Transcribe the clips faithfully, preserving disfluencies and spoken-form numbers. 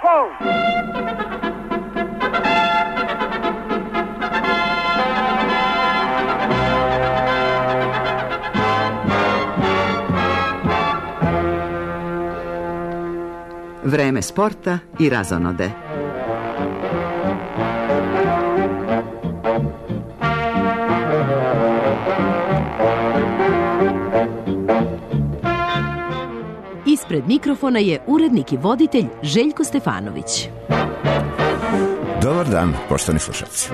pol. Vreme sporta i razonode. Ispred mikrofona je urednik i voditelj Željko Stefanović. Dobar dan, poštovani slušalci.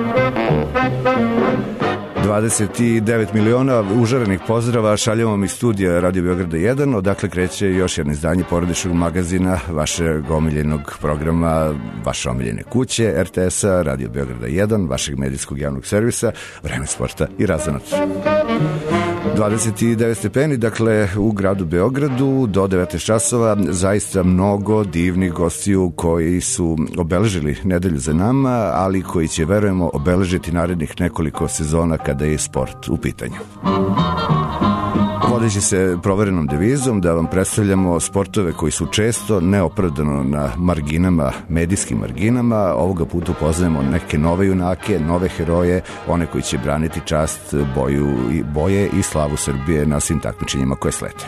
dvadeset devet miliona užarenih pozdrava šaljemo vam iz studija Radio Beograda jedan, odakle kreće još jedno izdanje porodičnog magazina, vašeg omiljenog programa, vaše omiljene kuće, er te es-a, Radio Beograda jedan, vašeg medijskog javnog servisa, Vreme sporta i razonod. dvadeset devet stepeni, dakle, u gradu Beogradu do devetnaest časova, zaista mnogo divnih gostiju koji su obeležili nedelju za nama, ali koji će, verujemo, obeležiti narednih nekoliko sezona kada je sport u pitanju. Vodeći se proverenom devizom da vam predstavljamo sportove koji su često neopravdano na marginama, medijskim marginama, ovoga puta upoznajemo neke nove junake, nove heroje, one koji će braniti čast, boju, boje i slavu Srbije na svim takmičenjima koje slede.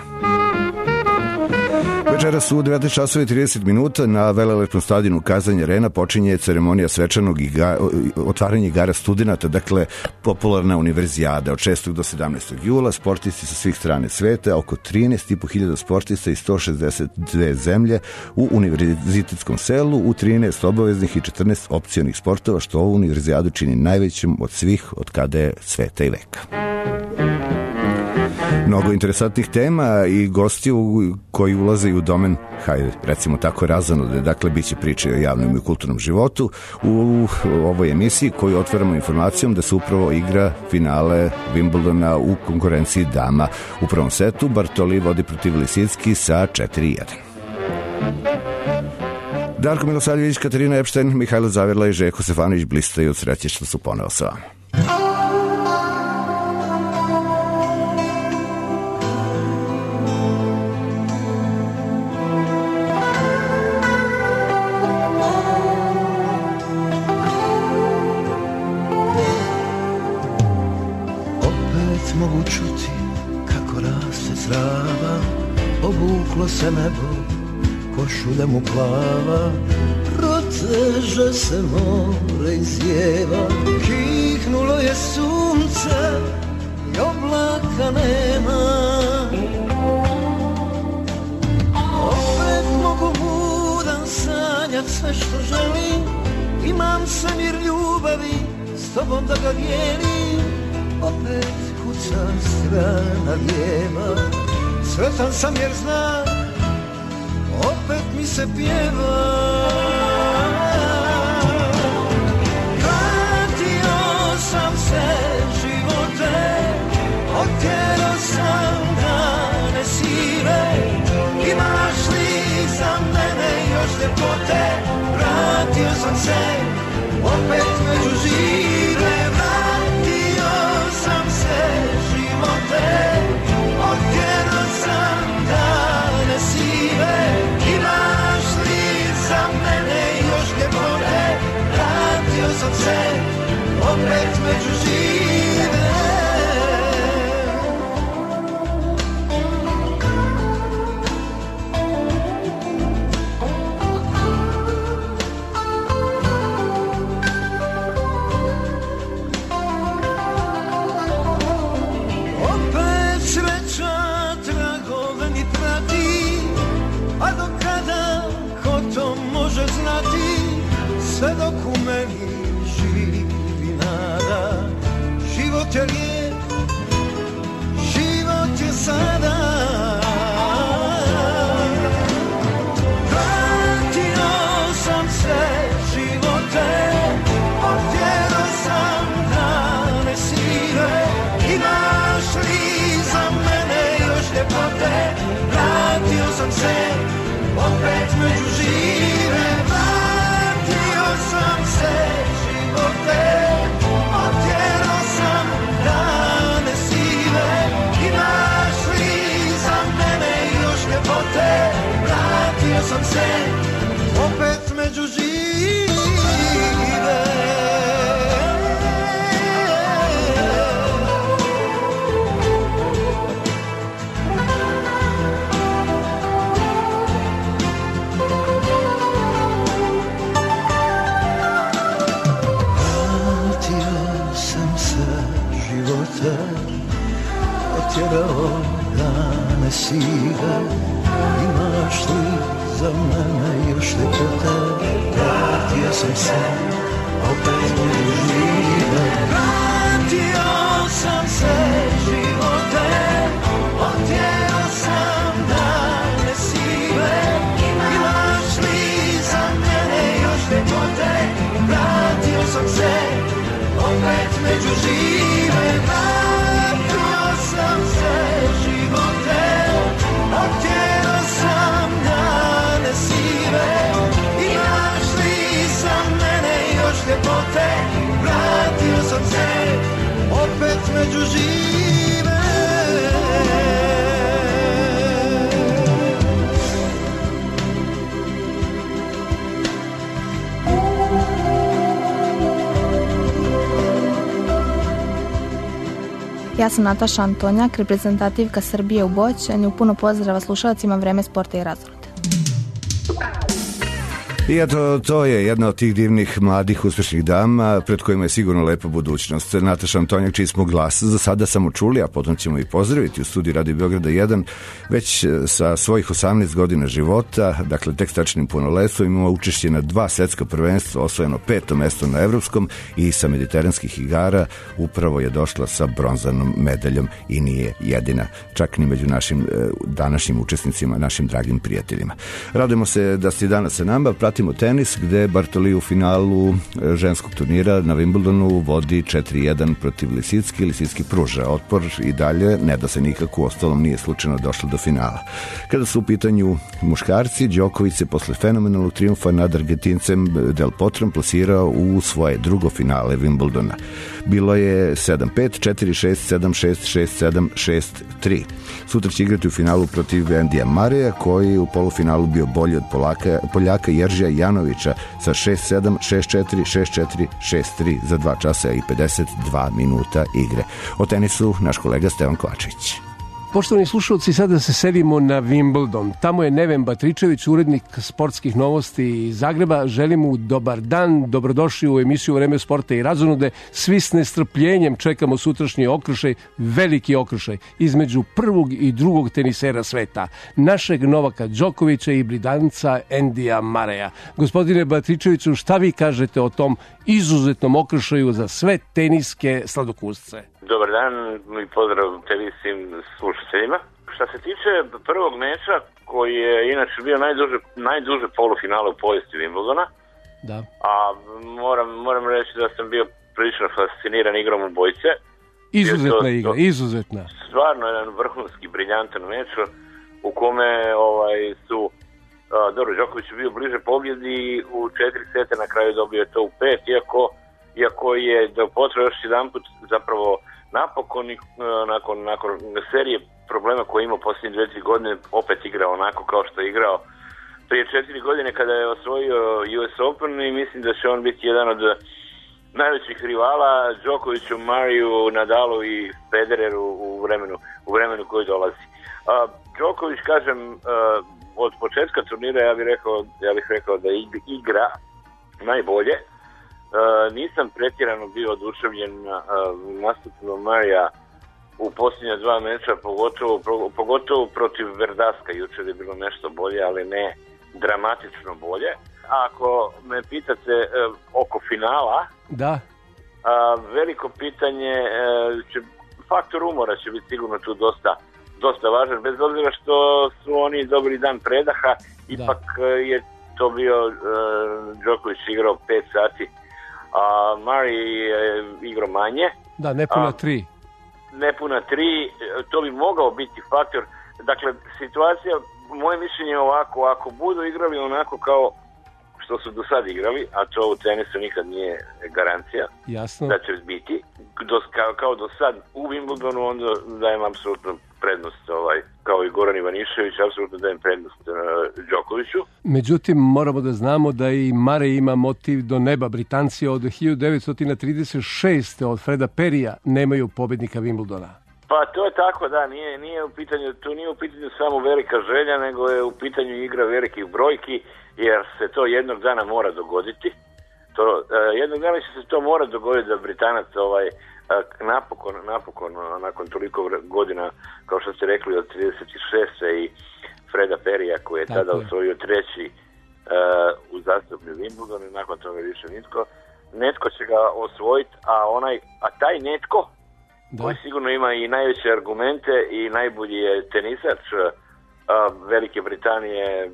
Večeras u devetnaest časova i trideset minuta na velelepnom stadionu Kazanje Arena počinje ceremonija svečanog iga, otvaranja igara studenata, dakle popularna univerzijada od šestog do sedamnaestog jula, sportisti sa svih strane sveta, oko trinaest i po hiljada sportista iz sto šezdeset dve zemlje u univerzitetskom selu, u trinaest obaveznih i četrnaest opcionih sportova, što ovu univerzijadu čini najvećom od svih od kada je sveta i veka. Mnogo interesantnih tema i gostiju koji ulaze u domen, hajde, recimo tako, razonode, dakle, bit će priče o javnom i kulturnom životu u ovoj emisiji koju otvaramo informacijom da se upravo igra finale Wimbledona u konkurenciji dama. U prvom setu Bartoli vodi protiv Lisicki sa četiri jedan. Darko Milosavljević, Katarina Epštajn, Mihajlo Zavirla i Željko Stefanović blistaju od sreće što su ponovo sa vama. Obuklo se nebo, košulja mu plava, proteže se more i zjeva, kihnulo je sunce i oblaka nema. Opet mogu budan sanjat sve što želim, imam sam mir ljubavi, s tobom da ga dijelim. Opet kuca strana lijeva, sretan sam jer znam, opet mi se pjeva. Vratio sam se živote, otjerao sam dane sive, imaš li za mene još ljepote? Vratio sam se, opet među žive, vratio sam se živote, otjerao sam dane sive, imaš li za mene još ljepote? Vratio sam se, opet među žive. Sve dok u meni živi nada, život je lijep, život je sada. Vratio sam se živote, otjerao sam dane sive, imaš li za mene još ljepote? Vratio sam se, opet među žive, sam se živote, otjerao sam dane sive, imaš li za mene još ljepote? Vratio sam se, opet vratio sam se, opet među žive. Vratio sam se, živote, otjerao sam dane sive. Imaš li za mene još ljepote? Vratio sam se, opet među žive. Vratio sam se, živote, otjerao sam dane sive. Imaš li za mene još ljepote? Vratio sam se, opet među žive. Ja sam Nataša Antonjak, reprezentativka Srbije u boćanju. Puno pozdrava slušalcima Vreme sporta i razonode. I eto, to je jedna od tih divnih, mladih, uspešnih dama pred kojima je sigurno lepa budućnost. Nataša Antonjak, čiji smo glas za sada samo čuli, a potom ćemo i pozdraviti u studiju Radio Beograda jedan, već sa svojih osamnaest godina života, dakle tek stačnim punoletstvom, imamo učešće na dva svetska prvenstva, osvojeno peto mesto na evropskom i sa mediteranskih igara upravo je došla sa bronzanom medaljom i nije jedina, čak ni među našim današnjim učesnicima, našim dragim prijateljima. Radujemo se da ste danas sa nama, pratimo tenis gde Bartoli u finalu ženskog turnira na Wimbledonu vodi četiri jedan protiv Lisicki. Lisicki pruža otpor i dalje, ne da se nikako, ostalom nije slučajno došlo do finala. Kada su u pitanju muškarci, Đoković se posle fenomenalnog trijumfa nad Argentincem Del Potrom plasirao u svoje drugo finale Wimbledona. Bilo je sedam pet, četiri šest, sedam šest, šest sedam, šest tri. Sutra će igrati u finalu protiv Andija Mareja, koji u polufinalu bio bolji od Polaka, Poljaka Jeržija Janovića sa šest sedam, šest četiri, šest četiri, šest tri za dva časa i pedeset dva minuta igre. O tenisu naš kolega Stevan Kovačević. Poštovani slušalci, sada se selimo na Wimbledon. Tamo je Neven Batričević, urednik sportskih novosti iz Zagreba. Želim mu dobar dan, dobrodošli u emisiju Vreme sporta i razonude. Svi s nestrpljenjem čekamo sutrašnji okršaj, veliki okršaj, između prvog i drugog tenisera sveta, našeg Novaka Đokovića i Britanca Andija Mareja. Gospodine Batričeviću, šta vi kažete o tom izuzetnom okršaju za sve teniske sladokusce? Dobar dan i pozdrav tebi svim slušateljima. Što se tiče prvog meča, koji je inače bio najduže, najduže polufinale u povijesti Wimbledona, da. A moram, moram reći da sam bio prilično fasciniran igrom obojice. Izuzetna to, igra, to, izuzetna. Stvarno jedan vrhunski, briljantan meč u kome ovaj, su, a, dobro, Đoković je bio bliže pobjedi u četiri sete, na kraju dobio to u pet, iako, iako je do potreba još jedan put zapravo napokon, nakon, nakon serije problema koje je imao posljednje dve, tri godine, opet igrao onako kao što je igrao prije četiri godine kada je osvojio U S Open i mislim da će on biti jedan od najvećih rivala Đokoviću, Mariju, Nadalu i Federeru u vremenu, u vremenu koji dolazi. Uh, Đoković, kažem, uh, od početka turnira ja bih rekao, ja bih rekao da igra najbolje. Uh, nisam pretjerano bio oduševljen uh, nastupom Marija u posljednja dva meča, pogotovo, pro, pogotovo protiv Verdaska. Jučer je bilo nešto bolje, ali ne dramatično bolje. Ako me pitate uh, oko finala, da. Uh, veliko pitanje, uh, će, faktor umora će biti sigurno tu dosta, dosta važan, bez obzira što su oni dobili dan predaha, ipak uh, je to bio uh, Đoković igrao pet sati, a Murray je igrao manje. Da, nepuna tri. Nepuna tri, to bi mogao biti faktor. Dakle, situacija, moje mišljenje je ovako, ako budu igrali onako kao što su do sad igrali, a to u tenisu nikad nije garancija. Jasno. Da će biti, do, kao, kao do sad u Wimbledonu, onda dajem apsolutno prednost, ovaj, kao i Goran Ivanišević, apsolutno dajem prednost uh, Đokoviću. Međutim, moramo da znamo da i Murray ima motiv do neba. Britanci od hiljadu devetsto trideset šeste od Freda Perija nemaju pobednika Wimbledona. Pa to je tako, da, nije, nije u pitanju, to nije u pitanju samo velika želja, nego je u pitanju igra velikih brojki, jer se to jednog dana mora dogoditi. To, uh, jednog dana će se to mora dogoditi da Britanac ovaj, uh, napokon, napokon, nakon toliko godina, kao što ste rekli, od trideset šeste i Freda Perija, koji je tako tada osvojio treći uh, uzastopni Wimbledon i nakon toga više nitko. Netko će ga osvojiti, a onaj, a taj netko da. Koji sigurno ima i najveće argumente i najbolji je tenisač a, Velike Britanije,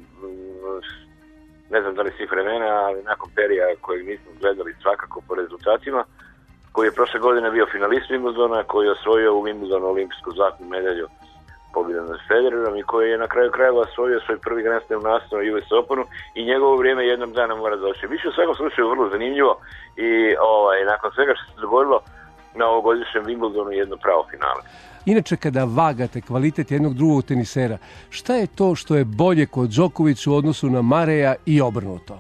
ne znam da li svih vremena, ali nakon perija kojeg nismo gledali svakako po rezultatima, koji je prošle godine bio finalist Wimbledona, koji je osvojio u Wimbledonu olimpijsku zlatnu medalju pobjedom nad Federerom i koji je na kraju krajeva osvojio svoj prvi Grand Slam nastup na U S Openu i njegovo vrijeme jednog dana mora doći. Biće u svakom slučaju vrlo zanimljivo i ovaj, nakon svega što se dogodilo na ovogodišnjem Wimbledonu jedno pravo finale. Inače, kada vagate kvalitet jednog drugog tenisera, šta je to što je bolje kod Đokovića u odnosu na Mareja i obrnuto?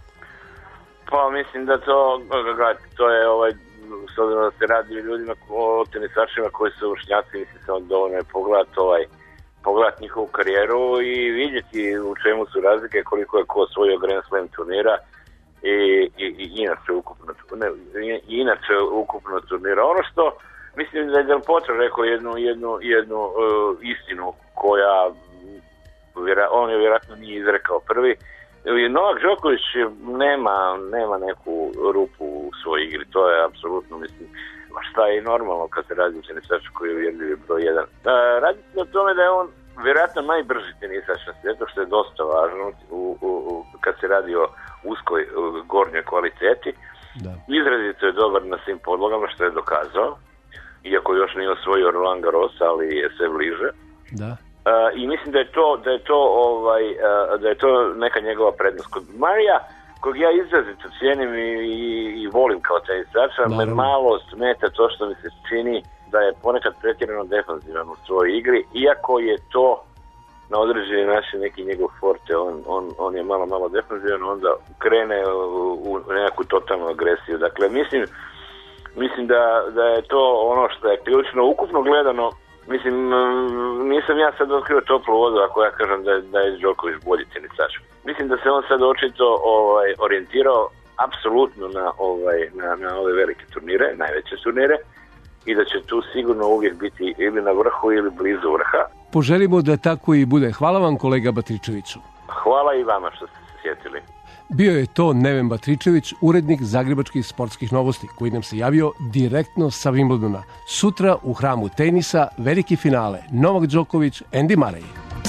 Pa mislim da to, gledajte, to je ovaj, s obzirom da se radi o ljudima, o tenisačima koji su vršnjaci, mislim samo dovoljno je pogledati ovaj, pogledati njihovu karijeru i vidjeti u čemu su razlike, koliko je ko osvojio Grand Slam turnira i, i, i inače ukupno, ne, inače ukupno turnira. Ono što mislim da je Del Potro rekao jednu, jednu, jednu uh, istinu koja on je vjerojatno nije izrekao prvi. Novak Đoković nema, nema neku rupu u svojoj igri, to je apsolutno, mislim, šta je i normalno kad se radi o tenisaču koji je uvjerljivi broj jedan. Da, radi se o tome da je on vjerojatno najbrži tenisač na svijetu, što je dosta važno u, u, u, kad se radi o uskoj u gornjoj kvaliteti. Da. Izrazito je dobar na svim podlogama, što je dokazao, iako još nije osvojio Roland Garros, ali je sve bliže. Da. Uh, I mislim da je to da je to ovaj uh, da je to neka njegova prednost. Kod Marija, kog ja izrazito cijenim i, i, i volim kao tenisača, me malo smeta to što mi se čini da je ponekad pretjerano defanzivan u svojoj igri, iako je to na određeni način neki njegov forte, on, on, on je malo malo defanzivan, onda krene u, u nekakvu totalnu agresiju. Dakle, mislim mislim da, da je to ono što je ključno. Ukupno gledano, mislim, nisam ja sad otkrio toplu vodu ako ja kažem da je, da je Đoković bolji tenisač. Mislim da se on sad očito ovaj, orijentirao apsolutno na, ovaj, na, na ove velike turnire, najveće turnire, i da će tu sigurno uvijek biti ili na vrhu ili blizu vrha. Poželimo da tako i bude. Hvala vam, kolega Batričeviću. Hvala i vama što ste se sjetili. Bio je to Neven Batričević, urednik Zagrebačkih sportskih novosti, koji nam se javio direktno sa Wimbledona. Sutra u hramu tenisa veliki finale Novak Đoković, Andy Murray.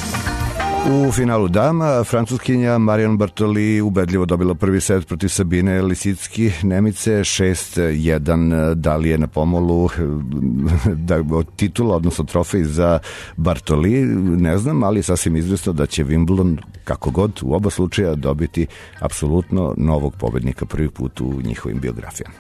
U finalu dama Francuskinja Marion Bartoli ubedljivo dobila prvi set protiv Sabine Lisicki Nemice šest jedan. Da li je na pomolu da, titula, odnosno trofej za Bartoli, ne znam, ali sasvim izvesno da će Wimbledon, kako god u oba slučaja, dobiti apsolutno novog pobednika prvi put u njihovim biografijama.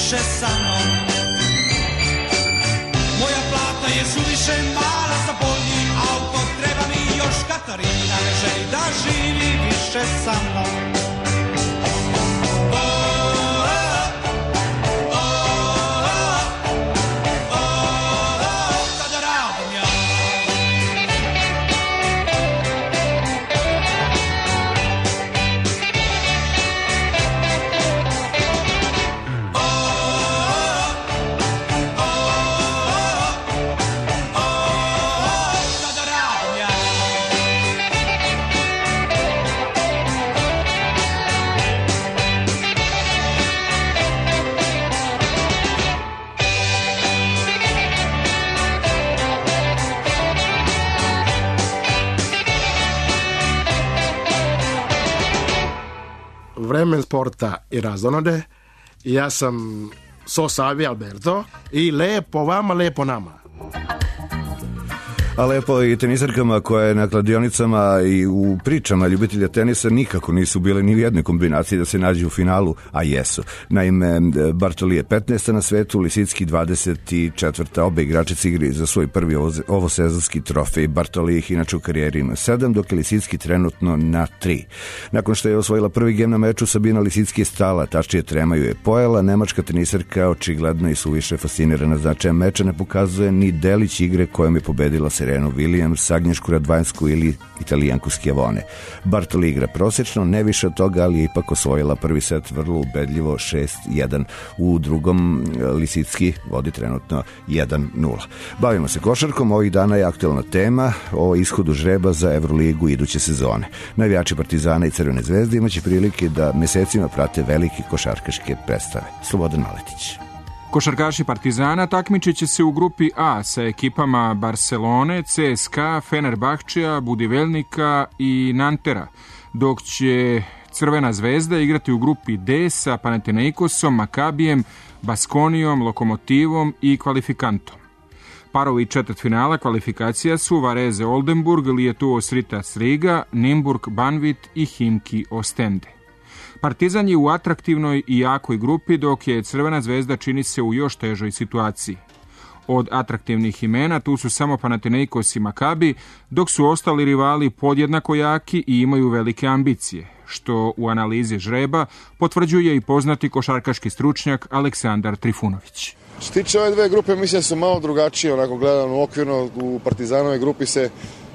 više sa mnom. Moja plata je suviše mala za bolji auto, treba mi još Katarina, ne želi da živi više sa mnom. Vreme sporta i razonode. Ja sam Sosavi Alberto i lepo vama, lepo nama. A lepo i tenisarkama koje na kladionicama i u pričama ljubitelja tenisa nikako nisu bile ni u jednoj kombinaciji da se nađu u finalu, a jesu. Naime, Bartoli je petnaesta na svetu, Lisicki dvadeset četvrta Obe igračice igri za svoj prvi ovo, ovo sezonski trofej. Bartoli ih inače u karijeri ima sedam, dok je Lisicki trenutno na tri. Nakon što je osvojila prvi gem na meču, Sabina Lisicki je stala, tačnije trema ju je pojela. Nemačka tenisarka očigledno i suviše fascinirana značajem meča ne pokazuje ni delić igre kojom je pobedila Serenu Williams, Agniješku Radvansku ili Italijanku Schiavone. Bartoli igra prosečno, ne više od toga, ali je ipak osvojila prvi set vrlo ubedljivo šest jedan. U drugom Lisicki vodi trenutno jedan nula. Bavimo se košarkom, ovih dana je aktualna tema o ishodu žreba za Evroligu iduće sezone. Navijači Partizana i Crvene zvezde imaće prilike da mesecima prate velike košarkaške predstave. Slobodan Maletić. Košarkaši Partizana takmičit će se u grupi A sa ekipama Barcelone, C S K A, Fenerbahčeja, Budivelnika i Nantera, dok će Crvena zvezda igrati u grupi D sa Panathinaikosom, Makabijem, Baskonijom, Lokomotivom i Kvalifikantom. Parovi četvrtfinala kvalifikacija su Varese Oldenburg, Lietuvos Ritas Riga, Nimburg Banvit i Himki Ostende. Partizan je u atraktivnoj i jakoj grupi, dok je Crvena zvezda čini se u još težoj situaciji. Od atraktivnih imena tu su samo Panathinaikos i Makabi, dok su ostali rivali podjednako jaki i imaju velike ambicije, što u analizi žreba potvrđuje i poznati košarkaški stručnjak Aleksandar Trifunović. Što tiče ove dve grupe, mislim da su malo drugačije, onako gledano okvirno. U Partizanove grupi se,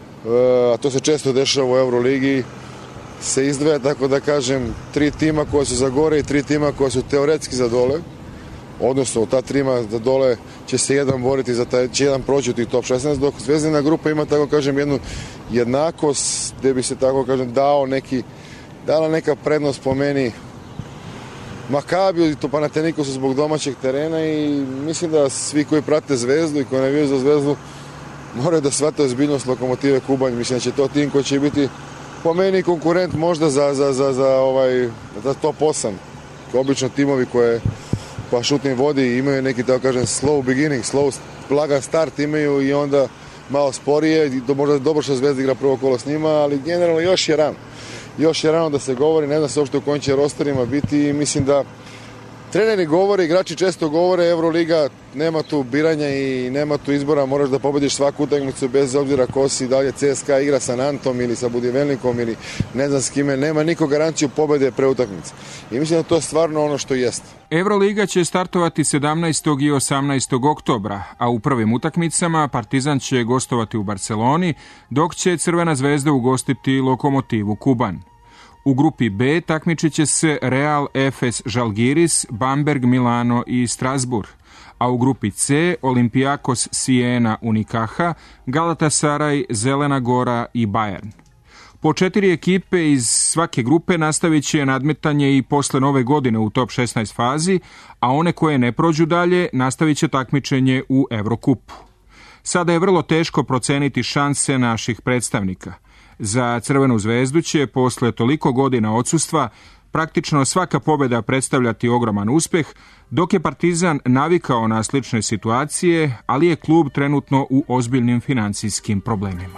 a to se često dešava u Euroligi, se izdvaja, tako da kažem, tri tima koja su za gore i tri tima koja su teoretski za dole. Odnosno, u ta trima za dole će se jedan boriti, za taj, će jedan proći u tih top šesnaest, dok Zvezdina grupa ima, tako kažem, jednu jednakost, gde bi se, tako kažem, dao neki, dala neka prednost po meni Makabiju i to Panathinaikosu zbog domaćeg terena i mislim da svi koji prate Zvezdu i koji navijaju za Zvezdu moraju da shvate ozbiljnost Lokomotive Kubanj. Mislim da će to tim koji će biti po meni konkurent možda za, za, za, za, ovaj, za top osam. Obično timovi koje pa šutni vodi imaju neki, tako kažem, slow beginning, slow, lagan start imaju i onda malo sporije. Možda je dobro što Zvezda igra prvo kolo s njima, ali generalno još je rano. Još je rano da se govori, ne znam se uopšte u kojim će rosterima biti i mislim da treneri govore, igrači često govore, Euroliga nema tu biranja i nema tu izbora, moraš da pobediš svaku utakmicu bez obzira ko si, da li je C S K A igra sa Nantom ili sa Budivelnikom ili ne znam s kime, nema niko garanciju pobede pre utakmice. I mislim da to je stvarno ono što jeste. Euroliga će startovati sedamnaestog i osamnaestog oktobra, a u prvim utakmicama Partizan će gostovati u Barceloni, dok će Crvena zvezda ugostiti Lokomotivu Kubanj. U grupi B takmičit će se Real, Efes, Žalgiris, Bamberg, Milano i Strasbourg, a u grupi C Olympiakos, Siena, Unicaja, Galatasaray, Zelena Gora i Bayern. Po četiri ekipe iz svake grupe nastavit će nadmetanje i posle nove godine u top šesnaest fazi, a one koje ne prođu dalje nastavit će takmičenje u Evrokupu. Sada je vrlo teško proceniti šanse naših predstavnika. Za Crvenu zvezdu će posle toliko godina odsustva praktično svaka pobjeda predstavljati ogroman uspeh, dok je Partizan navikao na slične situacije, ali je klub trenutno u ozbiljnim financijskim problemima.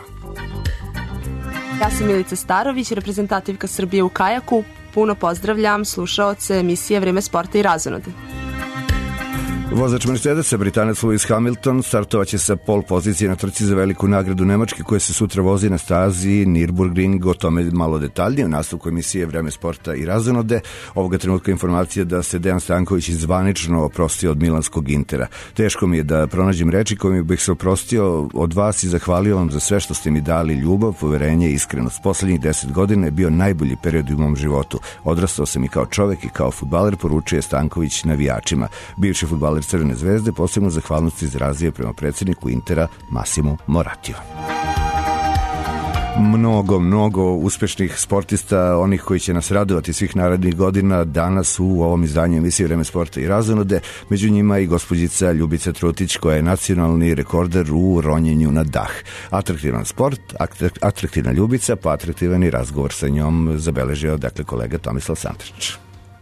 Ja sam Milica Starović, reprezentativka Srbije u kajaku. Puno pozdravljam slušaoce emisije Vreme sporta i razonode. Vozač Mercedesa, Britanac Lewis Hamilton, startovaće sa pol pozicije na trci za veliku nagradu Nemačke koja se sutra vozi na stazi Nürburgring. O tome malo detaljnije u nastavku emisije Vreme sporta i razonode. Ovoga trenutka informacija da se Dejan Stanković zvanično oprostio od milanskog Intera. Teško mi je da pronađem reči kojim bih se oprostio od vas i zahvalio vam za sve što ste mi dali, ljubav, poverenje i iskrenost. Poslednjih deset godina je bio najbolji period u mom životu. Odrastao sam i kao čovek i kao fudbaler, poručuje Stanković navijačima. Bivši fudbaler Crvene zvezde posebno zahvalnost izrazio prema predsjedniku Intera Massimo Moratiju. Mnogo, mnogo uspešnih sportista, onih koji će nas radovati svih narednih godina danas u ovom izdanju emisije Vreme sporta i razonode. Među njima i gospođica Ljubica Trutić koja je nacionalni rekorder u ronjenju na dah. Atraktivan sport, atraktivna Ljubica, pa atraktivan i razgovor sa njom zabeležio dakle kolega Tomislav Santrić.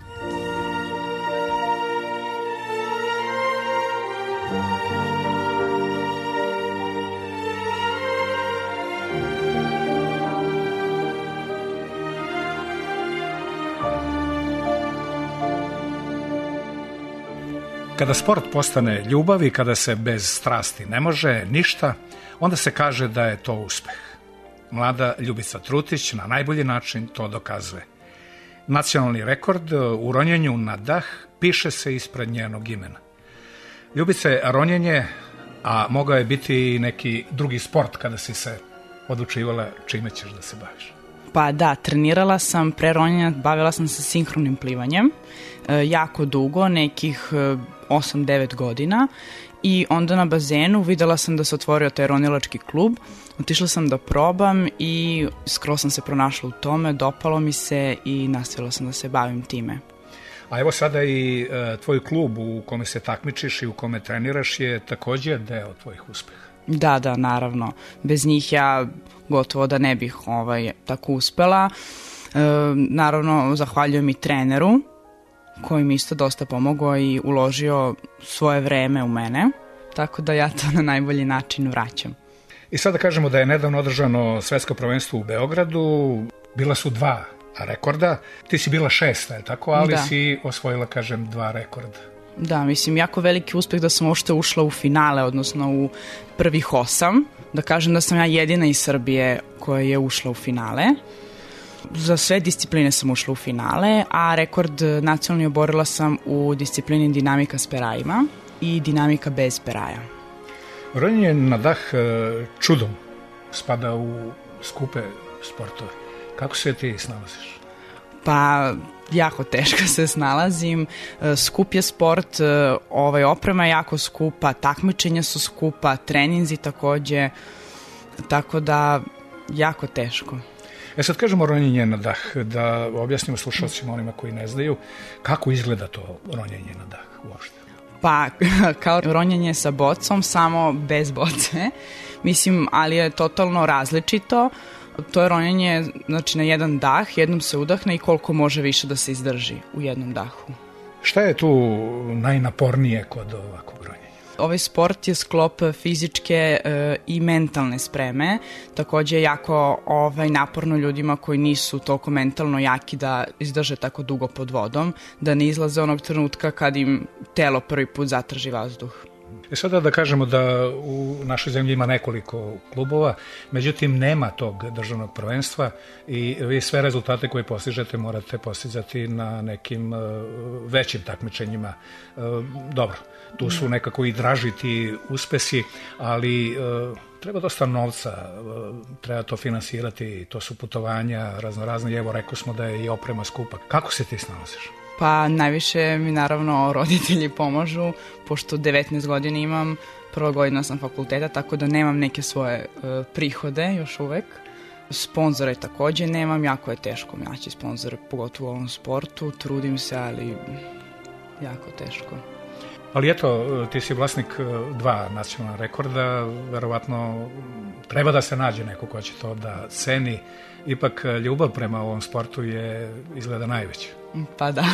Kada sport postane ljubav i kada se bez strasti ne može ništa, onda se kaže da je to uspeh. Mlada Ljubica Trutić na najbolji način to dokazuje. Nacionalni rekord u ronjenju na dah piše se ispred njenog imena. Ljubice, ronjenje, a mogao je biti i neki drugi sport kada si se odlučivala čime ćeš da se baviš. Pa da, trenirala sam pre ronjenja, bavila sam se sinhronim plivanjem, e, jako dugo, nekih osam devet godina i onda na bazenu videla sam da se otvorio taj ronilački klub, otišla sam da probam i skroz sam se pronašla u tome, dopalo mi se i nastavila sam da se bavim time. A evo sada i e, tvoj klub u kome se takmičiš i u kome treniraš je takođe deo tvojih uspeha. Da, da, naravno. Bez njih ja gotovo da ne bih ovaj, tako uspela. E, naravno, zahvaljujem i treneru koji mi isto dosta pomogao i uložio svoje vreme u mene, tako da ja to na najbolji način vraćam. I sada kažemo da je nedavno održano svetsko prvenstvo u Beogradu, bila su dva rekorda, ti si bila šesta, je tako, ali da. Si osvojila, kažem, dva rekorda. Da, mislim, jako veliki uspeh da sam uopšte ušla u finale, odnosno u prvih osam, da kažem da sam ja jedina iz Srbije koja je ušla u finale. Za sve discipline sam ušla u finale, a rekord nacionalni oborila sam u disciplini dinamika s perajima i dinamika bez peraja. Ronjenje na dah čudom spada u skupe sportove. Kako se ti snalaziš? Pa, jako teško se snalazim. Skup je sport, ovaj, oprema je jako skupa, takmičenja su skupa, treninzi takođe, tako da jako teško. E sad kažemo ronjenje na dah, da objasnimo slušalcima onima koji ne znaju, kako izgleda to ronjenje na dah uopšte? Pa, kao ronjenje sa bocom, samo bez boce, mislim, ali je totalno različito. To je ronjenje, znači, na jedan dah, jednom se udahne i koliko može više da se izdrži u jednom dahu. Šta je tu najnapornije kod ovakvog ronjenja? Ovaj sport je sklop fizičke e, i mentalne spreme, takođe je jako ovaj, naporno ljudima koji nisu toliko mentalno jaki da izdrže tako dugo pod vodom, da ne izlaze onog trenutka kad im telo prvi put zatraži vazduh. E sada da kažemo da u našoj zemlji ima nekoliko klubova, međutim nema tog državnog prvenstva i vi sve rezultate koje postižete morate postizati na nekim uh, većim takmičenjima. Uh, dobro, tu su nekako i draži ti uspesi, ali uh, treba dosta novca, uh, treba to finansirati, to su putovanja raznorazne, evo rekao smo da je i oprema skupa. Kako se ti snalaziš? Pa najviše mi naravno roditelji pomažu, pošto devetnaest godina imam, prva godina sam fakulteta, tako da nemam neke svoje uh, prihode još uvek. Sponzore takođe nemam, jako je teško naći sponzore, pogotovo u ovom sportu, trudim se, ali jako teško. Ali eto, ti si vlasnik dva nacionalna rekorda, verovatno treba da se nađe neko ko će to da ceni. Ipak ljubav prema ovom sportu je izgleda najveća. Pa da.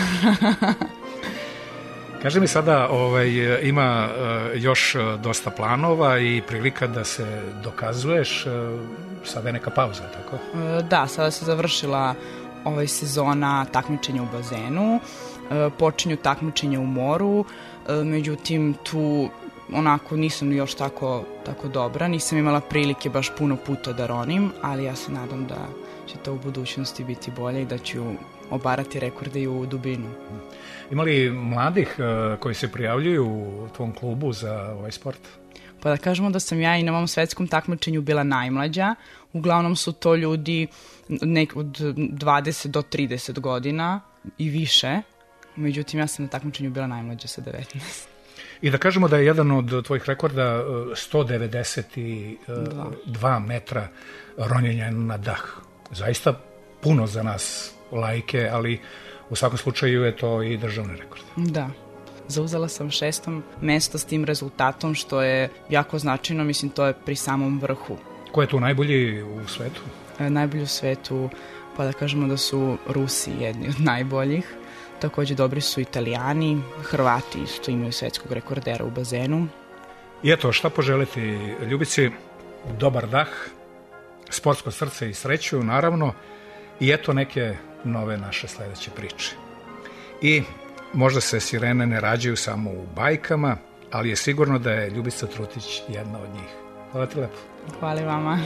Kaži mi sada, ovaj, ima još dosta planova i prilika da se dokazuješ, sada je neka pauza, tako? Da, sada se završila ovaj sezona takmičenja u bazenu, počinju takmičenja u moru, međutim tu onako nisam još tako, tako dobra, nisam imala prilike baš puno puta da ronim, ali ja se nadam da će to u budućnosti biti bolje i da ću obarati rekorde i u dubinu. Ima li mladih uh, koji se prijavljuju u tvom klubu za ovaj sport? Pa da kažemo da sam ja i na ovom svetskom takmičenju bila najmlađa. Uglavnom su to ljudi nek od dvadeset do trideset godina i više. Međutim, ja sam na takmičenju bila najmlađa sa devetnaest. I da kažemo da je jedan od tvojih rekorda sto devedeset dva metra ronjenja na dah. Zaista puno za nas laike, ali u svakom slučaju je to i državni rekord. Da. Zauzela sam šesto mesto s tim rezultatom, što je jako značajno, mislim, to je pri samom vrhu. Ko je tu najbolji u svetu? E, najbolji u svetu, pa da kažemo da su Rusi jedni od najboljih. Takođe dobri su Italijani, Hrvati isto imaju svetskog rekordera u bazenu. I eto, šta poželiti Ljubici? Dobar dah, sportsko srce i sreću, naravno, i eto neke nove naše sledeće priče. I možda se sirene ne rađaju samo u bajkama, ali je sigurno da je Ljubica Trutić jedna od njih. Hvala ti lepo. Hvala vama.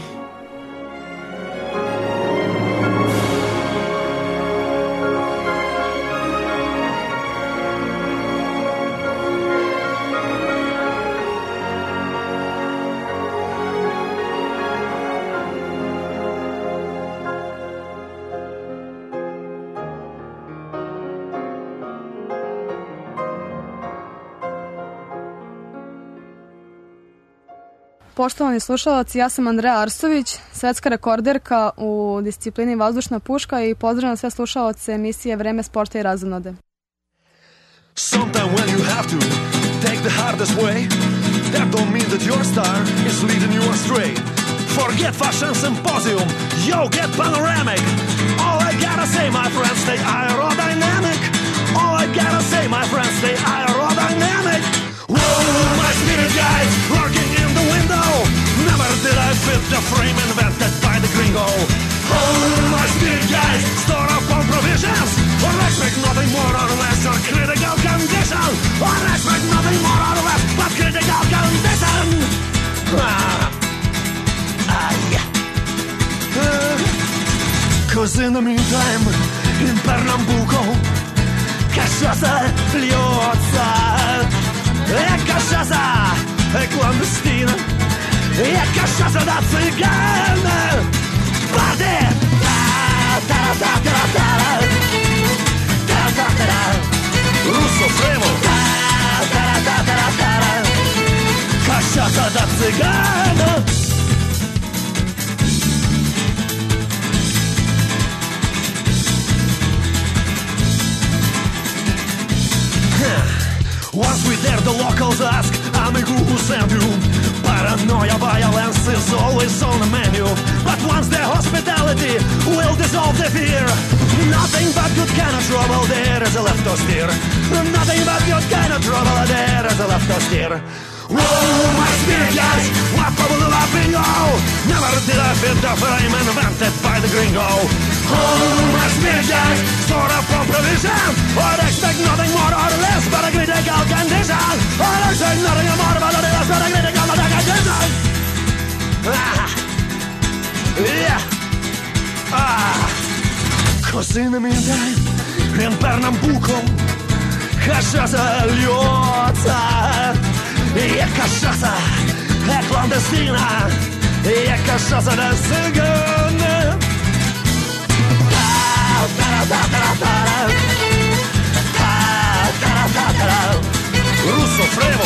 Poštovani slušalci, ja sam Andreja Arsović, svetska rekorderka u disciplini vazdušna puška i pozdravljam sve slušalce emisije Vreme sporta i razonode. Sometimes when you have to take the hardest way, that don't mean that your star is leading you astray. Forget fashion symposium, yo, get panoramic. All I gotta say, my friends, stay aerodynamic. All I gotta say, my friends, stay aerodynamic. Whoa, my spirit guys, lurking in the window. Never did I fit the frame invented by the gringo. Oh, my spirit guys, store up on provisions. Or expect nothing more or less or critical condition. Or expect nothing more or less but critical condition. Ah, ah yeah. Uh, Cause in the meantime, in Pernambuco, cachaça liozza. E cachaça è clandestina, e cachaça da cigana. Party! Russo frevo. Cachaça da cigana. Once we there, the locals ask, amigo, who sent you? Paranoia, violence is always on the menu. But once their hospitality will dissolve the fear, nothing but good kind of trouble there is left to steer. Nothing but good kind of trouble there is left to steer. Whoa, my spirit guys, what trouble do I bingo? Never did I fit the frame invented by the gringo. Oh, my spirit guys, sort of from provision. Or expect nothing more or less but a critical condition. Or expect nothing more but a less but a critical condition. Ah, yeah, ah. Cause in the meantime, in Pernambuco, cachaça liozza. E cachaça è clandestina, e cachaça da cigana. Russo frevo.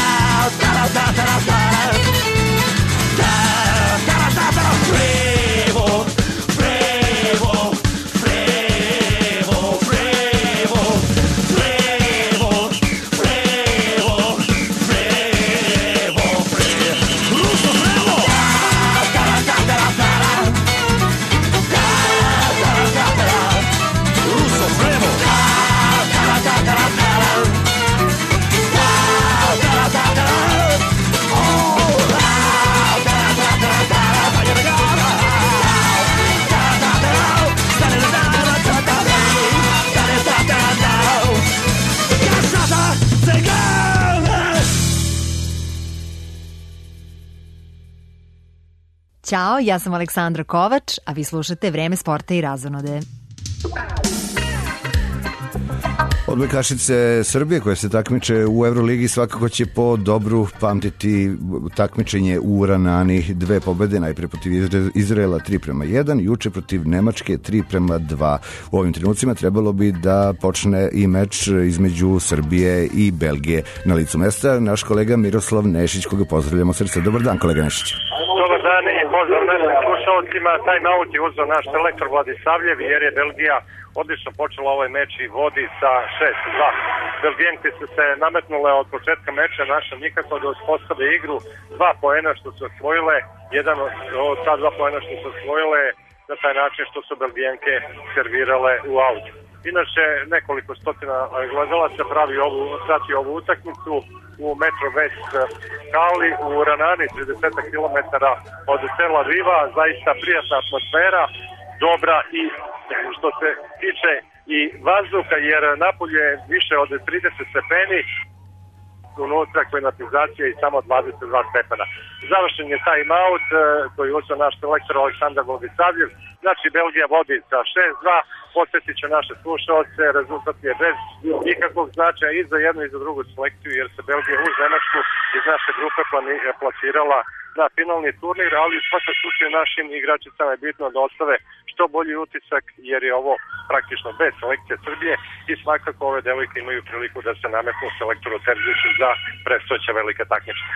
Frevo, frevo, frevo, frevo, frevo, frevo, frevo, frevo, Russo frevo. Russo frevo. Ćao, ja sam Aleksandra Kovač, a vi slušate Vreme sporta i razonode. Odbojkašice Srbije koje se takmiče u Euroligi svakako će po dobru pamtiti takmičenje u Ranani. Dve pobede, najpre protiv Izraela tri prema jedan, juče protiv Nemačke tri prema dva. U ovim trenucima trebalo bi da počne i meč između Srbije i Belgije. Na licu mesta naš kolega Miroslav Nešić, koga pozdravljamo srce. Dobar dan, kolega Nešić. Dobar dan i pozdrav našim slušalcima. Time out je uzeo naš selektor Vladisavljev jer je Belgija odlično počela ovaj meč i vodi sa šest dva. Belgijanke su se nametnule od početka meča, naša nikako da uspostave igru. Dva poena što su osvojile, jedan od ta dva poena što su osvojile na taj način što su Belgijanke servirale u aut. Inače, nekoliko stotina gledalaca pravi ovu, prati ovu utakmicu u Metro West hali u Ranani, trideset kilometara od Tel Aviva. Zaista prijatna atmosfera, dobra i što se tiče i vazduha, jer napolje je više od trideset stepeni, unutra klimatizacija i samo dvadeset dva stepena. Završen je time out koji je uzeo naš selektor Aleksandar Vladisavljev. Znači, Belgija vodi sa šest dva. Posjetit će naše slušalce, rezultat je bez nikakvog značaja i za jednu i za drugu selekciju, jer se Belgija uz Nemačku iz naše grupe plasirala na finalni turnir, ali u svakom slučaju našim igračicama je bitno da ostave što bolji utisak, jer je ovo praktično bez selekcije Srbije i svakako ove devojke imaju priliku da se nametnu selektoru Terziću za predstojeća velika takmičenja.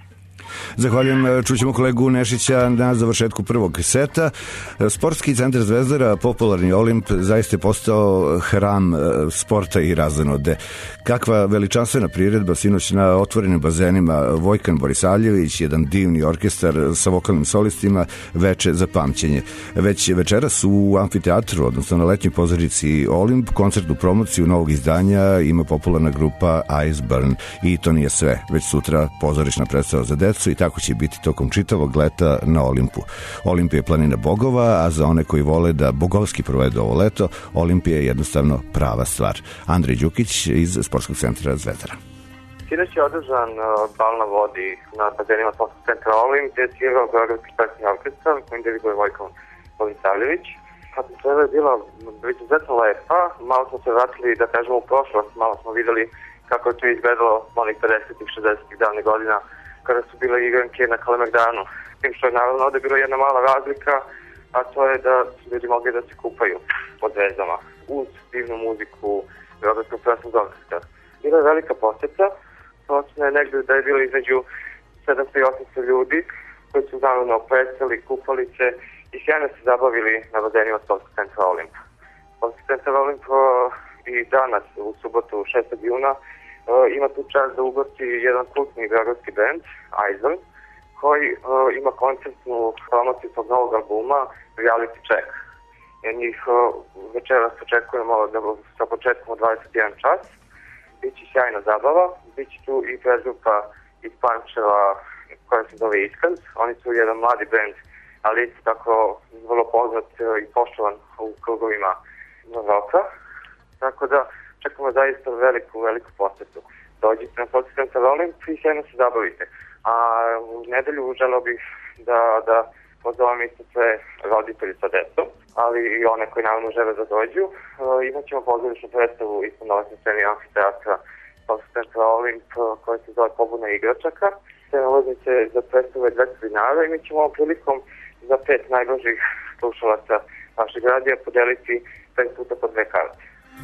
Zahvaljujem, čućemo kolegu Nešića na završetku prvog seta. Sportski centar Zvezdara, popularni Olimp, zaista je postao hram sporta i razonode. Kakva veličanstvena priredba sinoć na otvorenim bazenima. Vojkan Borisavljević, jedan divni orkestar sa vokalnim solistima, veče za pamćenje. Već večeras u amfiteatru, odnosno na letnjoj pozornici Olimp, koncertnu promociju novog izdanja ima popularna grupa Iceburn. I to nije sve, već sutra pozorišna predstava za decu i tako će biti tokom čitavog leta na Olimpu. Olimp je planina bogova, a za one koji vole da bogovski provedu ovo leto, Olimp je jednostavno prava stvar. Andrej Đukić iz Sportskog centra Zvezdara. Sinoć je održan bal na vodi na bazenima Sportskog centra Olimp, gde je svirao Beogradski pesni orkestar, kojim diriguje Vojkan Borisavljević. Atmosfera je bila izuzetno lepa, malo smo se vratili, da kažemo, u prošlost, malo smo videli kako je to izgledalo onih pedesetih, šezdesetih davnih godina, kada su bile igranke na Kalemegdanu. Tim što je naravno ovde bila jedna mala razlika, a to je da su ljudi mogli da se kupaju pod zvezdama uz divnu muziku Beogradskog pesnog orkestra. Bila je velika poseta, procena je negde da je bilo između sedamsto i osamsto ljudi koji su naravno predstavili, kupali se i sjajno se zabavili na bazenima Sportskog centra Olimp. Sportski centar Olimp i danas u subotu šestog juna Uh, ima tu čast da ugosti jedan kultni beogradski band, Iceburn, koji uh, ima koncertnu promociju svog novog albuma Reality Check. Ja njih uh, večeras očekujemo da sa početkom od dvadeset jedan čas. Biće sjajna zabava, biće tu i prezgrupa iz Pančeva koja se zove Iskaz. Oni su jedan mladi band, ali isto tako vrlo poznat uh, i poštovan u krugovima roka. Tako da čekamo zaista veliku, veliku posetu. Dođite na Sportski centar Olimp i sjajno se zabavite. A u nedelju želeo bih da, da pozovem isto sve roditelji sa decom, ali i one koji naravno žele da dođu. E, imat ćemo pozorišnu predstavu isto na letnjoj sceni amfiteatra Sportskog centra Olimp koja se zove Pobuna igračaka. Sve ulaznice za predstavu je dvesta dinara i mi ćemo ovom prilikom za pet najbližih slušalaca vašeg radija podeliti pet puta po dve karte.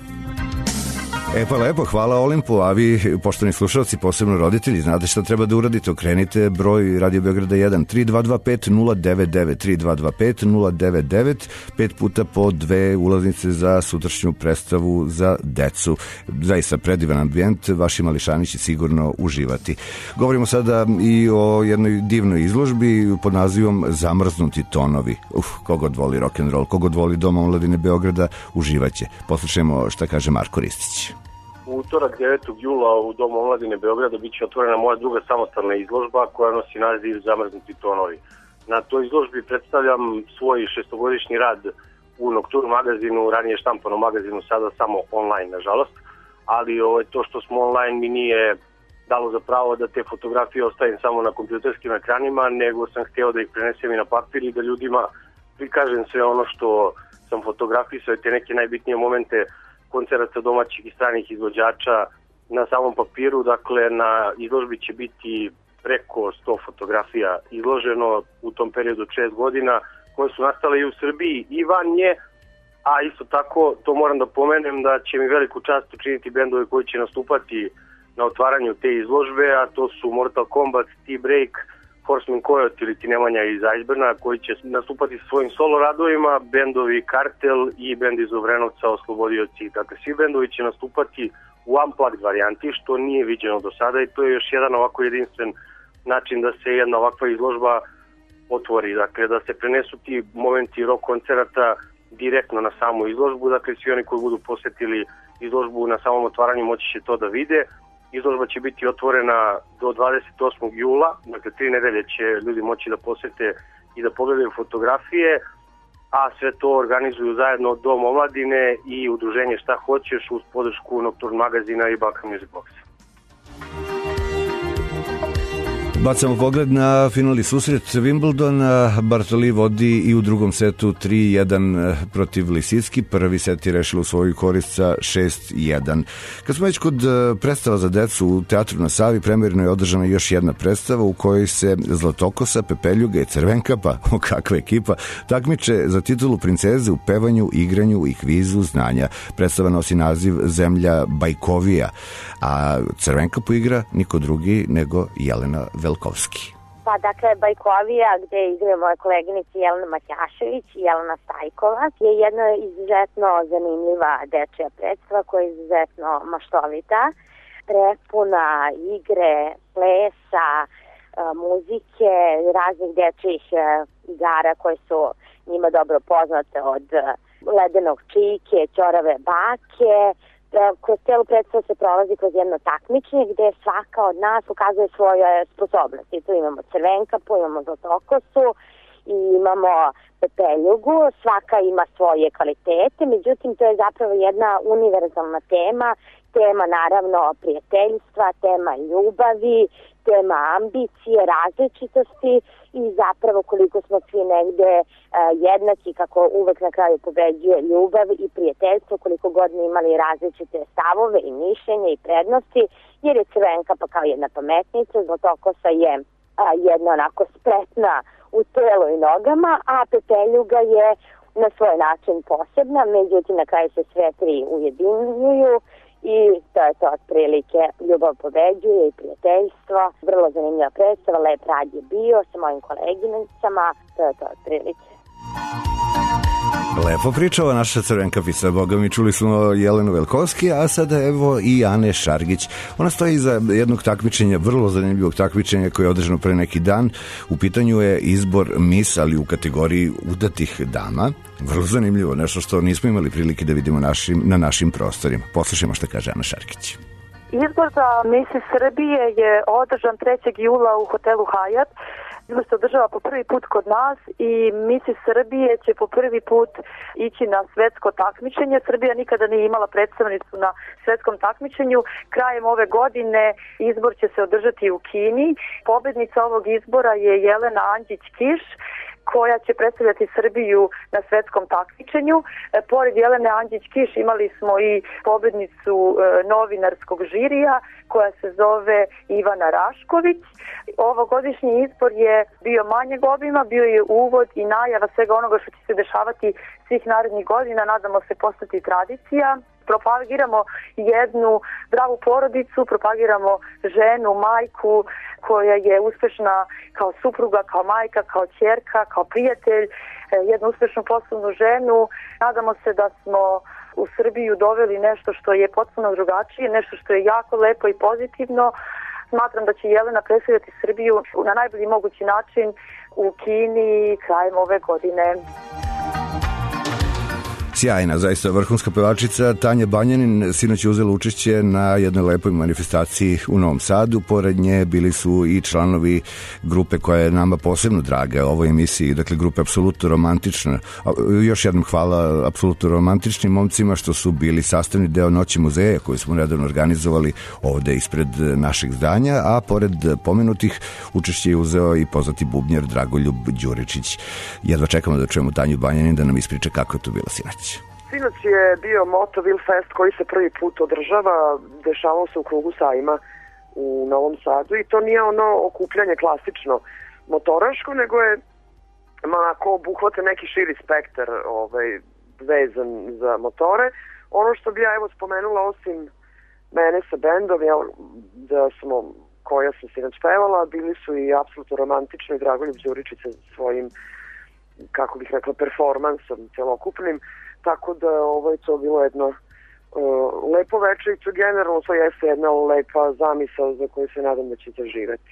E pa lepo, hvala Olimpu, a vi, poštovani slušalci, posebno roditelji, znate šta treba da uradite, okrenite broj Radio Beograda jedan tri dva dva pet nula devet devet tri dva dva pet nula devet devet, pet puta po dve ulaznice za sutrašnju predstavu za decu. Zaista predivan ambijent, vaši mališani će sigurno uživati. Govorimo sada i o jednoj divnoj izložbi pod nazivom Zamrznuti tonovi. Uf, kogod voli rock'n'roll, kogod voli Dom omladine Beograda, uživaće. Poslušajmo šta kaže Marko Ristić. U utorak devetog jula u Domu omladine Beograda biće otvorena moja druga samostalna izložba koja nosi naziv Zamrznuti tonovi. Na toj izložbi predstavljam svoj šestogodišnji rad u Nocturne magazinu, ranije štampanom magazinu, sada samo online, nažalost. Ali ovo, to što smo online mi nije dalo za pravo da te fotografije ostavim samo na kompjuterskim ekranima, nego sam hteo da ih prenesem i na papir i da ljudima prikažem sve ono što sam fotografisao i te neke najbitnije momente koncerata domaćih i stranih izvođača na samom papiru. Dakle, na izložbi će biti preko sto fotografija izloženo u tom periodu šest godina, koje su nastale i u Srbiji i van nje, a isto tako to moram da pomenem da će mi veliku čast učiniti bendove koji će nastupati na otvaranju te izložbe, a to su Mortal Kombat, T-Break, Horseman Coyote ili ti Nemanja iz Iceburna, koji će nastupati sa svojim solo radovima, bendovi Kartel i bend iz Obrenovca Oslobodioci. Dakle, svi bendovi će nastupati u unplugged varijanti, što nije viđeno do sada i to je još jedan ovako jedinstven način da se jedna ovakva izložba otvori. Dakle, da se prenesu ti momenti rock koncerata direktno na samu izložbu. Dakle, svi oni koji budu posetili izložbu na samom otvaranju moći će to da vide. Izložba će biti otvorena do dvadeset osmog jula, dakle tri nedelje će ljudi moći da posete i da pogledaju fotografije, a sve to organizuju zajedno Dom omladine i udruženje Šta hoćeš uz podršku Nocturne magazina i Balkan Music Box. Bacamo pogled na finalni susret Wimbledona. Bartoli vodi i u drugom setu tri jedan protiv Lisicki. Prvi set je rešila u svoju korist sa šest jedan. Kad smo već kod predstava za decu u Teatru na Savi, premijerno je održana još jedna predstava u kojoj se Zlatokosa, Pepeljuga i Crvenkapa, o kakva ekipa, takmiče za titulu princeze u pevanju, igranju i kvizu znanja. Predstava nosi naziv Zemlja Bajkovija, a Crvenkapu igra niko drugi nego Jelena Velkovski. Pa dakle, Bajkovija, gde igraju moje koleginice Jelena Matjašević i Jelena Stajkova, je jedna izuzetno zanimljiva dečija predstava koja je izuzetno maštovita, prepuna igre, plesa, muzike, raznih dečjih igara koje su njima dobro poznate, od ledenog čike, ćorave bake. Kroz celu predstavu se prolazi kroz jedno takmičenje gde svaka od nas ukazuje svoje sposobnosti. Tu imamo Crvenkapu, imamo Zlatokosu i imamo Pepeljugu. Svaka ima svoje kvalitete, međutim to je zapravo jedna univerzalna tema, tema naravno prijateljstva, tema ljubavi, tema ambicije, različitosti i zapravo koliko smo svi negde uh, jednaki, kako uvek na kraju pobeđuje ljubav i prijateljstvo, koliko god mi imali različite stavove i mišljenja i prednosti, jer je Crvenkapa kao jedna pametnica, Zlatokosa je uh, jedna onako spretna u telu i nogama, a Pepeljuga je na svoj način posebna, međutim na kraju se sve tri ujedinjuju. I to je to otprilike, ljubav pobeđuje i prijateljstvo. Vrlo zanimljiva predstava, lep rad je bio sa mojim koleginicama, to je to otprilike. Lepo pričava naša Crvenkapica, boga mi, čuli smo Jelenu Velkovski, a sada evo i Ane Šargić. Ona stoji iza jednog takmičenja, vrlo zanimljivog takmičenja koje je održano pre neki dan. U pitanju je izbor mis, ali u kategoriji udatih dama. Vrlo zanimljivo, nešto što nismo imali prilike da vidimo našim, na našim prostorima. Poslušajmo šta kaže Ana Šargić. Izbor za Miss Srbije je održan trećeg jula u hotelu Hyatt. Izbor se održava po prvi put kod nas i Miss Srbije će po prvi put ići na svetsko takmičenje. Srbija nikada nije imala predstavnicu na svetskom takmičenju. Krajem ove godine izbor će se održati u Kini. Pobednica ovog izbora je Jelena Andžić-Kiš, koja će predstavljati Srbiju na svetskom takmičenju. E, pored Jelene Andžić-Kiš imali smo i pobednicu e, novinarskog žirija koja se zove Ivana Rašković. Ovogodišnji izbor je bio manjeg obima, bio je uvod i najava svega onoga što će se dešavati svih narednih godina, nadamo se postati tradicija. Propagiramo jednu zdravu porodicu, propagiramo ženu, majku koja je uspešna kao supruga, kao majka, kao ćerka, kao prijatelj, jednu uspešnu poslovnu ženu. Nadamo se da smo u Srbiju doveli nešto što je potpuno drugačije, nešto što je jako lepo i pozitivno. Smatram da će Jelena predstavljati Srbiju na najbolji mogući način u Kini krajem ove godine. sjajna, zaista vrhunska pevačica Tanja Banjanin sinoć je uzela učešće na jednoj lepoj manifestaciji u Novom Sadu. Pored nje bili su i članovi grupe koja je nama posebno draga u ovoj emisiji, dakle grupe Apsolutno romantična. Još jednom hvala Apsolutno romantičnim momcima što su bili sastavni deo Noći muzeja koju smo nedavno organizovali ovde ispred našeg zdanja, a pored pomenutih učešće je uzeo i poznati bubnjar Dragoljub Đuričić. Jedva čekamo da čujemo Tanju Banjanin da nam ispriča kako je to bilo sinoć. Sinoć je bio Motoville Fest koji se prvi put održava, dešavao se u krugu sajma u Novom Sadu i to nije ono okupljanje klasično motoraško, nego je onako obuhvate neki širi spektar ovaj, vezan za motore. Ono što bi ja evo spomenula, osim mene sa bendom, ja, da smo, koja sam sinoć pevala, bili su i Apsolutno romantični Dragoljub Đuričić sa svojim, kako bih rekla, performansom celokupnim, tako da ovo je to bilo jedno uh, lepo večer i to generalno to jeste jedna lepa zamisao za koju se nadam da ćete živeti.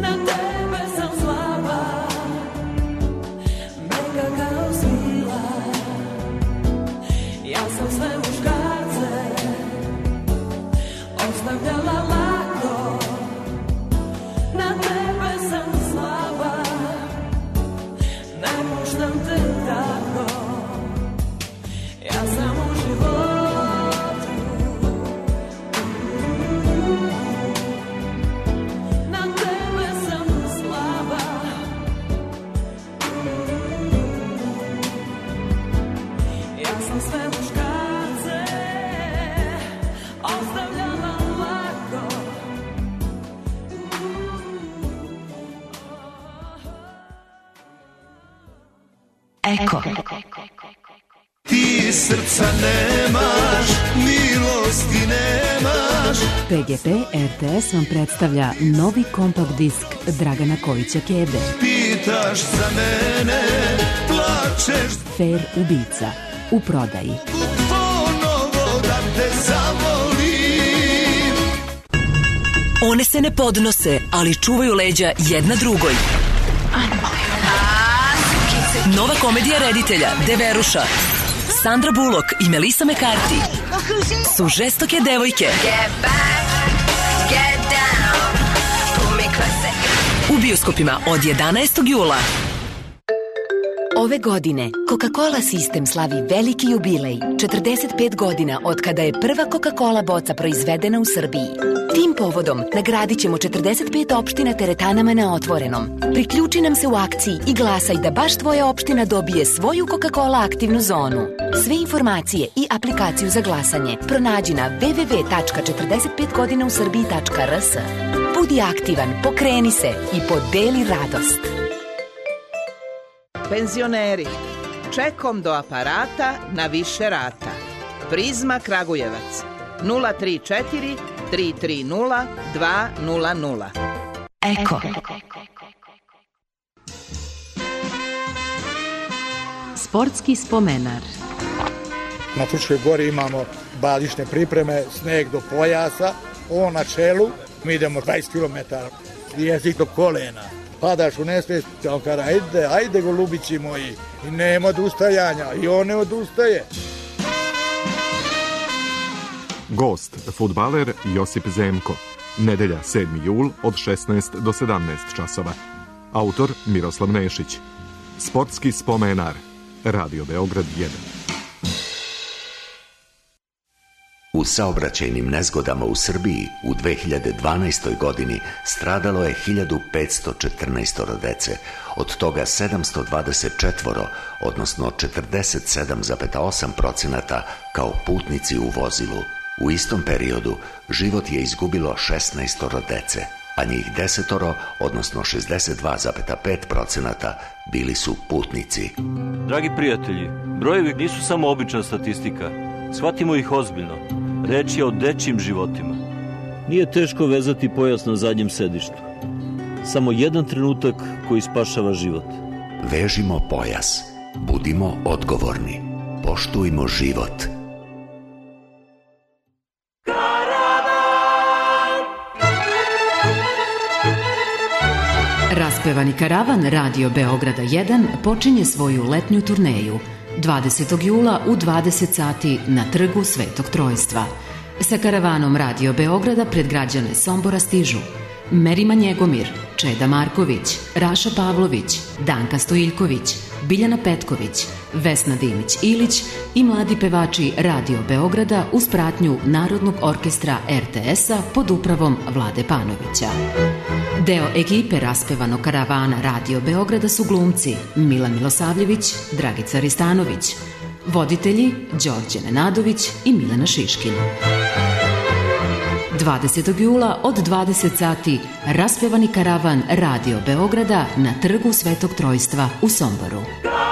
Mega kao svila Eko. Ti srca nemaš, milosti nemaš. P G P R T S vam predstavlja novi kompakt disk Dragana Kovića Kebe. Pitaš za mene, plačeš. Fair ubica, u prodaji. Ponovo da te zavolim. One se ne podnose, ali čuvaju leđa jedna drugoj. Nova komedija reditelja Deveruša, Sandra Bullock i Melissa McCarthy su žestoke devojke u bioskopima od jedanaestog jula. Ove godine Coca-Cola sistem slavi veliki jubilej, četrdeset pet godina od kada je prva Coca-Cola boca proizvedena u Srbiji. Tim povodom nagradit ćemo četrdeset pet opština teretanama na otvorenom. Priključi nam se u akciji i glasaj da baš tvoja opština dobije svoju Coca-Cola aktivnu zonu. Sve informacije i aplikaciju za glasanje pronađi na w w w tačka četrdeset pet godina u srbiji tačka r s. Budi aktivan, pokreni se i podeli radost. Penzioneri, čekom do aparata na više rata. Prizma Kragujevac, nula tri četiri tri tri nula dva nula nula. Eko. Sportski spomenar. Na Fruškoj gori imamo bazične pripreme, sneg do pojasa, on na čelu, mi idemo dvadeset kilometara, jezik do kolena. Padaš u nesvijest, on kada ajde, ajde golubići moji, i nema odustajanja, i on ne odustaje. Gost, fudbaler Josip Zemko. Nedelja sedmi jul od šesnaest do sedamnaest časova. Autor Miroslav Nešić. Sportski spomenar. Radio Beograd jedan. U saobraćajnim nezgodama u Srbiji u dve hiljade dvanaestoj. godini stradalo je hiljadu petsto četrnaest dece, od toga sedamsto dvadeset četiri, odnosno četrdeset sedam zarez osam procenata kao putnici u vozilu. U istom periodu život je izgubilo šesnaest dece, a njih desetoro, odnosno šezdeset dva zarez pet procenata, bili su putnici. Dragi prijatelji, brojevi nisu samo obična statistika. Shvatimo ih ozbiljno. Reč je o dečjim životima. Nije teško vezati pojas na zadnjem sedištu. Samo jedan trenutak koji spašava život. Vežimo pojas. Budimo odgovorni. Poštujmo život. Raspevani karavan Radio Beograda jedan počinje svoju letnju turneju dvadesetog jula u dvadeset sati na trgu Svetog Trojstva. Sa karavanom Radio Beograda pred građane Sombora stižu Merima Njegomir, Čeda Marković, Raša Pavlović, Danka Stojiljković, Biljana Petković, Vesna Dimić-Ilić i mladi pevači Radio Beograda uz pratnju Narodnog orkestra R T S-a pod upravom Vlade Panovića. Deo ekipe raspevanog karavana Radio Beograda su glumci Milan Milosavljević, Dragica Ristanović, voditelji Đorđe Nenadović i Milena Šiškin. dvadesetog jula od dvadeset sati raspevani karavan Radio Beograda na trgu Svetog Trojstva u Somboru.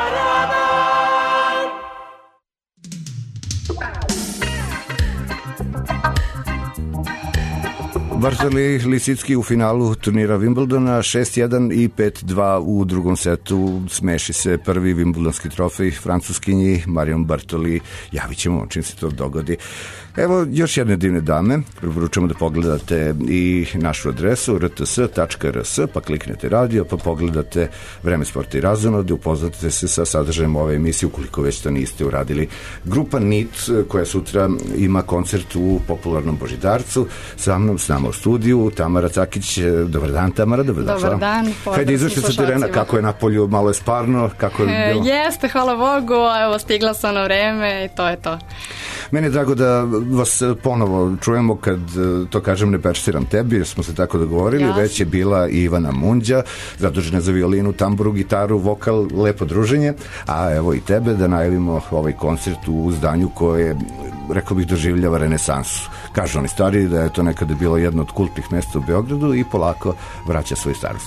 Bartoli Lisicki u finalu turnira Wimbledona šest jedan i pet dva u drugom setu. Smeši se prvi Wimbledonski trofej Francuskinji Marion Bartoli. Javit ćemo čim se to dogodi. Evo još jedne divne dame. Preporučujemo da pogledate i našu adresu r t s tačka r s, pa kliknete radio, pa pogledate Vreme sporta i razonode, upoznate se sa sadržajem ove emisije ukoliko već to niste uradili. Grupa N I T koja sutra ima koncert u popularnom Božidarcu, sa mnom, s nama u studiju Tamara Cakić. Dobar dan, Tamara, dobrodošla. Dobar dan, hajde izašli sa terena, kako je napolju, malo je sparno, kako je bilo? E, jeste, hvala Bogu, evo stigla sam na vreme i to je to. Meni je drago da vas ponovo čujemo kad, to kažem, ne pečtiram tebi, jer smo se tako dogovorili. Jasne. Već je bila i Ivana Munđa, zadužena za violinu, tamburu, gitaru, vokal, lepo druženje, a evo i tebe da najavimo ovaj koncert u zdanju koje, rekao bih, doživljava renesansu. Kažu oni stariji da je to nekada bilo jedno od kultnih mesta u Beogradu i polako vraća svoj staru slavu.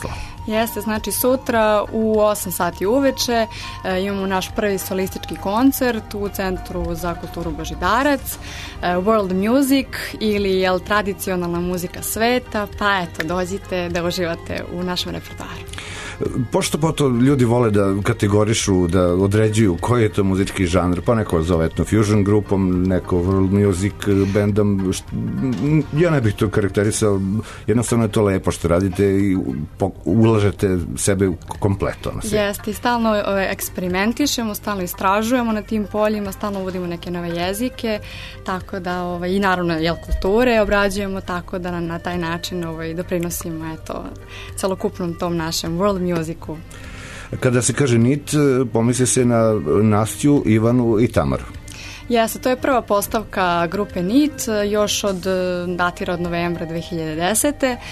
Jeste, znači sutra u osam sati uveče e, imamo naš prvi solistički koncert u Centru za kulturu Božidarac, e, World Music ili jel, tradicionalna muzika sveta, pa eto, dođite da uživate u našem repertoaru. Pošto poto ljudi vole da kategorišu, da određuju koji je to muzički žanr, pa neko zove etno fusion grupom, neko world music bandom, ja ne bih to karakterisao, jednostavno je to lepo što radite i ulažete sebe kompleto na sve. Jeste, i stalno ove, eksperimentišemo, stalno istražujemo na tim poljima, stalno uvodimo neke nove jezike, tako da ove, i naravno jel, kulture obrađujemo, tako da na, na taj način ove, doprinosimo eto, celokupnom tom našem world muziku. Kada se kaže N I T, pomisli se na Nastju, Ivanu i Tamaru. Jeste, to je prva postavka grupe N I T, još od datira od novembra dve hiljade desete. E,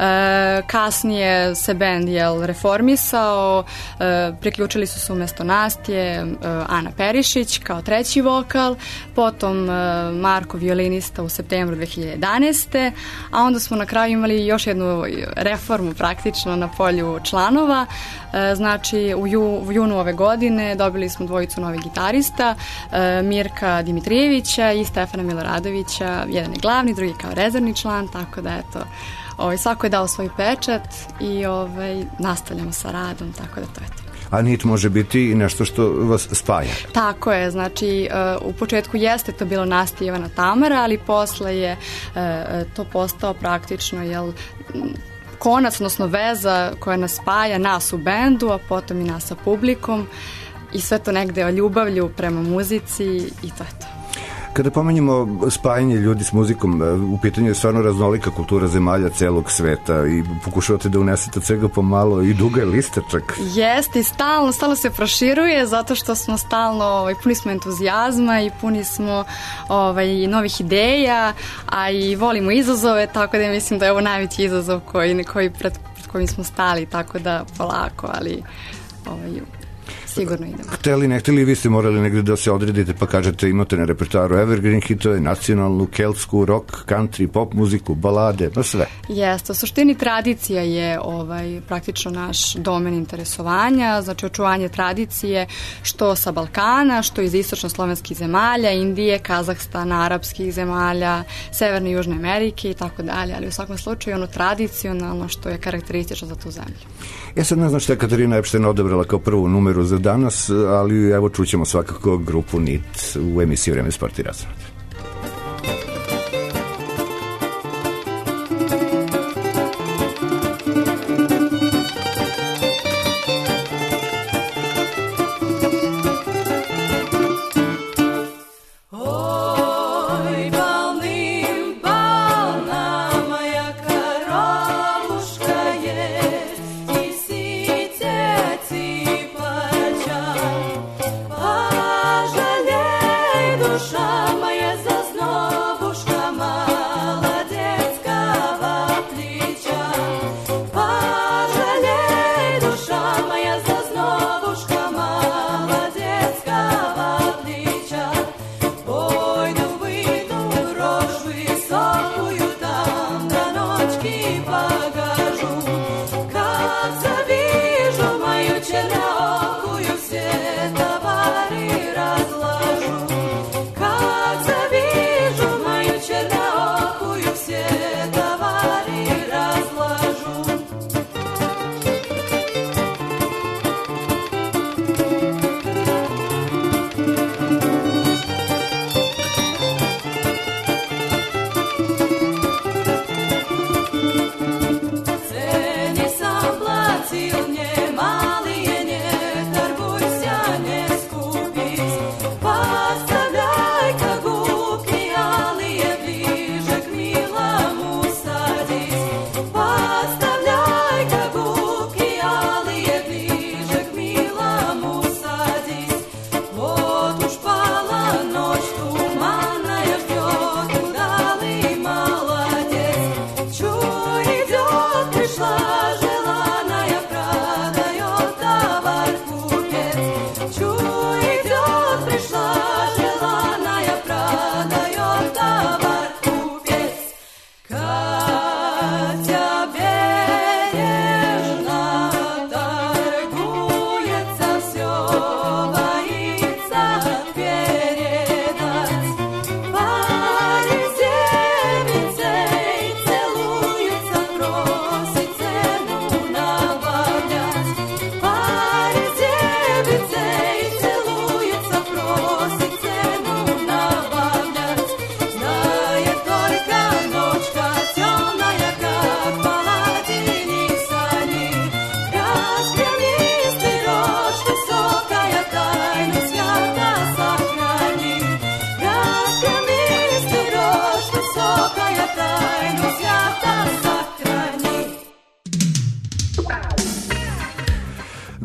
kasnije se bend jel, reformisao, e, priključili su se umesto Nastje e, Ana Perišić kao treći vokal, potom e, Marko violinista u septembru dve hiljade jedanaeste. A onda smo na kraju imali još jednu reformu praktično na polju članova. E, znači u, ju, u junu ove godine dobili smo dvojicu novih gitarista, e, Mirka Dimitrijevića i Stefana Miloradovića, jedan je glavni, drugi kao rezervni član, tako da eto, ovaj, svako je dao svoj pečat i ovaj, nastavljamo sa radom, tako da to je to. A N I T može biti i nešto što vas spaja. Tako je, znači uh, u početku jeste to bilo Nastja i Ivana Tamara, ali posle je uh, to postao praktično, jel, konac, odnosno veza koja nas spaja, nas u bendu, a potom i nas sa publikom. I sve to negde o ljubavlju prema muzici i to je to. Kada pomenjamo spajanje ljudi s muzikom, u pitanju je stvarno raznolika kultura zemalja celog sveta i pokušavate da unesete od svega pomalo i duga je lista čak. Jeste i stalno, stalno se proširuje zato što smo stalno, ovaj, puni smo entuzijazma i puni smo ovaj, novih ideja, a i volimo izazove, tako da mislim da je ovo najveći izazov koji, koji pred, pred kojim smo stali, tako da polako, ali ovaj, sigurno idemo. Hteli, ne hteli, vi ste morali negde da se odredite pa kažete imate na repertoaru evergreen hitove, nacionalnu, keltsku, rock, country, pop muziku, balade, no sve. Jeste, u suštini tradicija je ovaj, praktično naš domen interesovanja, znači očuvanje tradicije što sa Balkana, što iz istočno-slovenskih zemalja, Indije, Kazahstana, arapskih zemalja, Severne i Južne Amerike i tako dalje, ali u svakom slučaju ono tradicionalno što je karakteristično za tu zemlju. Ja sad ne znam što je Katarina Epšten odabrala kao prvu numeru za danas, ali evo čućemo svakako grupu N I T u emisiji Vreme sport i razrad.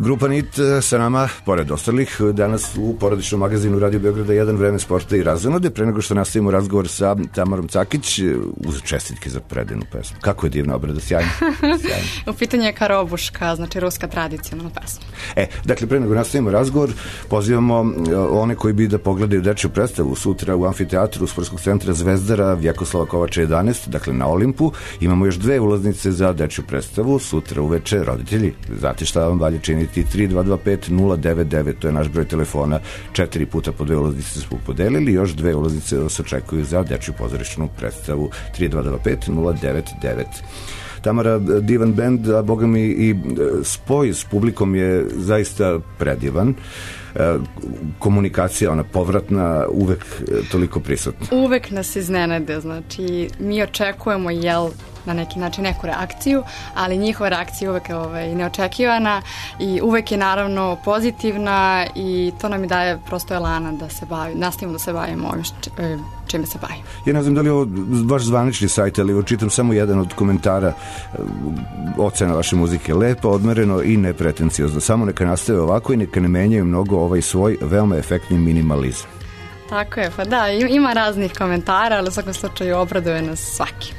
Grupa N I T sa nama, pored ostalih, danas u porodičnom magazinu Radio Beograda jedan, Vreme sporta i razonode. Pre nego što nastavimo razgovor sa Tamarom Cakić, uz čestitke za predenu pesmu. Kako je divna obrada, sjajno. sjajno. U pitanju je Karobuška, znači ruska tradicionalna pesma. E, dakle, pre nego nastavimo razgovor, pozivamo one koji bi da pogledaju dečju predstavu sutra u amfiteatru Sportskog centra Zvezdara Vjekoslava Kovača jedanaest, dakle na Olimpu. Imamo još dve ulaznice za dečju predstavu sutra uveče. Roditelji, znate šta vam valje činiti? tri dva dva pet nula devet devet, to je naš broj telefona. Četiri puta po dve ulaznice smo podelili, još dve ulaznice se očekuju za dečju pozorišnu predstavu. Tri dva dva pet nula devet devet. Tamara, divan bend, a boga mi i spoj s publikom je zaista predivan. Komunikacija, ona povratna, uvek toliko prisutna. Uvek nas iznenade, znači mi očekujemo, jel, na neki način neku reakciju, ali njihova reakcija uvek je ovaj, neočekivana i uvek je naravno pozitivna i to nam i daje prosto elana da se bavi, nastavimo da se bavimo ovim čime se bavimo. Ja ne znam da li je ovo vaš zvanični sajt, ali čitam samo jedan od komentara. Ocena vaše muzike lepa, odmereno i nepretenciozno. Samo neka nastave ovako i neka ne menjaju mnogo ovaj svoj veoma efektni minimalizam. Tako je, pa da, ima raznih komentara, ali u svakom slučaju obraduje nas svaki.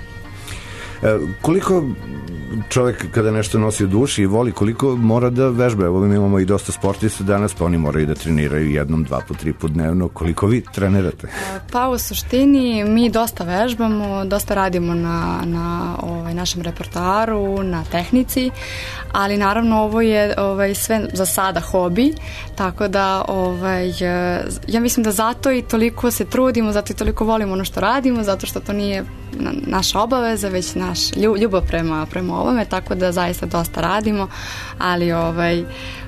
Koliko čovjek kada nešto nosi u duši i voli, koliko mora da vežba? Evo mi imamo i dosta sportista danas, pa oni moraju da treniraju jednom, dva po tri put dnevno. Koliko vi trenirate? Pa u suštini mi dosta vežbamo, dosta radimo na, na ovaj, našem repertoaru, na tehnici, ali naravno ovo je ovaj, sve za sada hobi, tako da ovaj, ja mislim da zato i toliko se trudimo, zato i toliko volimo ono što radimo, zato što to nije naša obaveza, već naš ljubav prema, prema ovome, tako da zaista dosta radimo, ali ovaj,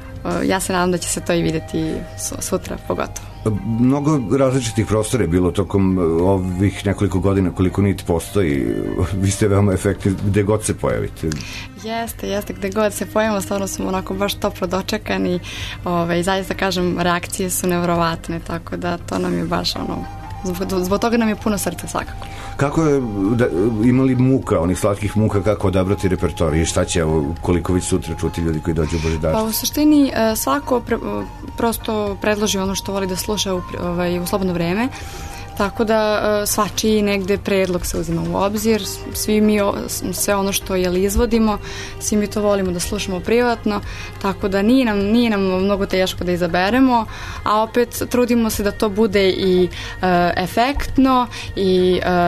ja se nadam da će se to i videti sutra pogotovo. Mnogo različitih prostora je bilo tokom ovih nekoliko godina koliko N I T postoji. Vi ste veoma efektni gde god se pojavite. Jeste, jeste, gde god se pojavimo, stvarno smo onako baš toplo dočekani. Ove, zaista kažem, reakcije su nevjerovatne, tako da to nam je baš ono, zbog, zbog toga nam je puno srca svakako. Kako je, da, imali muka, onih slatkih muka, kako odabrati repertoar i šta će, evo, koliko već sutra čuti ljudi koji dođu u Božidarsku? Pa u suštini svako pre, prosto predloži ono što voli da sluša u, ovaj, u slobodno vreme, tako da svačiji negde predlog se uzima u obzir, svi mi sve ono što jel izvodimo, svi mi to volimo da slušamo privatno, tako da nije nam, nije nam mnogo teško da izaberemo, a opet trudimo se da to bude i uh, efektno i uh,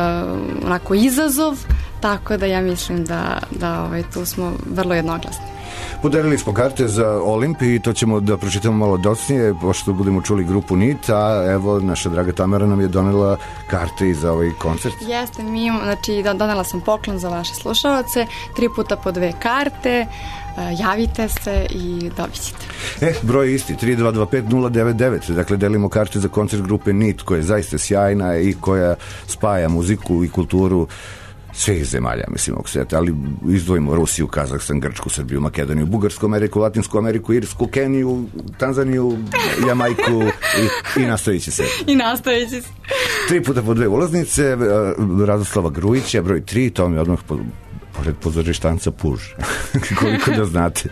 uh, onako izazov, tako da ja mislim da, da ovaj, tu smo vrlo jednoglasni. Podelili smo karte za Olimp i to ćemo da pročitamo malo docnije, pošto budemo čuli grupu N I T, a evo naša draga Tamara nam je donela karte i za ovaj koncert. Jeste, mi, znači donela sam poklon za vaše slušalce, tri puta po dve karte, javite se i dobit ćete. E, broj je isti, tri dva dva pet nula devet devet, dakle delimo karte za koncert grupe N I T, koja je zaista sjajna i koja spaja muziku i kulturu svih zemalja, mislim, ovog sveta, ali izdvojimo Rusiju, Kazahstan, Grčku, Srbiju, Makedoniju, Bugarsku Ameriku, Latinsku Ameriku, Irsku, Keniju, Tanzaniju, Jamajku i, i nastavit će se. I nastavit će se. Tri puta po dve ulaznice, Radoslava Grujića, broj tri, to mi odmah po, pored pozorištanca Puž. Koliko da znate.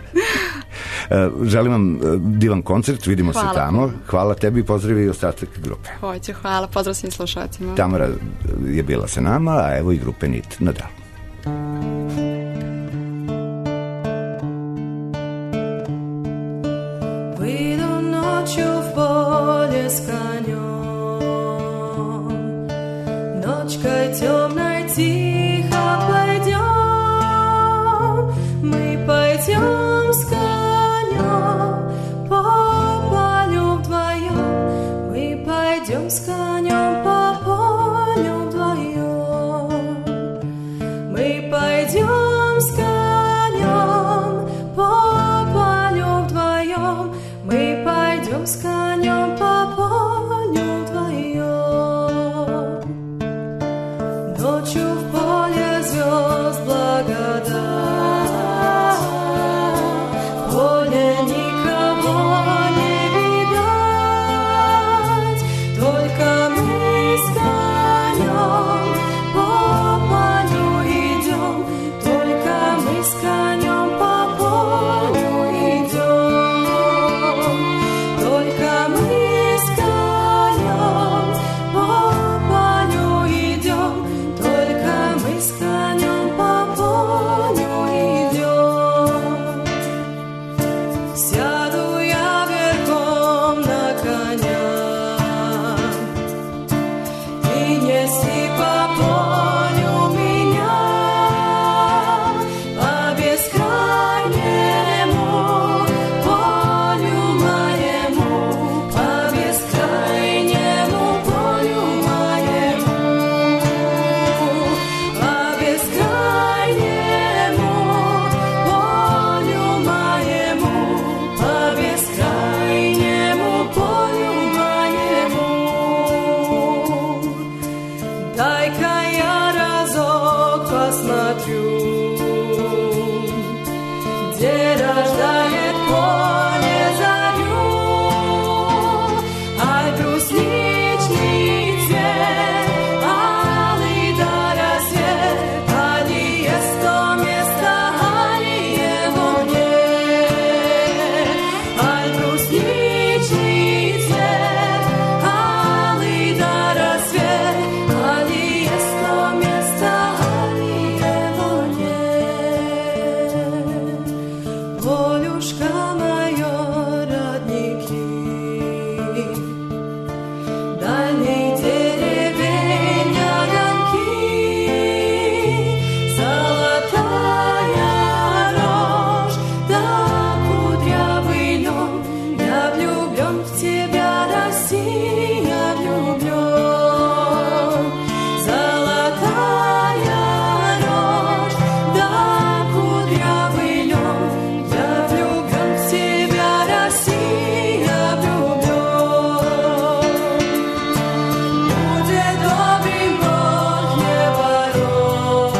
Želim vam divan koncert, vidimo hvala. Se tamo. Hvala tebi i pozdravi i ostatak grupe. Hoću, hvala, pozdrav svim slušalcima. Tamara je bila sa nama, a evo i grupe N I T nadal. Выйду ночью в поле с конем, ночкой темной тихо пойдем, мы пойдем с конем. Пойдем с конем по полю вдвоем. Мы пойдем с конем по полю вдвоем. Мы пойдем с конем по полю вдвоем. Ночью в поле звезд благодать, в поле никого не видать. Только мы с конем по полю идем, только мы с конем по полю идем. tjeraš da je polje za nju. Aj brusnični cvijet, ali da rasvijet, ali je sto mjesta, ali je ovdje. Aj brusnični cvijet, ali da rasvijet, ali je sto mjesta, ali je ovdje. Poljuška majoradniki, dalje terebenja ranki, zalataja rož, da kudrjavый ljom, ja влюблен в тебя, Россия, влюблен. Золотая рожь, да кудрявый лен, я влюблен в тебя, Россия, влюблен. Будет добрым Бог неборот,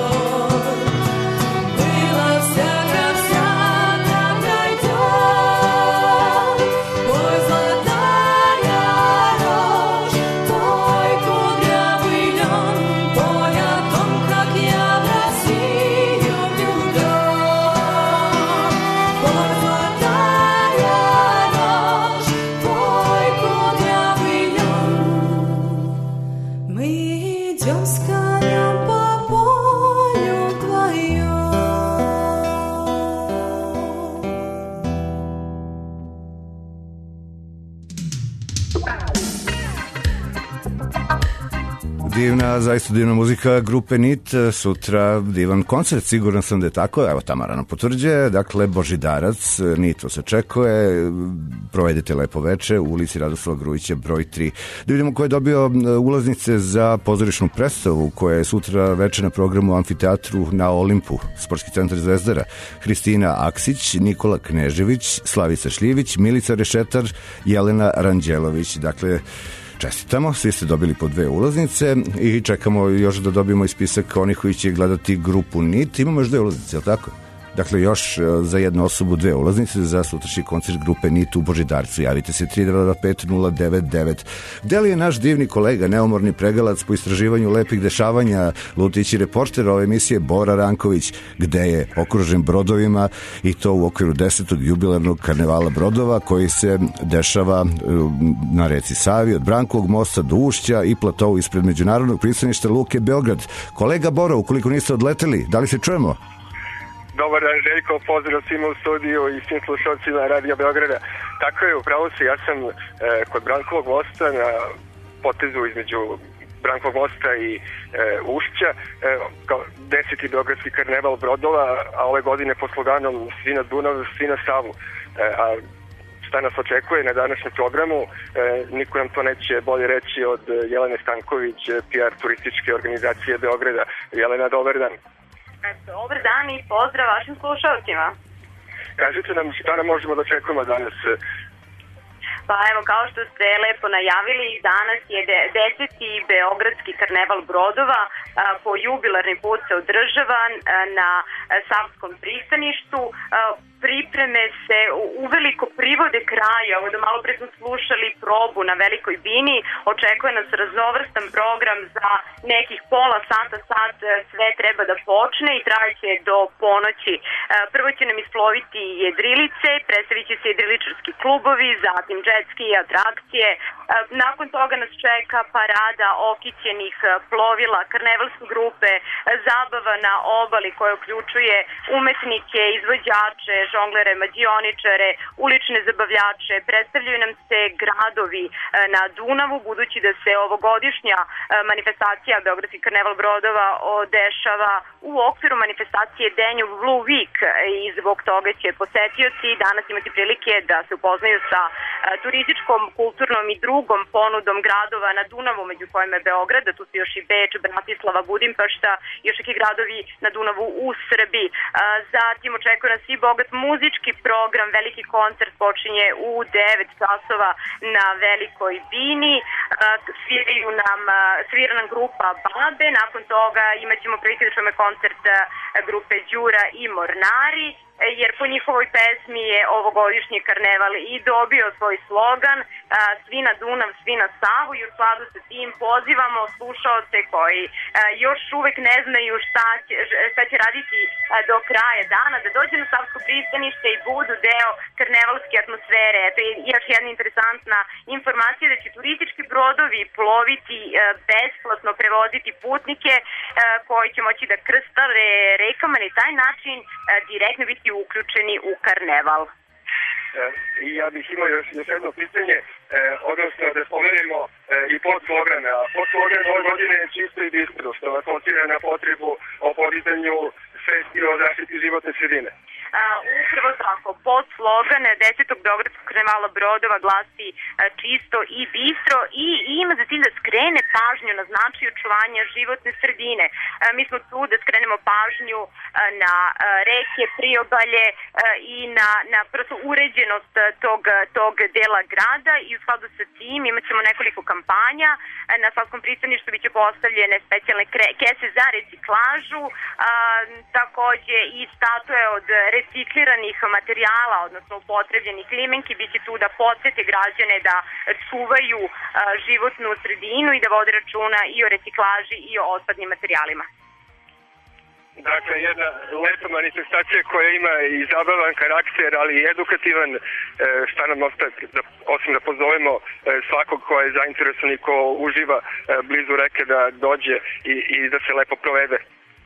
было всяко, всяко пройдет. Ой, золотая рожь, твой кудрявый лен, пой о том, как я в Россию влюблен. Ой, золотая рожь, твой кудрявый лен. Мы идем с конем по полю вдвоем. Divna, zaista divna muzika grupe Nit, sutra divan koncert, siguran sam da je tako, evo Tamara nam potvrđuje, dakle Božidarac, Nit vas očekuje, provedete lepo veče u ulici Radoslava Grujića broj tri. Da vidimo ko je dobio ulaznice za pozorišnu predstavu koja je sutra veče na programu Amfiteatru na Olimpu, Sportski centar Zvezdara. Hristina Aksić, Nikola Knežević, Slavica Šljivić, Milica Rešetar, Jelena Ranđelović, dakle čestitamo, svi ste dobili po dve ulaznice i čekamo još da dobijemo i spisak onih koji će gledati grupu Nit. Imamo još dve ulaznice, je li tako? Dakle, još za jednu osobu dve ulaznice za sutrašnji koncert grupe Nit u Božidarcu. Javite se tri dva dva pet nula devet devet. Gde li je naš divni kolega, neumorni pregalac po istraživanju lepih dešavanja, lutići reporter ove emisije Bora Ranković, gde je okružen brodovima i to u okviru desetog jubilarnog karnevala brodova koji se dešava na reci Savi od Brankovog mosta do Ušća i platovu ispred međunarodnog pristaništa Luke Beograd. Kolega Bora, ukoliko niste odleteli, da li se čujemo? Dobar dan, Željko, pozdrav svima u studiju i svim slušalcima Radio Beograda. Tako je, upravo se, ja sam e, kod Brankovog mosta na potezu između Brankovog mosta i e, Ušća, e, kao deseti beogradski karneval brodova, a ove godine pod sloganom Svi na Dunav, svi na Savu. E, a šta nas očekuje na današnjem programu, e, niko nam to neće bolje reći od Jelene Stanković, P R turističke organizacije Beograda. Jelena, dobar dan. Dobar dan i pozdrav vašim slušalcima. Kažite nam šta nam možemo da očekujemo danas? Pa evo, kao što ste lepo najavili, danas je deseti beogradski karneval brodova, a, po jubilarni put se održava a, na a, Savskom pristaništu. A, pripreme se uveliko privode kraju. Evo da malo pre smo slušali probu na Velikoj Bini. Očekuje nas raznovrstan program za nekih pola sata, sat sve treba da počne i trajaće do ponoći. Prvo će nam isploviti jedrilice, predstavit će se jedriličarski klubovi, zatim džetski atrakcije. Nakon toga nas čeka parada okićenih plovila, karnevalske grupe, zabava na obali koja uključuje umetnike, izvođače, žonglere, mađioničare, ulične zabavljače. Predstavljaju nam se gradovi na Dunavu, budući da se ovogodišnja manifestacija Beogradski karneval brodova dešava u okviru manifestacije Danube Blue Week i zbog toga će posetioci danas imati prilike da se upoznaju sa turističkom, kulturnom i drugom ponudom gradova na Dunavu, među kojima je Beograd, tu su još i Beč, Bratislava, Budimpešta i još neki gradovi na Dunavu u Srbiji. Zatim očekuje nas i bogat muzički program, veliki koncert počinje u devet časova na Velikoj Bini, sviraju nam, svira nam grupa Babe, nakon toga imat ćemo prilike da čujemo koncert grupe Đura i Mornari jer po njihovoj pesmi je ovogodišnji karneval i dobio svoj slogan Svi na Dunav, svi na Savu, i u skladu sa tim pozivamo slušaoce koji još uvek ne znaju šta će, šta će raditi do kraja dana, da dođe na Savsko pristanište i budu deo karnevalske atmosfere. To je još jedna interesantna informacija da će turistički brodovi ploviti besplatno, prevoziti putnike koji će moći da krstare rekama i na taj način direktno biti uključeni u karneval. I ja bih imao još, još jedno pitanje, eh, odnosno da spomenemo eh, i podslogan. Podslogan ove godine je čisto i bistro, što asocira na potrebu o podizanju svesti o zaštiti životne sredine. Uh, upravo tako, pod slogan desetog Beogradskog karnevala brodova glasi uh, čisto i bistro i ima za cilj da skrene pažnju na značaj očuvanja životne sredine. Uh, mi smo tu da skrenemo pažnju uh, na uh, reke, priobalje uh, i na, na prosto uređenost tog, tog dela grada i u skladu sa tim imat ćemo nekoliko kampanja. Uh, na Savskom pristaništu biće postavljene specijalne kese za reciklažu, uh, takođe i statue od recikliranih materijala, odnosno upotrebljenih limenki, biće tu da podsjete građane da čuvaju a, životnu sredinu i da vode računa i o reciklaži i o otpadnim materijalima. Dakle, jedna lepa manifestacija koja ima i zabavan karakter, ali i edukativan, e, šta nam ostaje, da, osim da pozovemo e, svakog ko je zainteresovan i ko uživa e, blizu reke da dođe i, i da se lepo provede.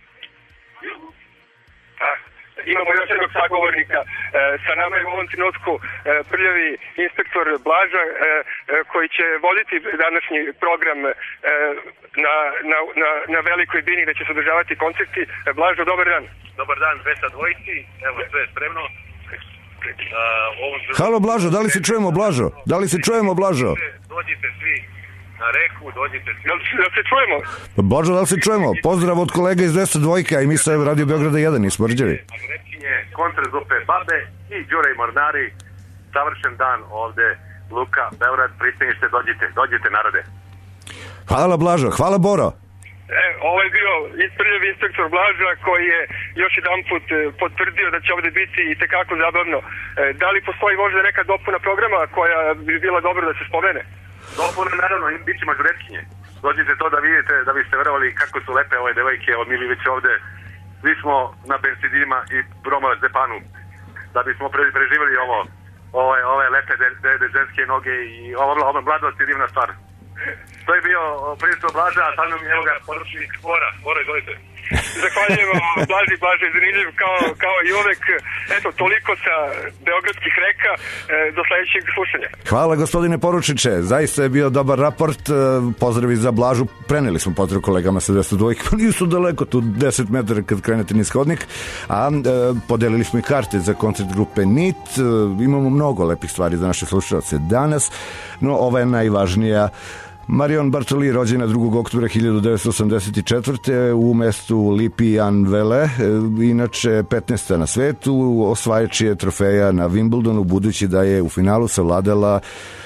A, imamo još jednog sagovornika. E, sa nama je u ovom trenutku e, prljavi inspektor Blaža e, e, koji će voditi današnji program e, na, na, na, na Velikoj Bini gde će se održavati koncerti. E, Blažo, dobar dan. Dobar dan, Beta dvojci. Evo, sve je spremno. Uh, ovom... Halo Blažo, da li se čujemo Blažo? Da li se čujemo Blažo? Dođite svi na reku, dođite svi. Da se čujemo? Blažo, da li se čujemo? Pozdrav od kolega iz dvesta dvojke, a i mi sa Radio Beograda jedan, nismo rđevi. Rekinje, kontrazupe babe i Đure i Mornari. Savršen dan ovde, Luka, Beograd, pristanište, dođite, dođite narode. Hvala Blažo, hvala Boro. E, ovo je bio isprljavi inspektor Blaža koji je još jedan put potvrdio da će ovde biti i tekako zabavno. E, da li postoji možda neka dopuna programa koja bi bila dobro da se spomene? Dopuna, naravno, bit će mažuretkinje. Dođite to da vidite, da biste verovali kako su lepe ove devojke od Milivić ovde. Svi smo na bensidima i bromazepanu da bismo pre, preživjeli ovo, ove, ove lepe de, de, de ženske noge i ovo, ovo mladost je divna stvar. To je bio prisustvo Blaža, a sad nam je evo ga poručnik Bora. Bora, izvolite. Zahvaljujemo Blaži, Blaži je zanimljiv kao, kao i uvek. Eto, toliko sa beogradskih reka, do sledećeg slušanja. Hvala gospodine poručiče, zaista je bio dobar raport, pozdravi za Blažu, preneli smo pozdrav kolegama sa dvesta dvojke, pa nisu daleko, tu deset metara kad krenete niz hodnik, a e, podelili smo i karte za koncert grupe N I T, e, imamo mnogo lepih stvari za naše slušalce danas, no ova je najvažnija. Marion Bartoli, rođena drugog oktobra hiljadu devetsto osamdeset četvrte u mestu Lipijanvele, inače petnaesta na svetu, osvajač je trofeja na Wimbledonu, budući da je u finalu savladala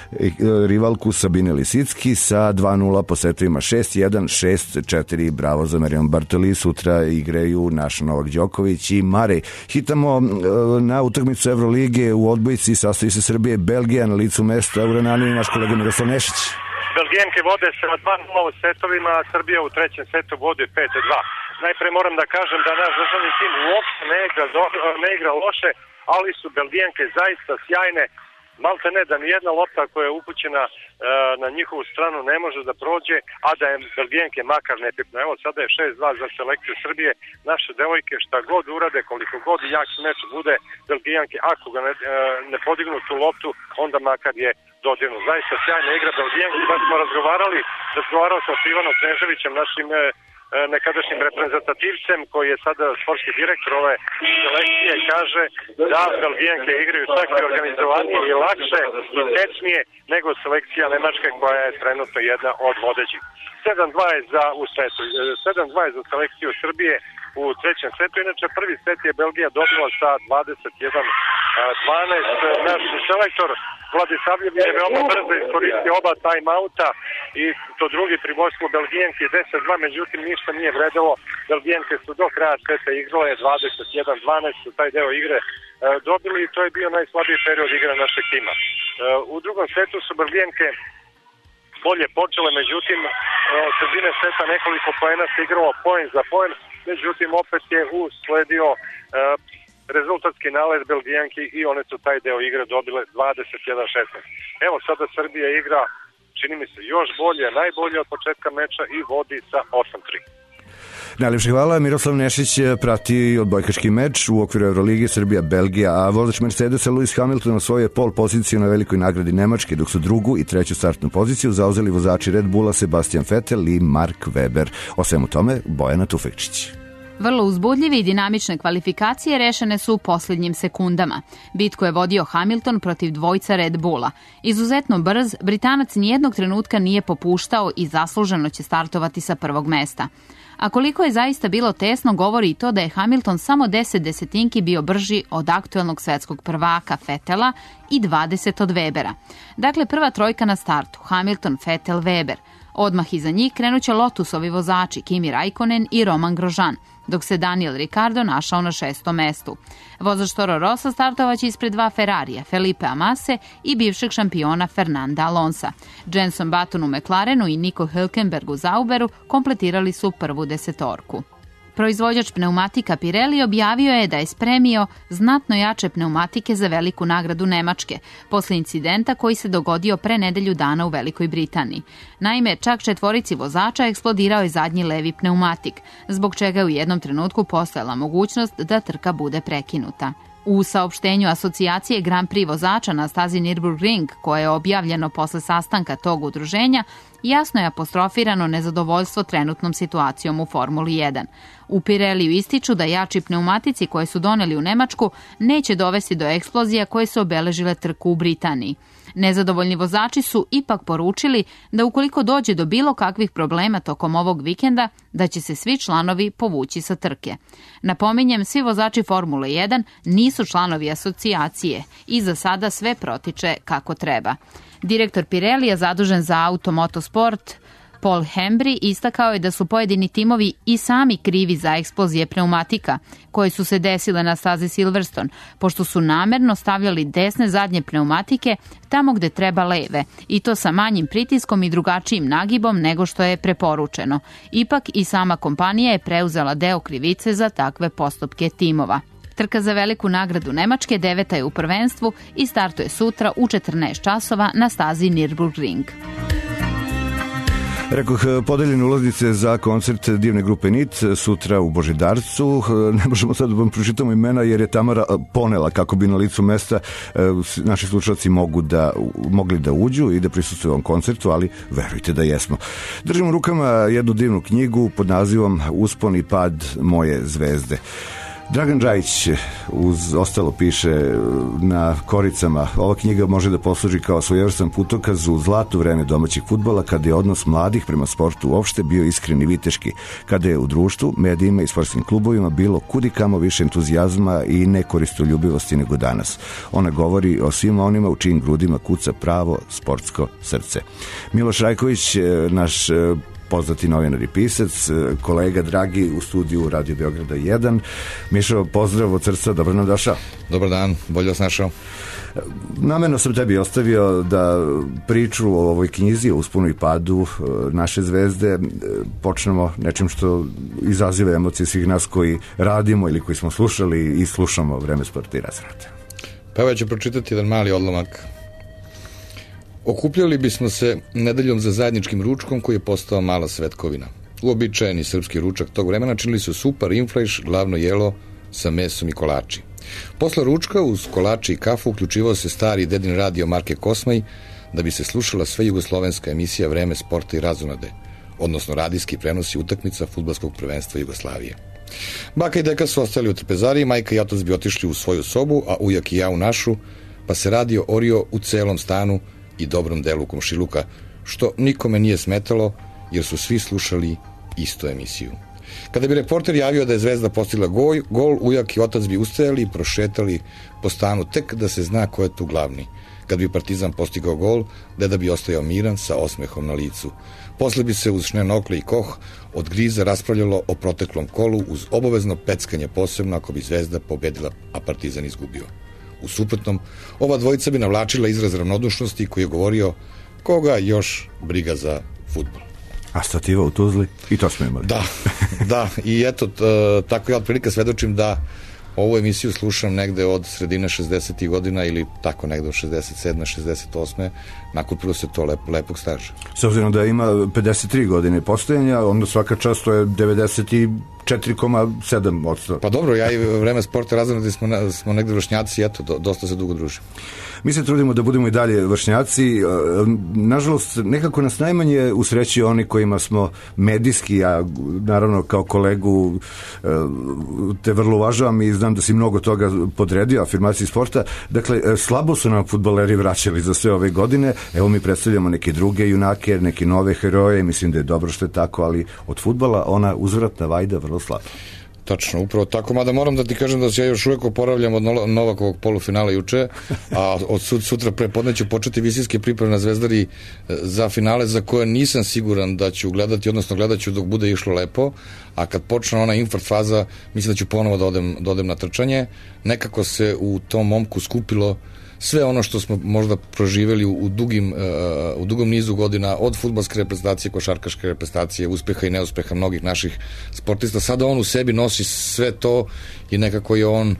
rivalku Sabine Lisicki sa dva nula po setovima šest jedan, šest četiri. Bravo za Marion Bartoli, sutra igraju naš Novak Đoković i Marej. Hitamo na utakmicu Evrolige u odbojici, sastoji se Srbije, Belgija, na licu mesta u Renaniji naš kolega Miroslav Nešić. Belgijanke vode sa dva nula u setovima, a Srbija u trećem setu vodi pet dva. Najpre moram da kažem da naš državni tim uopšte ne igra, ne igra loše, ali su Belgijanke zaista sjajne. Malte ne da nijedna lopta koja je upućena e, na njihovu stranu ne može da prođe, a da je Belgijanke makar nepipno. Evo sada je šest dva za selekciju Srbije. Naše devojke šta god urade, koliko god jak meč bude, Belgijanke ako ga ne, e, ne podignu tu loptu, onda makar je dodirnu. Zaista sjajna igra Belgijanke. Da smo razgovarali, razgovarao sam s Ivanom Kneževićem, našim e, nekadašnjim reprezentativcem koji je sada sportski direktor ove selekcije, kaže da Belgijanke igraju čak i organizovanije i lakše i tečnije nego selekcija Nemačke koja je trenutno jedna od vodećih. sedam dva je za u setu. sedam dva je za selekciju Srbije u trećem setu. Inače prvi set je Belgija dobila sa dvadeset jedan dvanaest. Naš selektor Vladisavljev je veoma brzo iskoristio oba time-outa i to drugi pri vodstvu Belgijanki deset dva, međutim ništa nije vredelo. Belgijanke su do kraja seta igrale dvadeset jedan dvanaest, su taj deo igre e, dobili i to je bio najslabiji period igre našeg tima. E, u drugom setu su Belgijanke bolje počele, međutim od sredine seta nekoliko poena se igralo poen za poen, međutim opet je usledio e, rezultatski nalaz Belgijanki i one su taj deo igre dobile dvadeset jedan šesnaest. Evo sada Srbija igra, čini mi se, još bolje, najbolje od početka meča i vodi sa osam tri. Najlepše hvala. Miroslav Nešić prati odbojkaški meč u okviru Euroligi Srbija-Belgija, a vozač Mercedesa Lewis Hamilton osvojio je pol poziciju na velikoj nagradi Nemačke, dok su drugu i treću startnu poziciju zauzeli vozači Red Bulla Sebastian Vettel i Mark Webber. O svemu tome Bojana Tufekčić. Vrlo uzbudljive i dinamične kvalifikacije rešene su u posljednjim sekundama. Bitku je vodio Hamilton protiv dvojca Red Bulla. Izuzetno brz, Britanac nijednog trenutka nije popuštao i zasluženo će startovati sa prvog mesta. A koliko je zaista bilo tesno, govori i to da je Hamilton samo deset desetinki bio brži od aktuelnog svetskog prvaka Vettela i dvadeset od Webera. Dakle, prva trojka na startu, Hamilton, Vettel, Weber. Odmah iza njih krenuće Lotusovi vozači Kimi Raikkonen i Romain Grosjean, dok se Daniel Ricciardo našao na šestom mestu. Vozač Toro Rossa startovaće ispred dva Ferrarija, Felipe Massa i bivšeg šampiona Fernanda Alonsa. Jenson Button u McLarenu i Nico Hülkenberg u Sauberu kompletirali su prvu desetorku. Proizvođač pneumatika Pirelli objavio je da je spremio znatno jače pneumatike za veliku nagradu Nemačke, posle incidenta koji se dogodio pre nedelju dana u Velikoj Britaniji. Naime, čak četvorici vozača eksplodirao je zadnji levi pneumatik, zbog čega je u jednom trenutku postojala mogućnost da trka bude prekinuta. U saopštenju asocijacije Grand Prix vozača na stazi Nürburgring, koje je objavljeno posle sastanka tog udruženja, jasno je apostrofirano nezadovoljstvo trenutnom situacijom u Formuli jedan. U Pirelliju ističu da jači pneumatici koje su doneli u Nemačku neće dovesti do eksplozija koje su obeležile trku u Britaniji. Nezadovoljni vozači su ipak poručili da ukoliko dođe do bilo kakvih problema tokom ovog vikenda, da će se svi članovi povući sa trke. Napominjem, svi vozači Formule jedan nisu članovi asocijacije i za sada sve protiče kako treba. Direktor Pirellija zadužen za automotosport Paul Hembry istakao je da su pojedini timovi i sami krivi za eksplozije pneumatika koje su se desile na stazi Silverstone, pošto su namerno stavljali desne zadnje pneumatike tamo gde treba leve, i to sa manjim pritiskom i drugačijim nagibom nego što je preporučeno. Ipak i sama kompanija je preuzela deo krivice za takve postupke timova. Trka za veliku nagradu Nemačke deveta je u prvenstvu i startuje sutra u četrnaest časova na stazi Nürburgring. Rekoh, podeljene ulaznice za koncert divne grupe N I T sutra u Božidarcu. Ne možemo sad da vam pročitamo imena jer je Tamara ponela kako bi na licu mesta naši slušalci mogu da, mogli da uđu i da prisustvuju ovom koncertu, ali verujte da jesmo. Držimo u rukama jednu divnu knjigu pod nazivom Uspon i pad moje zvezde. Dragan Džajić uz ostalo piše na koricama: ova knjiga može da posluži kao svojevrstan putokaz u zlato vreme domaćeg fudbala, kada je odnos mladih prema sportu uopšte bio iskren i viteški, kada je u društvu, medijima i sportskim klubovima bilo kudikamo više entuzijazma i nekoristoljubivosti nego danas. Ona govori o svima onima u čijim grudima kuca pravo sportsko srce. Miloš Rajković, naš poznati novinar i pisac, kolega dragi u studiju Radio Beograda jedan. Mišo, pozdrav od srca, dobro nam došao. Dobar dan, bolje vas našao. Namerno sam tebi ostavio da priču o ovoj knjizi, o usponu i padu naše zvezde, počnemo nečim što izaziva emocije svih nas koji radimo ili koji smo slušali i slušamo Vreme sporta i razvrata. Pa evo ja ću pročitati jedan mali odlomak. Okupljali bismo se nedeljom za zajedničkim ručkom koji je postao mala svetkovina. Uobičajeni srpski ručak tog vremena činili su supa, rinflajš, glavno jelo sa mesom i kolači. Posle ručka uz kolači i kafu uključivao se stari dedin radio Marke Kosmaj da bi se slušala sve jugoslovenska emisija Vreme sporta i razonade, odnosno radijski prenosi utakmica fudbalskog prvenstva Jugoslavije. Baka i deka su ostali u trpezariji, majka i otac bi otišli u svoju sobu, a ujak i ja u našu, pa se radio orio u celom stanu i dobrom delu komšiluka, što nikome nije smetalo, jer su svi slušali istu emisiju. Kada bi reporter javio da je Zvezda postigla gol, gol, ujak i otac bi ustajali i prošetali po stanu tek da se zna ko je tu glavni. kad bi Partizan postigao gol, deda bi ostajao miran sa osmehom na licu. Posle bi se uz Šnenokle i Koh od griza raspravljalo o proteklom kolu uz obavezno peckanje, posebno ako bi Zvezda pobedila, a Partizan izgubio. U suprotnom, ova dvojica bi navlačila izraz ravnodušnosti koji je govorio koga još briga za fudbal. A stativa u Tuzli? I to smo imali. Da, da. I eto, t, tako ja otprilike svedočim da ovu emisiju slušam negde od sredine šezdesetih godina ili tako negde od šezdeset sedme šezdeset osme nakupilo se to lep, lepog staža. S obzirom da ima pedeset tri godine postojanja, onda svaka čast to je devedeset četiri zarez sedam posto. Pa dobro, ja i vreme sporta razredno smo, smo negde vršnjaci, eto, do, dosta se dugo družimo. Mi se trudimo da budemo i dalje vršnjaci. Nažalost, nekako nas najmanje usreći oni kojima smo medijski, ja naravno kao kolegu te vrlo uvažavam i znam da si mnogo toga podredio, afirmaciji sporta. Dakle, slabo su nam fudbaleri vraćali za sve ove godine. Evo mi predstavljamo neke druge junake, neke nove heroje, mislim da je dobro što je tako, ali od fudbala ona uzvratna vajda vrlo slaba. Tačno, upravo tako, mada moram da ti kažem da se ja još uvek oporavljam od Novakovog polufinala juče, a od sutra prepodne ću početi visinske pripreme na Zvezdari za finale za koje nisam siguran da ću gledati, odnosno gledat ću dok bude išlo lepo, a kad počne ona infart faza, mislim da ću ponovo da odem, da odem na trčanje. Nekako se u tom momku skupilo sve ono što smo možda proživeli u, dugim, uh, u dugom nizu godina, od fudbalske reprezentacije, košarkaške reprezentacije, uspeha i neuspeha mnogih naših sportista. Sada on u sebi nosi sve to i nekako je on uh,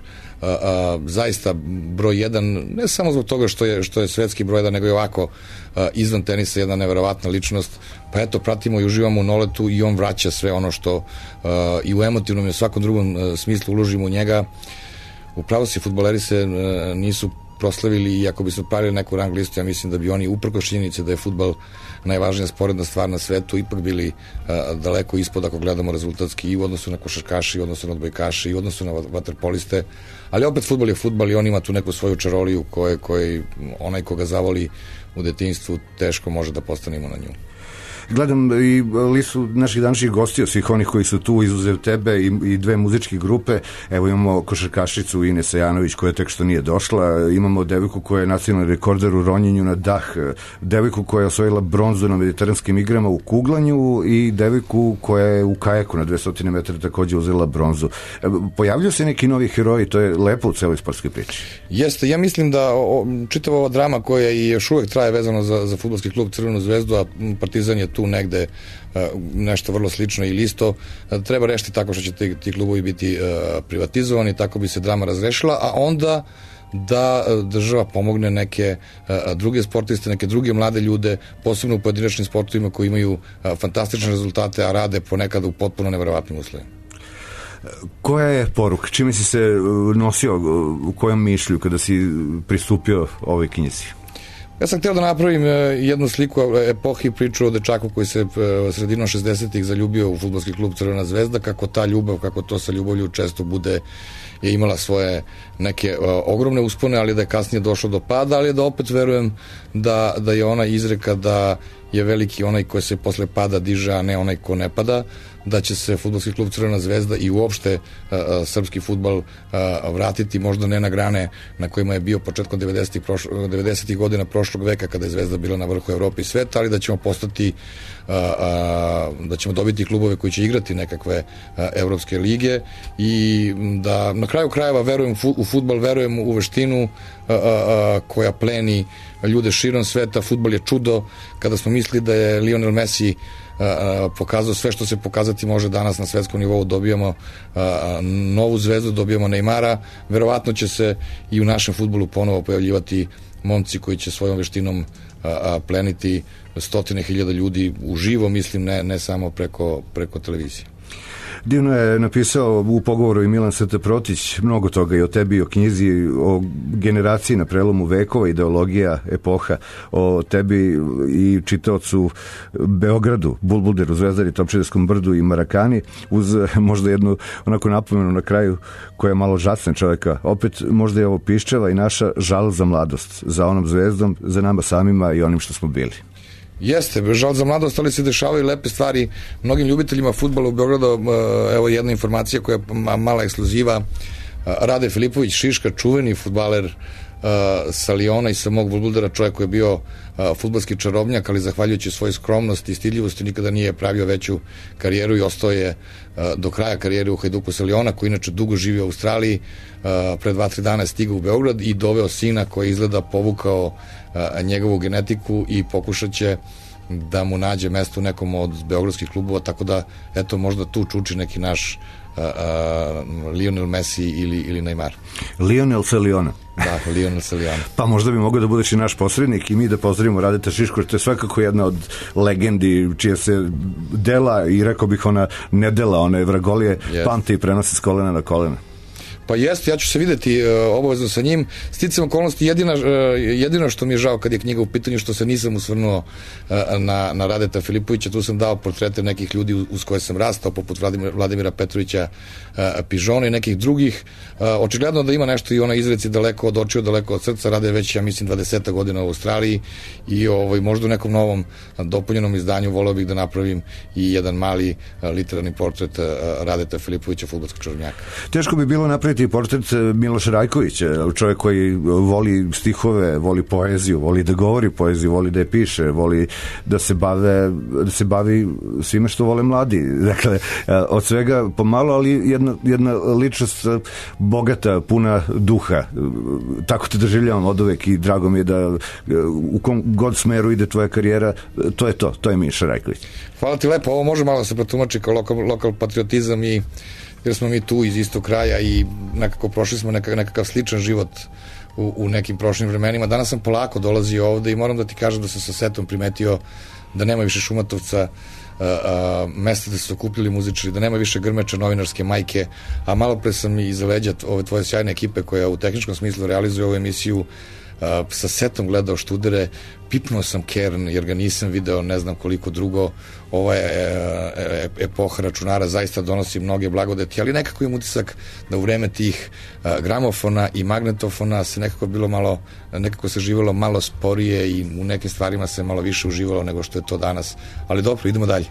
uh, zaista broj jedan, ne samo zbog toga što je, što je svetski broj jedan, nego je ovako uh, izvan tenisa jedna neverovatna ličnost. Pa eto, pratimo i uživamo u Noletu i on vraća sve ono što uh, i u emotivnom i u svakom drugom uh, smislu uložimo u njega. Upravo si, fudbaleri se uh, nisu proslavili i ako bi smo pravili neku rang listu, ja mislim da bi oni uprkos činjenice da je fudbal najvažnija sporedna stvar na svetu, ipak bili a, daleko ispod ako gledamo rezultatski i u odnosu na košarkaše, i u odnosu na odbojkaše, i u odnosu na vaterpoliste, ali opet fudbal je fudbal i on ima tu neku svoju čaroliju koje, koje onaj koga zavoli u detinjstvu teško može da postane imuna nju. Gledam i listu naših današnjih gostija, svih onih koji su tu, izuzev tebe i, i dve muzičke grupe. Evo imamo košarkašicu Ines Janović koja tek što nije došla, imamo devojku koja je nacionalni rekorder u ronjenju na dah, devojku koja je osvojila bronzu na mediteranskim igrama u kuglanju i devojku koja je u kajaku na dvesta metara takođe uzela bronzu. Pojavljaju se neki novi heroji, to je lepo u celoj sportskoj priči. Jeste, ja mislim da o, čitava ova drama koja i još uvek traje vezano za, za fudbalski klub Crvenu zvezdu, a Partizan je tu negde uh, nešto vrlo slično ili isto, uh, treba rešiti tako što će ti, ti klubovi biti uh, privatizovani, tako bi se drama razrešila, a onda da uh, država pomogne neke uh, druge sportiste, neke druge mlade ljude, posebno u pojedinačnim sportovima koji imaju uh, fantastične rezultate, a rade ponekad u potpuno neverovatnim uslovima. Koja je poruka? Čime si se nosio, u kojom mišlju kada si pristupio ovoj knjizi? Ja sam htio da napravim jednu sliku epohi, priču o dečaku koji se sredinom šezdesetih zaljubio u fudbalski klub Crvena zvezda, kako ta ljubav, kako to sa ljubavlju često bude, je imala svoje neke uh, ogromne uspone, ali da je kasnije došlo do pada, ali da opet verujem da, da je ona izreka da je veliki onaj koji se posle pada diže, a ne onaj ko ne pada, da će se fudbalski klub Crvena zvezda i uopšte uh, srpski fudbal uh, vratiti možda ne na grane na kojima je bio početkom devedesetih, prošlo, devedesetih godina prošlog veka kada je Zvezda bila na vrhu Evrope i sveta, ali da ćemo postati uh, uh, da ćemo dobiti klubove koji će igrati nekakve uh, evropske lige i da na kraju krajeva verujem u fudbal, verujem u veštinu uh, uh, koja pleni ljude širom sveta. Fudbal je čudo. Kada smo mislili da je Lionel Messi pokazao sve što se pokazati može danas na svetskom nivou, dobijamo novu zvezdu, dobijamo Neymara, verovatno će se i u našem fudbalu ponovo pojavljivati momci koji će svojom veštinom pleniti stotine hiljada ljudi uživo, mislim, ne, ne samo preko, preko televizije. Divno je napisao u pogovoru i Milan Sete Protić mnogo toga i o tebi, o knjizi, o generaciji na prelomu vekova, ideologija, epoha, o tebi i čitaocu Beogradu, Bulbulderu, Zvezdari, Topčiderskom brdu i Marakani, uz možda jednu onako napomenu na kraju koja je malo žacna čoveka. Opet možda je ovo piščeva i naša žal za mladost, za onom zvezdom, za nama samima i onim što smo bili. Jeste, žal za mladost, ali se dešavaju lepe stvari mnogim ljubiteljima fudbala u Beogradu. Evo jedna informacija koja je mala ekskluziva. Rade Filipović Šiška, čuveni fudbaler sa Liona i sa mog Vlbudara, čovjek koji je bio fudbalski čarobnjak, ali zahvaljujući svojoj skromnosti i stidljivosti nikada nije pravio veću karijeru i ostao je do kraja karijere u Hajduku sa Liona, koji inače dugo živi u Australiji. Pre dva, tri dana je stigao u Beograd i doveo sina koji izgleda povukao njegovu genetiku i pokušat će da mu nađe mesto u nekom od beogradskih klubova, tako da eto možda tu čuči neki naš uh, uh, Lionel Messi ili, ili Neymar. Lionel sa Liona. Da, Lionel sa Liona. Pa možda bi mogao da budeš i naš posrednik i mi da pozdravimo Radeta Šiškovića, to je svakako jedna od legendi čije se dela i rekao bih ona nedela, one vragolije yes. pamte i prenose s kolena na kolena. Pa jeste, ja ću se videti uh, obavezno sa njim. Sticam okolnosti, jedina, uh, jedino što mi je žao kad je knjiga u pitanju, što se nisam usvrnuo uh, na, na Radeta Filipovića, tu sam dao portrete nekih ljudi uz koje sam rastao, poput Vladimira, Vladimira Petrovića uh, Pižona i nekih drugih. Uh, očigledno da ima nešto i ona izreci daleko od očiju, daleko od srca. Rade već, ja mislim, dvadeset godina u Australiji i ovaj, možda u nekom novom dopunjenom izdanju voleo bih da napravim i jedan mali uh, literarni portret uh, Radeta Filipovića, fudbalskog čarobnjaka. Teško bi bilo napraviti portret Miloša Rajkovića, čovjek koji voli stihove, voli poeziju, voli da govori poeziju, voli da je piše, voli da se bave, da se bavi svime što vole mladi. Dakle, od svega pomalo, ali jedna, jedna ličnost bogata, puna duha. Tako te doživljavam od uvek i drago mi je da u kom god smeru ide tvoja karijera, to je to, to je Miloš Rajković. Hvala ti lepo, ovo može malo da se protumači kao lokal, lokal patriotizam i jer smo mi tu iz istog kraja i nekako prošli smo nekakav, nekakav sličan život u, u nekim prošlim vremenima. Danas sam polako dolazio ovde i moram da ti kažem da sam sa setom primetio da nema više Šumatovca, a, a, mesta da su se okupljali muzičari, da nema više grmeče novinarske majke, a malo pre sam i iza leđa ove tvoje sjajne ekipe koja u tehničkom smislu realizuje ovu emisiju a, sa setom gledao Študere, pipnuo sam Kern jer ga nisam video ne znam koliko drugo. Ova je e, e, epoha računara zaista donosi mnoge blagodeti, ali nekako imam utisak da u vreme tih a, gramofona i magnetofona se nekako bilo malo, nekako se živelo malo sporije i u nekim stvarima se malo više uživalo nego što je to danas, ali dobro, idemo dalje.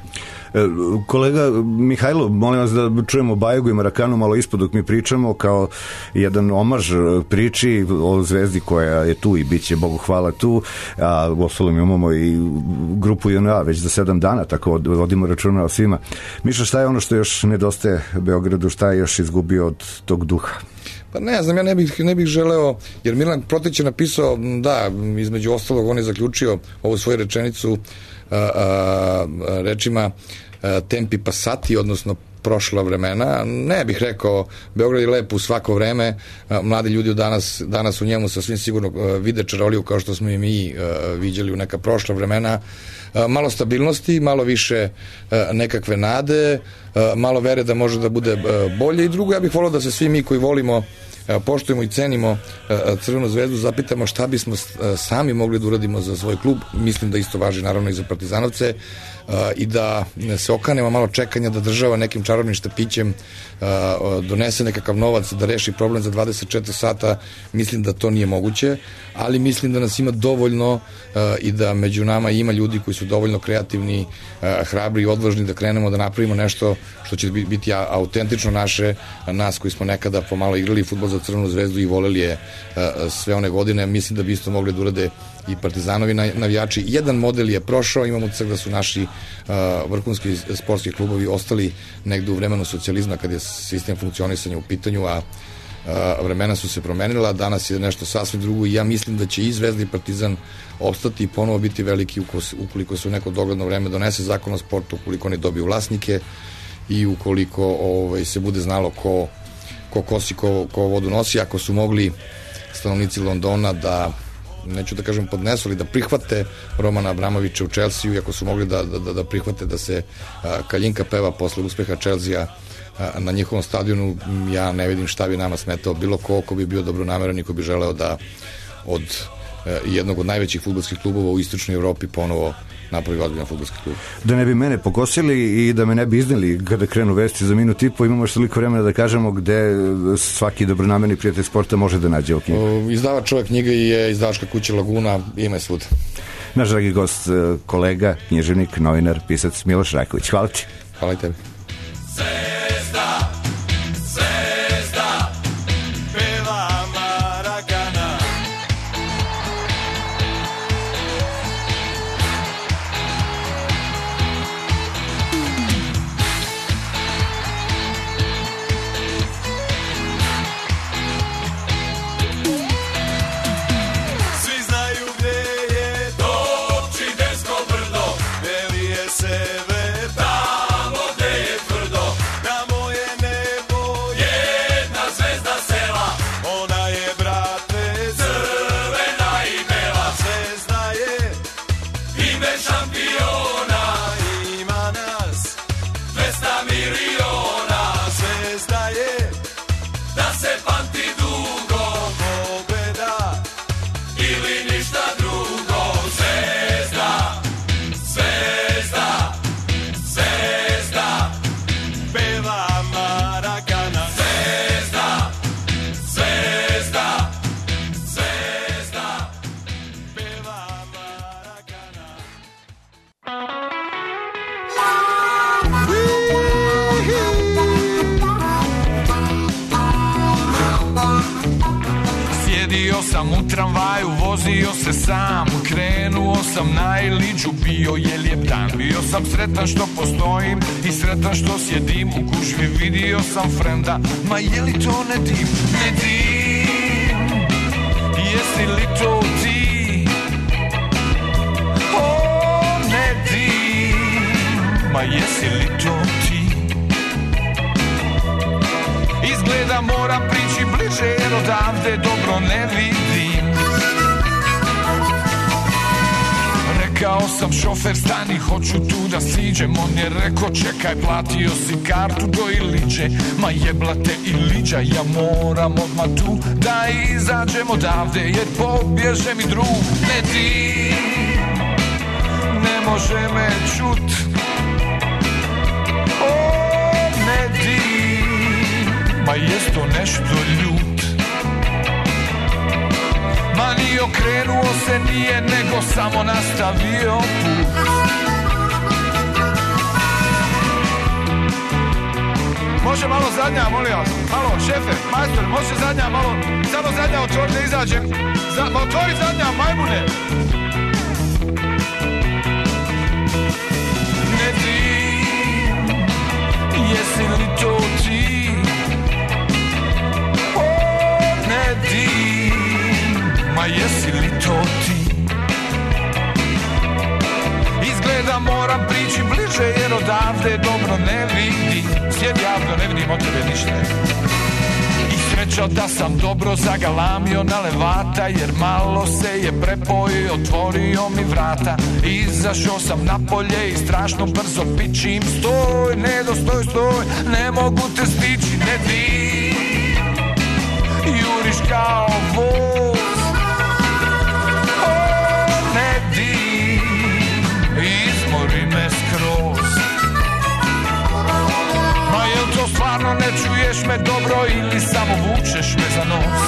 Kolega Mihajlo, molim vas da čujemo Bajagu i Marakanu malo ispod dok mi pričamo, kao jedan omaž priči o zvezdi koja je tu i bit će, Bogu hvala, tu, a u ostalom imamo i grupu J N A već za sedam dana, tako vodimo računa o svima. Miša, šta je ono što još nedostaje Beogradu, šta je još izgubio od tog duha? Pa ne znam, ja ne bih, ne bih želeo, jer Milan Protić je napisao, da, između ostalog on je zaključio ovu svoju rečenicu a, a, rečima a, tempi passati, odnosno prošla vremena. Ne bih rekao, Beograd je lep u svako vreme, mladi ljudi danas, danas u njemu sasvim sigurno vide čaroliju kao što smo i mi viđali u neka prošla vremena. Malo stabilnosti, malo više nekakve nade, malo vere da može da bude bolje i drugo, ja bih volio da se svi mi koji volimo, poštujemo i cenimo Crvenu zvezdu, zapitamo šta bismo sami mogli da uradimo za svoj klub. Mislim da isto važi naravno i za Partizanovce i da se okanemo malo čekanja da država nekim čarobnim štapićem donese nekakav novac da reši problem za dvadeset četiri sata. Mislim da to nije moguće, ali mislim da nas ima dovoljno i da među nama ima ljudi koji su dovoljno kreativni, hrabri i odvažni da krenemo da napravimo nešto što će biti autentično naše, nas koji smo nekada pomalo igrali fudbal za Crvenu zvezdu i voleli je sve one godine. Mislim da bi isto mogli da urade i Partizanovi navijači. Jedan model je prošao, imamo utisak da su naši uh, vrhunski sportski klubovi ostali negde u vremenu socijalizma kad je sistem funkcionisanja u pitanju, a uh, vremena su se promenila, danas je nešto sasvim drugo i ja mislim da će i Zvezda i Partizan opstati i ponovo biti veliki ukoliko se u neko dogledno vreme donese zakon o sportu, ukoliko ne dobiju vlasnike i ukoliko ovaj, se bude znalo ko, ko kosi, ko, ko vodu nosi. Ako su mogli stanovnici Londona da, neću da kažem podnesu, ali da prihvate Romana Abramovića u Chelsea, iako su mogli da, da, da prihvate da se a, Kaljinka peva posle uspeha Chelsea a, na njihovom stadionu, ja ne vidim šta bi nama smetao bilo ko, ko bi bio dobronameran i ko bi želeo da od a, jednog od najvećih fudbalskih klubova u istočnoj Evropi ponovo napravi ozbiljan fudbalski klub. Da ne bi mene pokosili i da me ne bi izneli kada krenu vesti za minut i po, imamo još toliko vremena da kažemo gde svaki dobronamerni prijatelj sporta može da nađe ovu knjigu. Izdavač ove knjige je izdavačka kuća Laguna, ima je svuda. Naš dragi gost, kolega, književnik, novinar, pisac Miloš Rajković. Hvala ti. Hvala i tebi. Sjedio sam u tramvaju, vozio se sam, krenuo sam na Iliđu, bio je lijep dan. Bio sam sretan što postojim i sretan što sjedim u gužvi, vidio sam frenda, ma je li to Nedim? Nedim, jesi li to ti? O, Nedim, ma jesi li to ti? Izgleda moram prići bliže jer odavde dobro ne vidim. Rekao sam šofer stani, hoću tu da siđem. On je rekao čekaj, platio si kartu do Iliđe. Ma jeblate Iliđa, ja moram odmah tu da izađem odavde jer pobježe mi drug. Nedim, ne može me čut. O, Nedim, ma jest to nešto ljut. Ma ni okrenuo se nije, nego samo nastavio put. Može malo zadnja, molim vas. Malo, šefe, majstor, može zadnja, malo. Samo zadnja, otvori da izađem. Za, ma otvori zadnja, majmune. Nedim, jesi li to ti? O, Nedim, ma jesi li to ti? Izgleda moram prići bliže jer odavde dobro ne vidim. Sjedi javno, ne vidim od tebe ništa. I sreća da sam dobro zagalamio na Levata jer malo se je prepojio, otvorio mi vrata. Izašao sam napolje i strašno brzo pičim. Stoj, Nedo, stoj, stoj, ne mogu te stići. Nedim, juriš kao voz. O, Nedim, izmori me skroz. Ma jel to stvarno ne čuješ me dobro ili samo vučeš me za nos?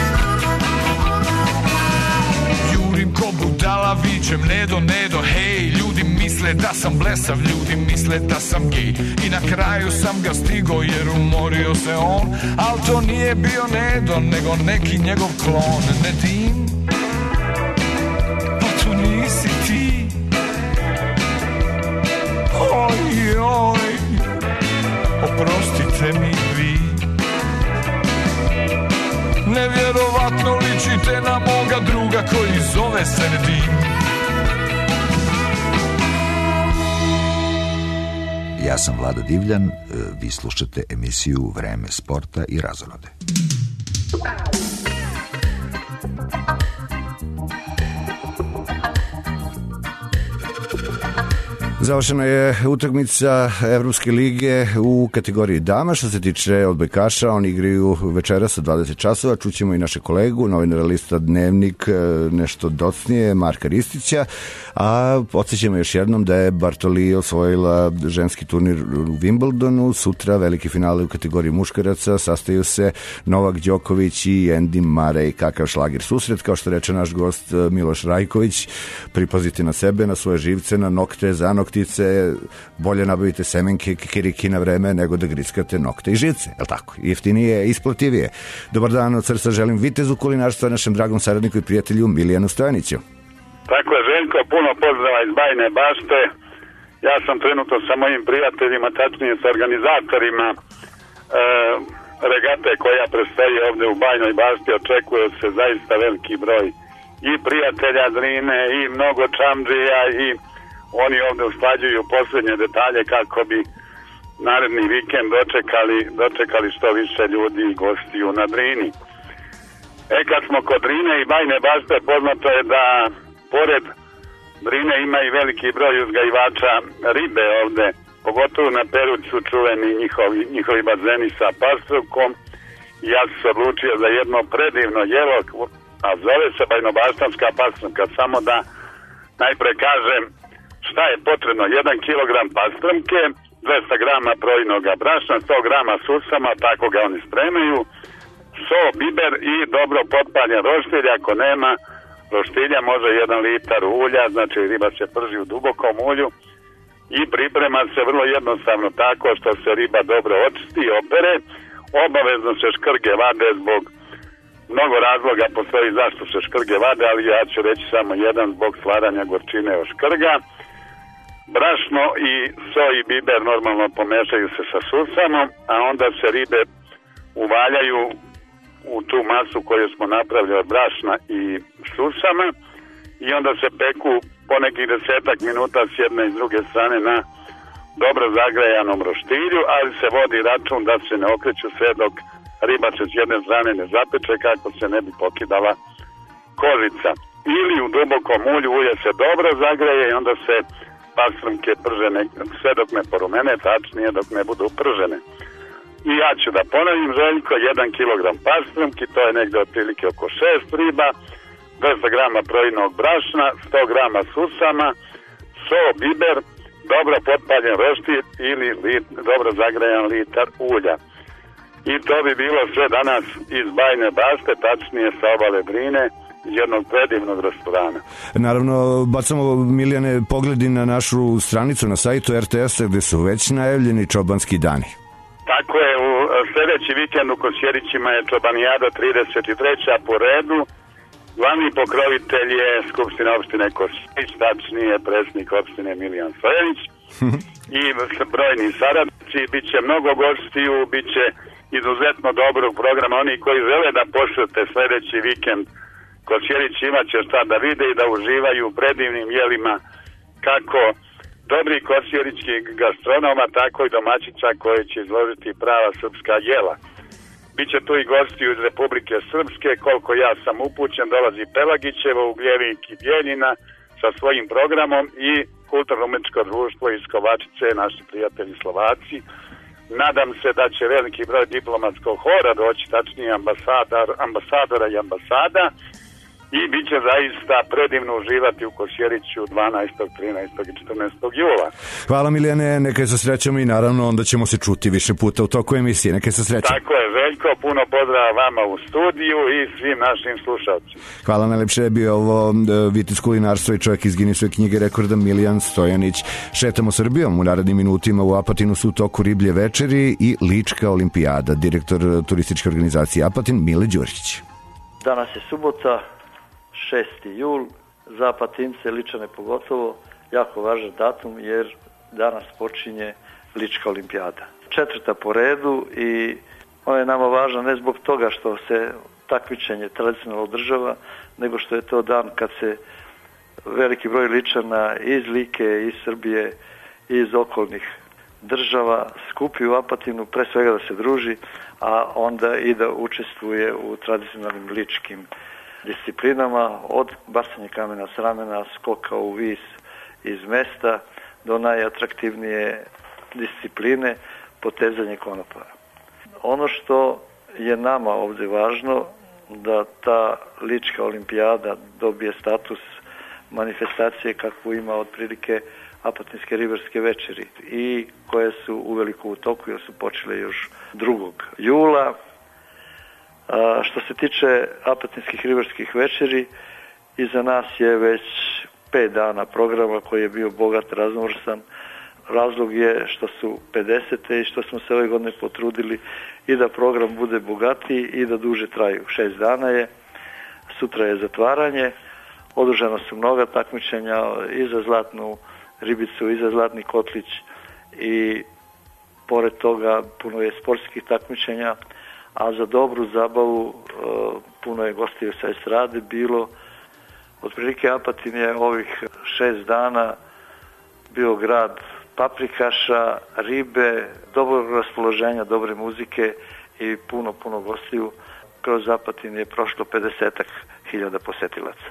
Jurim ko budala, vičem Nedo, Nedo, hej. Ljudi misle da sam blesav, ljudi misle da sam gej. I na kraju sam ga stigo jer umorio se on. Al to nije bio Nedo, nego neki njegov klon. Nedim, pa to nisi ti. Oj, oj, oprostite mi vi. Nevjerovatno ličite na moga druga koji zove se Nedim. Ja sam Vlado Divljan, vi slušate emisiju Vreme sporta i razonode. Završena je utakmica Evropske lige u kategoriji dama. Što se tiče odbojkaša, oni igraju večeras sa dvadeset časova. Čućemo i naše kolegu, novinara lista Dnevnik, nešto docnije, Marka Ristića. A podsjećamo još jednom da je Bartoli osvojila ženski turnir u Wimbledonu. Sutra veliki finale u kategoriji muškaraca. Sastaju se Novak Đoković i Andy Murray. Kakav šlager susret, kao što reče naš gost Miloš Rajković. Pripazite na sebe, na svoje živce, na nokte, zanoktice. Bolje nabavite semenke kikiriki na vreme nego da griskate nokte i živce. Je li tako? Jeftinije, isplativije. Dobar dan od srca želim vitezu kulinarstva, našem dragom saradniku i prijatelju Milijanu Stojaniću. Tako je, Željko, puno pozdrava iz Bajne Bašte. Ja sam trenutno sa mojim prijateljima, tačnije sa organizatorima e, regate koja predstoji ovde u Bajnoj Bašti. Očekuje se zaista veliki broj i prijatelja Drine i mnogo čamdžija i oni ovde usklađuju poslednje detalje kako bi naredni vikend dočekali, dočekali što više ljudi i gostiju na Drini. E, kad smo kod Drine i Bajne Bašte, poznato je da pored Drine ima i veliki broj uzgajivača ribe ovde, pogotovo na Peruću čuveni njihovi, njihovi bazeni sa pastrukom. I ja sam se odlučio za jedno predivno jelo, a zove se bajnobaštanska pastrumka. Samo da najpre kažem šta je potrebno. jedan kilogram pastrumke, dvesta grama trojnoga brašna, sto grama susama, tako ga oni spremaju, so, biber i dobro potpaljen roštilj. Ako nema roštilja, može jedan litar ulja, znači riba se prži u dubokom ulju i priprema se vrlo jednostavno tako što se riba dobro očisti i opere. Obavezno se škrge vade zbog Mnogo razloga postoji zašto se škrge vade, ali ja ću reći samo jedan, zbog stvaranja gorčine od škrga. Brašno i so i biber normalno pomešaju se sa susamom, a onda se ribe uvaljaju u tu masu koju smo napravili od brašna i susama i onda se peku po nekih desetak minuta s jedne i s druge strane na dobro zagrejanom roštilju, ali se vodi račun da se ne okreću sve dok riba se s jedne strane ne zapeče kako se ne bi pokidala kožica. Ili u dubokom ulju ulje se dobro zagreje i onda se pastrmke pržene sve dok ne porumene, tačnije dok ne budu pržene. I ja ću da ponovim, Željko, jedan kilogram pastrmki, to je negde otprilike oko šest riba, dvesta grama projinog brašna, sto grama susama, so, biber, dobro potpaljen roštilj ili lit, dobro zagrejan litar ulja. I to bi bilo sve danas iz Bajne Bašte, tačnije sa obale Drine, iz jednog predivnog restorana. Naravno, bacamo, Milijane, pogledi na našu stranicu na sajtu er te es-a gde su već najavljeni čobanski dani. Tako je, u sljedeći vikend u Kosjerićima je Čobanijada trideset treća po redu. Glavni pokrovitelj je Skupština opštine Kosjerić, tačnije predsjednik opštine Milijan Stojanić i brojni saradnici. Biće mnogo gostiju, biće izuzetno dobrog programa. Oni koji žele da posete sljedeći vikend Kosjerić imat će šta da vide i da uživaju u predivnim jelima kako dobri kosjerički gastronoma, tako i domaćica koje će izložiti prava srpska jela. Biće tu i gosti iz Republike Srpske, koliko ja sam upućen, dolazi Pelagićevo, Ugljevik i Bjeljina sa svojim programom i kulturno-umetničko društvo iz Kovačice, naši prijatelji Slovaci. Nadam se da će veliki broj diplomatskog hora doći, tačnije ambasador, ambasadora i ambasada, i bit će zaista predivno uživati u Kosjeriću dvanaestog, trinaestog i četrnaestog jula. Hvala, Milijane, nekaj se srećamo i naravno onda ćemo se čuti više puta u toku emisije. Nekaj se srećamo. Tako je, Željko, puno pozdrava vama u studiju i svim našim slušalcima. Hvala najlepše, je bio ovo Vitis kulinarstvo i čovjek iz Guinnessove knjige rekorda Milijan Stojanić. Šetamo Srbijom, u narednim minutima u Apatinu su u toku riblje večeri i Lička olimpijada. Direktor turističke organizacije Apatin Mile Đurić. Danas je subota, šesti jul, za Apatince, Ličane pogotovo, jako važan datum jer danas počinje Lička olimpijada. Četvrta po redu i ona je nama važna ne zbog toga što se takmičenje tradicionalno održava, nego što je to dan kad se veliki broj Ličana iz Like, iz Srbije i iz okolnih država skupi u Apatinu, pre svega da se druži, a onda i da učestvuje u tradicionalnim ličkim disciplinama, od bacanja kamena s ramena, skoka u vis iz mesta do najatraktivnije discipline potezanje konopara. Ono što je nama ovdje važno, da ta Lička olimpijada dobije status manifestacije kakvu ima otprilike Apatinske ribarske večeri i koje su uveliko u toku jer su počele još drugog jula. A što se tiče Apatinskih ribarskih večeri, iza nas je već pet dana programa koji je bio bogat, raznovrsan. Razlog je što su pedesete i što smo se ove godine potrudili i da program bude bogatiji i da duže traju. Šest dana je, sutra je zatvaranje, održano su mnoga takmičenja i za zlatnu ribicu, i za zlatni kotlić i pored toga puno je sportskih takmičenja, a za dobru zabavu puno je gostiju sa estrade bilo. Otprilike Apatin je ovih šest dana bio grad paprikaša, ribe, dobrog raspoloženja, dobre muzike i puno, puno gostiju. Kroz Apatin je prošlo pedesetak hiljada posetilaca.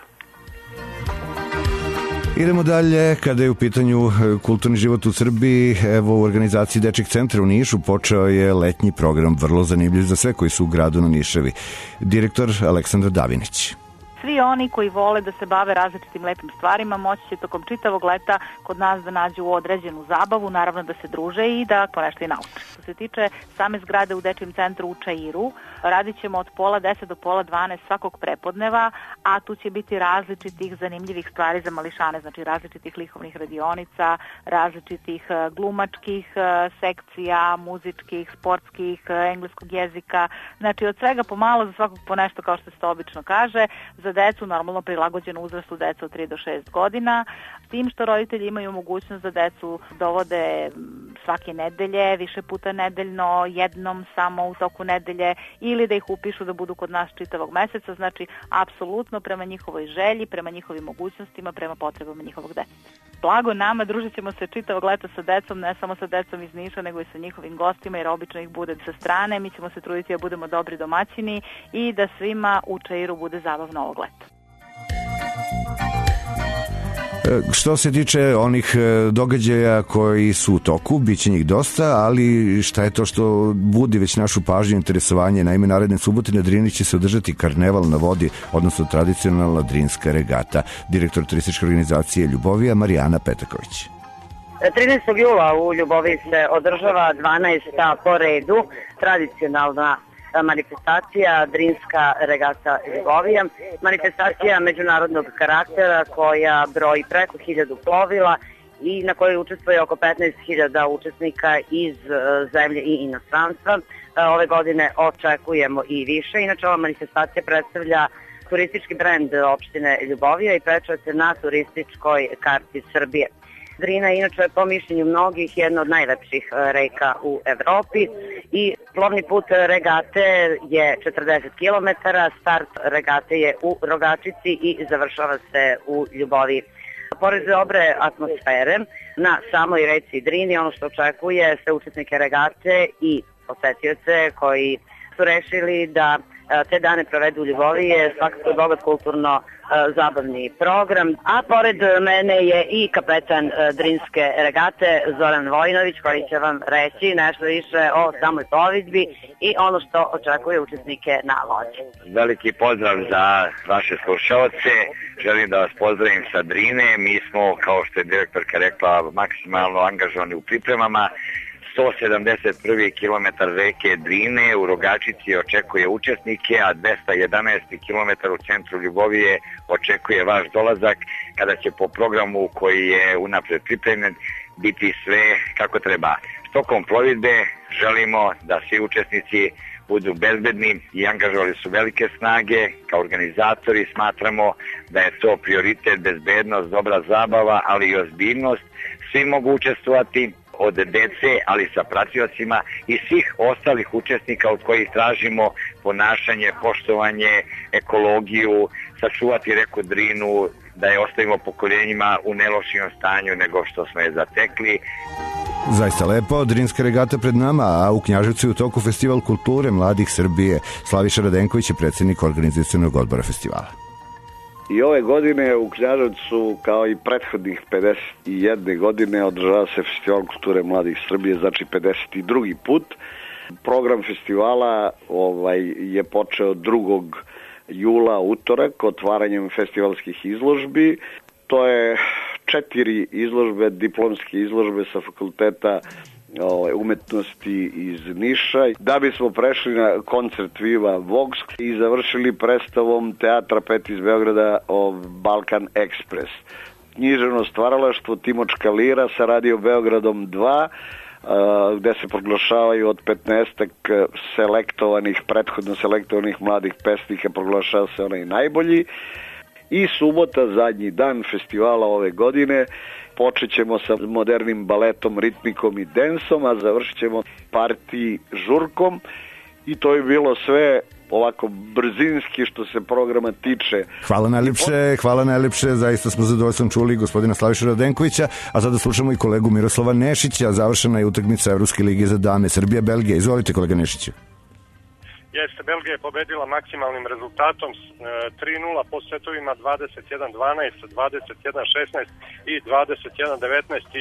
Idemo dalje, kada je u pitanju kulturni život u Srbiji, evo u organizaciji Dečjeg centra u Nišu počeo je letnji program, vrlo zanimljiv za sve koji su u gradu na Niševi. Direktor Aleksandar Davinić. svi oni koji vole da se bave različitim lepim stvarima moći će tokom čitavog leta kod nas da nađu određenu zabavu, naravno da se druže i da ponešto i nauče. Što se tiče same zgrade u Dečijem centru u Čairu, radit ćemo od pola deset do pola dvanaest svakog prepodneva, a tu će biti različitih zanimljivih stvari za mališane, znači različitih likovnih radionica, različitih glumačkih sekcija, muzičkih, sportskih, engleskog jezika, znači od svega pomalo, za svakog po nešto, kao što se to obično kaže, za decu normalno prilagođenu uzrastu deca od tri do šest godina, s tim što roditelji imaju mogućnost da decu dovode svake nedelje, više puta nedeljno, jednom samo u toku nedelje, ili da ih upišu da budu kod nas čitavog meseca, znači apsolutno prema njihovoj želji, prema njihovim mogućnostima, prema potrebama njihovog deteta. Blago nama, družit ćemo se čitavog leta sa decom, ne samo sa decom iz Niša, nego i sa njihovim gostima, jer obično ih bude sa strane. Mi ćemo se truditi da budemo dobri domaćini i da svima u Čairu bude zabavno ovog leta. Što se tiče onih događaja koji su u toku, bit će njih dosta, ali šta je to što budi već našu pažnju i interesovanje? Naime, naredne subote na Drini će se održati karneval na vodi, odnosno tradicionalna drinska regata. Direktor turističke organizacije Ljubovija, Marijana Petaković. trinaestog jula u Ljuboviji se održava dvanaesta po redu tradicionalna manifestacija Drinska regata Ljubovija, manifestacija međunarodnog karaktera koja broji preko hiljadu plovila i na kojoj učestvuje oko petnaest hiljada učesnika iz zemlje i inostranstva. Ove godine očekujemo i više. Inače, ova manifestacija predstavlja turistički brend opštine Ljubovija i pečuje se na turističkoj karti Srbije. Drina je inače po mišljenju mnogih jedna od najlepših reka u Evropi i plovni put regate je četrdeset kilometara, start regate je u Rogačici i završava se u Ljuboviji. Pored dobre atmosfere na samoj reci Drini, ono što očekuje sve učesnike regate i posetioce koji su rešili da te dane provedu u Ljuboviji je svakako bogat kulturno zabavni program, a pored mene je i kapetan Drinske regate Zoran Vojinović koji će vam reći nešto više o samoj plovidbi i ono što očekuje učesnike na vodi. Veliki pozdrav za vaše slušalce, želim da vas pozdravim sa Drine, mi smo, kao što je direktorka rekla, maksimalno angažovani u pripremama. sto sedamdeset prvi kilometar reke Drine u Rogačici očekuje učesnike, a dvesta jedanaesti kilometar u centru Ljubovije očekuje vaš dolazak, kada će po programu koji je unapred pripremljen biti sve kako treba. Tokom plovidbe želimo da svi učesnici budu bezbedni i angažovali su velike snage. Kao organizatori smatramo da je to prioritet, bezbednost, dobra zabava, ali i ozbiljnost. Svi mogu učestvovati, od dece, ali sa pratiocima i svih ostalih učesnika od kojih tražimo ponašanje, poštovanje, ekologiju, sačuvati reku Drinu, da je ostavimo pokoljenjima u nelošijem stanju nego što smo je zatekli. Zaista lepo, Drinska regata pred nama, a u Knjaževcu je u toku Festival kulture mladih Srbije. Slaviša Radenković je predsjednik organizacionog odbora festivala. I ove godine u Knjaževcu, kao i prethodnih pedeset jedne godine, održava se Festival kulture mladih Srbije, znači pedeset drugi put. Program festivala ovaj, je počeo drugog jula, utorak, otvaranjem festivalskih izložbi. To je četiri izložbe, diplomske izložbe sa fakulteta umetnosti iz Niša, da bismo prešli na koncert Viva Vox i završili predstavom Teatra pet iz Beograda o Balkan Express. Književno stvaralaštvo Timočka lira sa Radio Beogradom dva, gde se proglašavaju od petnaestak selektovanih, prethodno selektovanih mladih pesnika, proglašava se onaj najbolji. I subota, zadnji dan festivala ove godine, počet ćemo sa modernim baletom, ritmikom i densom, a završit ćemo partiji žurkom i to je bilo sve ovako brzinski što se programa tiče. Hvala najlepše, hvala najlepše, zaista smo zadovoljstvom čuli gospodina Slaviša Radenkovića, a sada slušamo i kolegu Miroslava Nešića, završena je utakmica Evropske lige za dame Srbija-Belgija. Izvolite, kolega Nešiću. Jeste, Belgija je pobedila maksimalnim rezultatom tri nula po setovima dvadeset jedan dvanaest, dvadeset jedan šesnaest i dvadeset jedan devetnaest i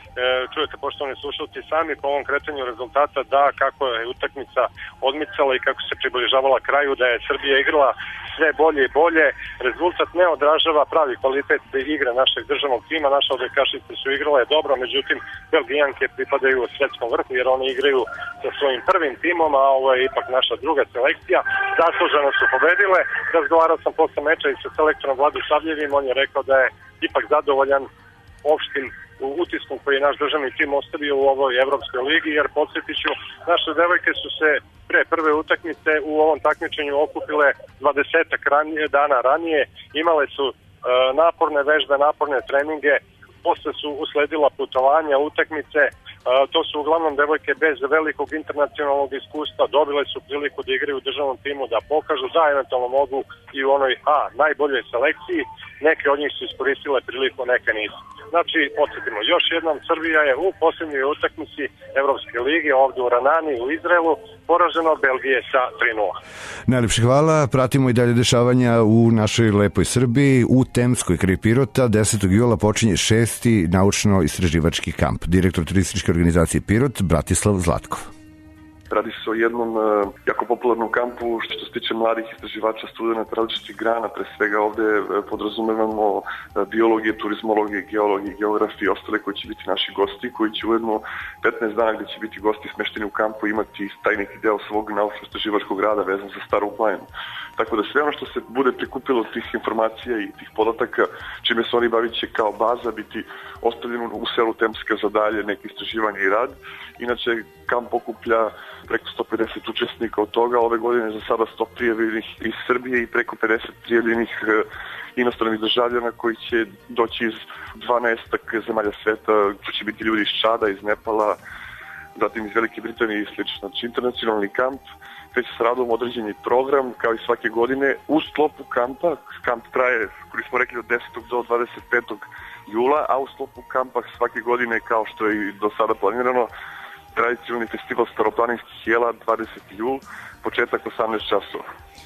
čujete poštovani slušalci sami po ovom kretanju rezultata da kako je utakmica odmicala i kako se približavala kraju, da je Srbija igrala sve bolje i bolje. Rezultat ne odražava pravi kvalitet igre našeg državnog tima. Naše odbojkašice su igrale dobro, međutim Belgijanke pripadaju svetskom vrhu jer one igraju sa svojim prvim timom, a ovo je ipak naša druga selekcija. Zasluženo su pobedile. Razgovarao sam posle meča i sa selektorom Vladom Savljevim, on je rekao da je ipak zadovoljan opštim utiskom koji je naš državni tim ostavio u ovoj Evropskoj ligi, jer podsjetiću, naše devojke su se pre prve utakmice u ovom takmičenju okupile dvadesetak ranije, dana ranije, imale su e, naporne vežbe, naporne treninge, posle su usledila putovanja, utakmice, e, to su uglavnom devojke bez velikog internacionalnog iskustva, dobile su priliku da igraju u državnom timu, da pokažu da eventualno mogu i u onoj A, najboljoj selekciji, neke od njih su iskoristile priliku, neke nisu. Znači, podsjetimo, još jednom Srbija je u posljednjoj utakmici Evropske lige ovdje u Ranani u Izraelu poraženo Belgije sa tri nula. Najlepše hvala, pratimo i dalje dešavanja u našoj lepoj Srbiji. U Temskoj kraj Pirota desetog jula počinje šesti naučno-istraživački kamp. Direktor turističke organizacije Pirot, Bratislav Zlatkov. Radi se o jednom uh, jako popularnom kampu što se tiče mladih istraživača, studenta različitih grana, pre svega ovde uh, podrazumevamo uh, biologije, turizmologije, geologije, geografije i ostale koji će biti naši gosti, koji će ujedno petnaest dana gde će biti gosti smešteni u kampu imati taj neki deo svog naučno-istraživačkog rada vezan za Staru planinu. Tako da sve ono što se bude prikupilo tih informacija i tih podataka, čime se oni bavit će kao baza, biti ostavljeno u selu Temska za dalje neke istraživanje i rad. Inače, kamp okuplja preko sto pedeset učesnika od toga. Ove godine za sada sto prijavljenih iz Srbije i preko pedeset prijavljenih e, inostranih državljana koji će doći iz dvanaestak zemalja sveta. To će biti ljudi iz Čada, iz Nepala, zatim iz Velike Britanije i slično. Znači, internacionalni kamp kreće sa radom određeni program, kao i svake godine, u sklopu kampa. Kamp traje, koji smo rekli, od desetog do dvadeset petog jula, a u sklopu kampa svake godine, kao što je i do sada planirano, tradicionalni festival staroplaninskih jela, dvadeseti jul, početak osamnaest časova.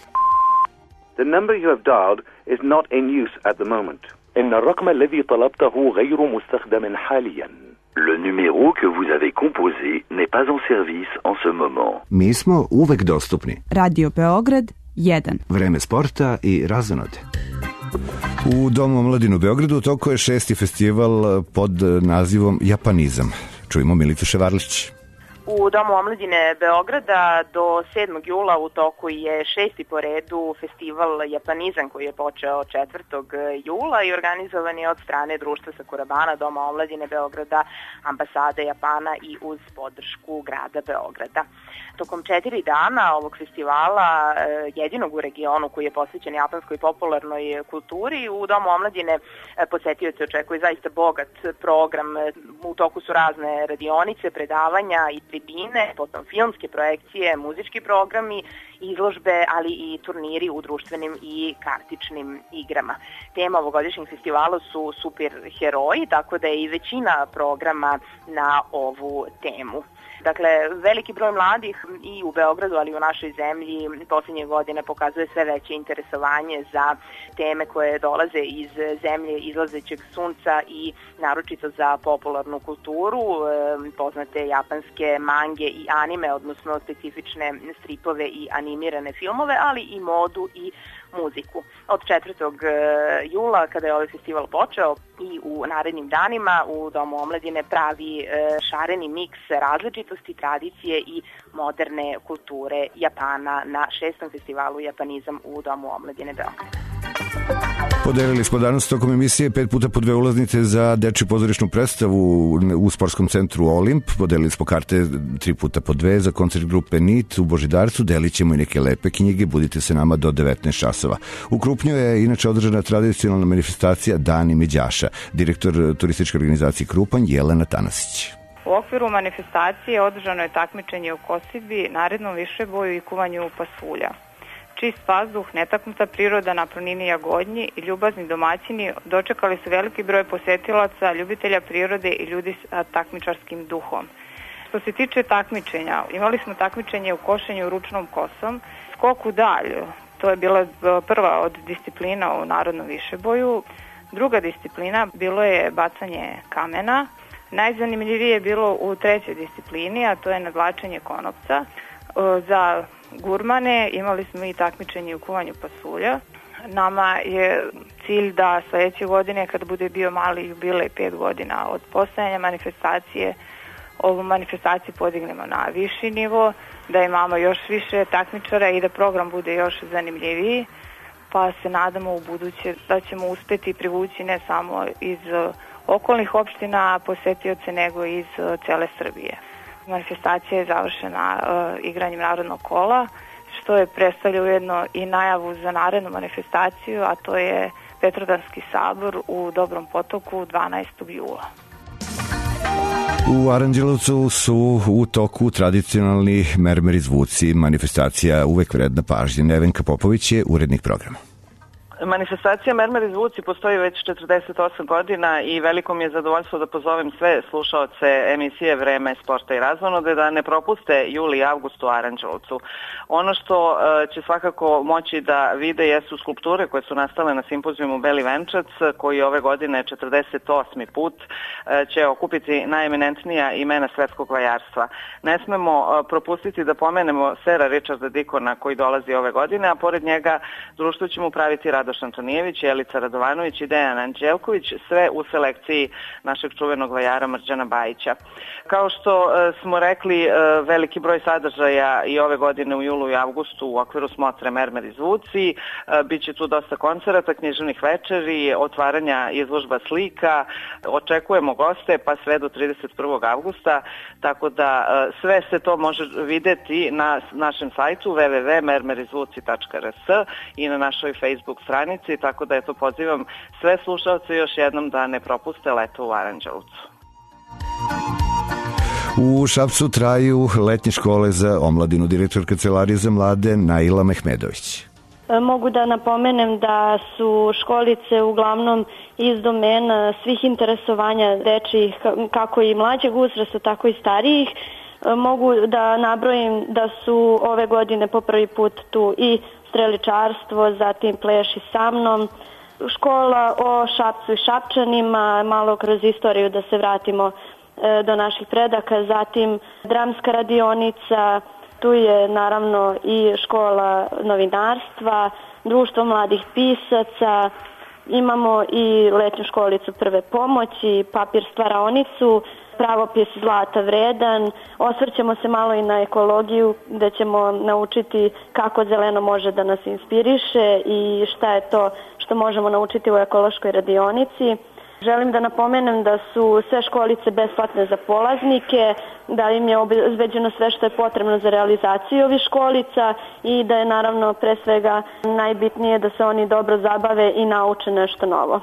The number you have dialed is not in use at the moment. إن الرقم الذي طلبته غير مستخدم حاليا. Le numéro que vous avez composé n'est pas en service en ce moment. Mi smo uvek dostupni. Radio Beograd jedan. Vreme sporta i razonode. U Domu omladine u Beogradu toko je šesti festival pod nazivom Japanizam. Čujemo Milicu Ševarlić. U Domu omladine Beograda do sedmog jula u toku je šesti po redu festival Japanizam koji je počeo četvrtog jula i organizovan je od strane Društva Sakurabana, Doma omladine Beograda, Ambasade Japana i uz podršku grada Beograda. Tokom četiri dana ovog festivala, jedinog u regionu koji je posvećen japanskoj popularnoj kulturi, u Domu omladine posetioci očekuje zaista bogat program. U toku su razne radionice, predavanja i tribine, potom filmske projekcije, muzički programi, izložbe, ali i turniri u društvenim i kartičnim igrama. Tema ovogodišnjeg festivala su superheroji, tako da je i većina programa na ovu temu. Dakle, veliki broj mladih i u Beogradu, ali i u našoj zemlji posljednje godine pokazuje sve veće interesovanje za teme koje dolaze iz zemlje izlazećeg sunca i naročito za popularnu kulturu, poznate japanske mange i anime, odnosno specifične stripove i animirane filmove, ali i modu i muziku. Od četvrtog jula, kada je ovaj festival počeo, i u narednim danima u Domu omladine pravi šareni miks različitosti, tradicije i moderne kulture Japana na šestom festivalu Japanizam u Domu omladine Beograda. Podelili smo danas tokom emisije pet puta po dve ulaznice za dečju pozorišnu predstavu u sportskom centru Olimp. Podelili smo karte tri puta po dve za koncert grupe N I T u Božidarcu. Delit ćemo i neke lepe knjige. Budite se nama do devetnaest časova. U Krupnju je inače održana tradicionalna manifestacija Dani Miđaša. Direktor turističke organizacije Krupanj Jelena Tanasić. U okviru manifestacije održano je takmičenje u kosidbi, narednom višeboju i kuvanju pasulja. Čist vazduh, netaknuta priroda na planini Jagodnji i ljubazni domaćini dočekali su veliki broj posetilaca, ljubitelja prirode i ljudi sa takmičarskim duhom. Što se tiče takmičenja, imali smo takmičenje u košenju ručnom kosom, skok u dalju, to je bila prva od disciplina u narodnom višeboju. Druga disciplina bilo je bacanje kamena, Najzanimljivije je bilo u trećoj disciplini, a to je nadvlačenje konopca. Za gurmane imali smo i takmičenje u kuvanju pasulja. Nama je cilj da sledeće godine, kada bude bio mali jubilej pet godina od postojanja manifestacije, ovu manifestaciju podignemo na viši nivo, da imamo još više takmičara i da program bude još zanimljiviji, pa se nadamo u buduće da ćemo uspeti privući ne samo iz okolnih opština posetioce, nego iz cele Srbije. Manifestacija je završena uh, igranjem narodnog kola, što je predstavlja ujedno i najavu za narednu manifestaciju, a to je Petrodanski sabor u Dobrom Potoku dvanaestog jula. U Aranđelovcu su u toku tradicionalni mermeri zvuci, manifestacija uvek vredna pažnje. Nevenka Popović je urednik programa. Manifestacija Mermeri zvuci postoji već četrdeset osam godina i veliko mi je zadovoljstvo da pozovem sve slušaoce emisije Vreme sporta i razonode da ne propuste juli i avgust u Aranđelovcu. Ono što će svakako moći da vide jesu skulpture koje su nastale na simpozijumu Beli venčac, koji ove godine četrdeset osmi put će okupiti najeminentnija imena svetskog vajarstva. Ne smemo propustiti da pomenemo sera Richarda Dikona koji dolazi ove godine, a pored njega društvo će mu praviti Radoš Antonijević, Jelica Radovanović i Dejan Anđelković, sve u selekciji našeg čuvenog vajara Mrđana Bajića. Kao što e, smo rekli, e, veliki broj sadržaja i ove godine u julu i avgustu u okviru smotre Mermeri zvuci, e, bit će tu dosta koncerata, književnih večeri, otvaranja izložba slika, očekujemo goste pa sve do trideset prvog avgusta, tako da e, sve se to može videti na našem sajtu w w w tačka mermeri zvuci tačka r s i na našoj Facebook stranici, tako da eto pozivam sve slušalce još jednom da ne propuste leto u Aranđelovcu. U Šapcu traju letnje škole za omladinu, direktor Kancelarije za mlade Naila Mehmedović. Mogu da napomenem da su školice uglavnom iz domena svih interesovanja dečijih, kako i mlađeg uzrasta, tako i starijih. Mogu da nabrojim da su ove godine po prvi put tu i streličarstvo, zatim pleši sa mnom, škola o Šapcu i Šapčanima, malo kroz istoriju da se vratimo e, do naših predaka, zatim dramska radionica, tu je naravno i škola novinarstva, društvo mladih pisaca, imamo i letnju školicu prve pomoći, papir stvaraonicu, pravopis Zlata vredan, osvrćemo se malo i na ekologiju gde ćemo naučiti kako zeleno može da nas inspiriše i šta je to što možemo naučiti u ekološkoj radionici. Želim da napomenem da su sve školice besplatne za polaznike, da im je obezbeđeno sve što je potrebno za realizaciju ovih školica i da je naravno pre svega najbitnije da se oni dobro zabave i nauče nešto novo.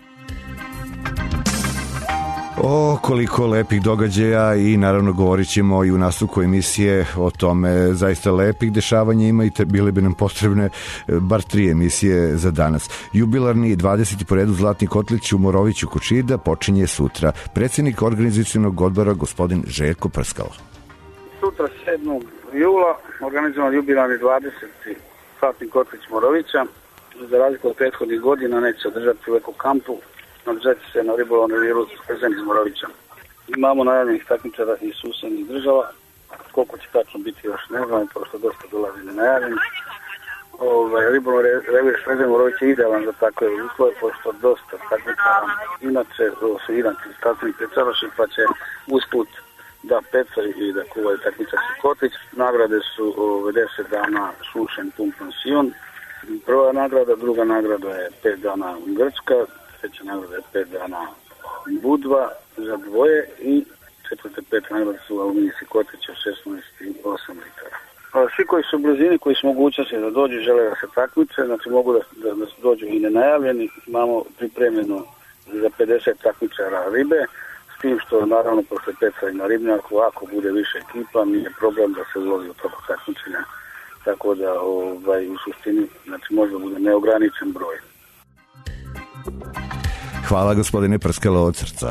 O, koliko lepih događaja i naravno govorit ćemo i u nastavku emisije o tome. Zaista lepih dešavanja ima i te, bile bi nam potrebne bar tri emisije za danas. Jubilarni dvadeseti po redu Zlatni kotlić u Moroviću Kočida počinje sutra. Predsjednik organizacionog odbora gospodin Željko Prskalo. Sutra sedmog jula organizovan jubilarni dvadeseti Zlatni kotlić Morovića. Za razliku od prethodnih godina neće se održati u eko kampu. Održati se na ribolovnoj viru Przen iz Morovića. Imamo najavljenih takmičara iz susednih država. Koliko će tačno biti još ne znam, pošto dosta dolazi nenajavljenih. Ovaj, ribolovni revir Przen Morović je idealan za takve uslove, pošto dosta takmičara. Inače, ovo su inače stavljeni pečaroši, pa će usput da pecaju i da kuvaju takmičarski kotlić. Nagrade su ovaj, deset dana Šušen Pum Pension. Prva nagrada, druga nagrada je pet dana Grčka, treća nagrada je pet dana Budva za dvoje i četvrte pet nagrada su aluminijski kotlić od šesnaest i osam litara. Svi koji su u blizini, koji su mogućnosti da dođu, žele da se takmiče, znači mogu da, da, da dođu i nenajavljeni. Imamo pripremljeno za pedeset takmičara ribe, s tim što naravno posle peca i na ribnjaku, ako bude više ekipa, nije problem da se ulovi u toku takmičenja. Tako da ovaj, u suštini znači, možda bude neograničen broj. Hvala gospodine Prskalo od srca.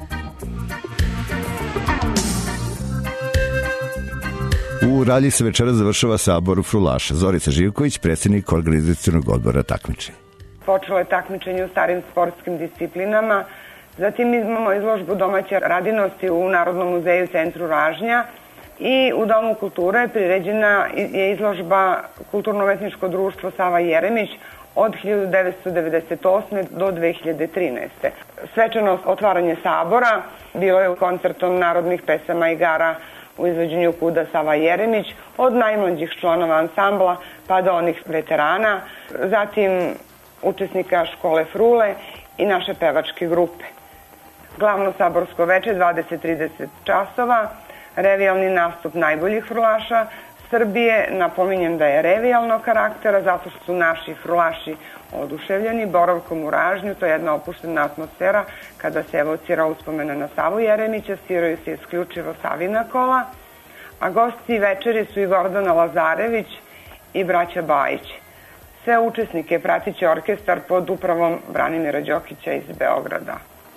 U Ralji se večera završava sabor u Frulaša. Zorica Živković, predsjednik organizacionog odbora takmičenja. Počelo je takmičenje u starim sportskim disciplinama. Zatim imamo izložbu domaće radinosti u Narodnom muzeju centru Ražnja i u Domu kulture priređena je izložba Kulturno-umetničko društvo Sava Jeremić od hiljadu devetsto devedeset osme do dve hiljade trinaeste. Svečano otvaranje sabora bilo je koncertom narodnih pesama i igara u izvođenju Kuda Sava Jeremić, od najmlađih članova ansambla pa do onih veterana, zatim učesnika škole Frule i naše pevačke grupe. Glavno saborsko veče dvadeset trideset časova, revijalni nastup najboljih frulaša Srbije. Napominjem da je revijalnog karaktera zato što su naši frulaši oduševljeni boravkom u Ražnju. To je jedna opuštena atmosfera kada se evocira uspomena na Savu Jeremića, sviraju se isključivo Savina kola, a gosti večeri su i Gordana Lazarević i braća Bajić. Sve učesnike pratit će orkestar pod upravom Branimira Đokića iz Beograda.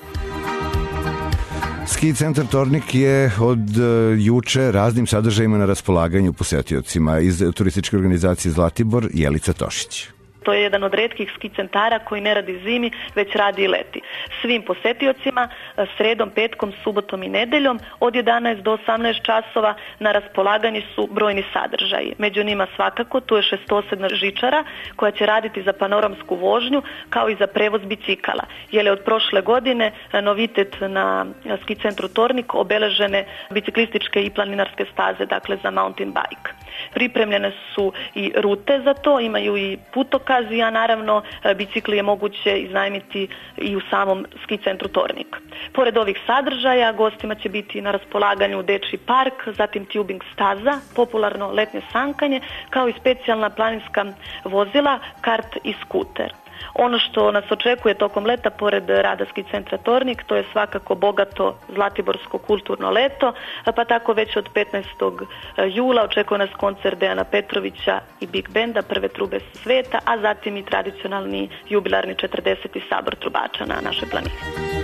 Ski centar Tornik je od uh, juče raznim sadržajima na raspolaganju posetiocima. Iz turističke organizacije Zlatibor, Jelica Tošić. To je jedan od retkih ski centara koji ne radi zimi, već radi i leti. Svim posetiocima sredom, petkom, subotom i nedeljom od jedanaest do osamnaest časova na raspolaganju su brojni sadržaji. Među njima svakako tu je šestosedna žičara koja će raditi za panoramsku vožnju kao i za prevoz bicikala. Jer je od prošle godine novitet na ski centru Tornik obeležene biciklističke i planinarske staze, dakle za mountain bike. Pripremljene su i rute za to, imaju i putokazi, a naravno bicikli je moguće iznajmiti i u samom ski centru Tornik. Pored ovih sadržaja, gostima će biti na raspolaganju dečji park, zatim tubing staza, popularno letnje sankanje, kao i specijalna planinska vozila, kart i skuter. Ono što nas očekuje tokom leta, pored rada ski centra Tornik, to je svakako bogato zlatiborsko kulturno leto, pa tako već od petnaestog jula očekuje nas koncert Dejana Petrovića i Big Benda, prve trube sveta, a zatim i tradicionalni jubilarni četrdeseti sabor trubača na našoj planini.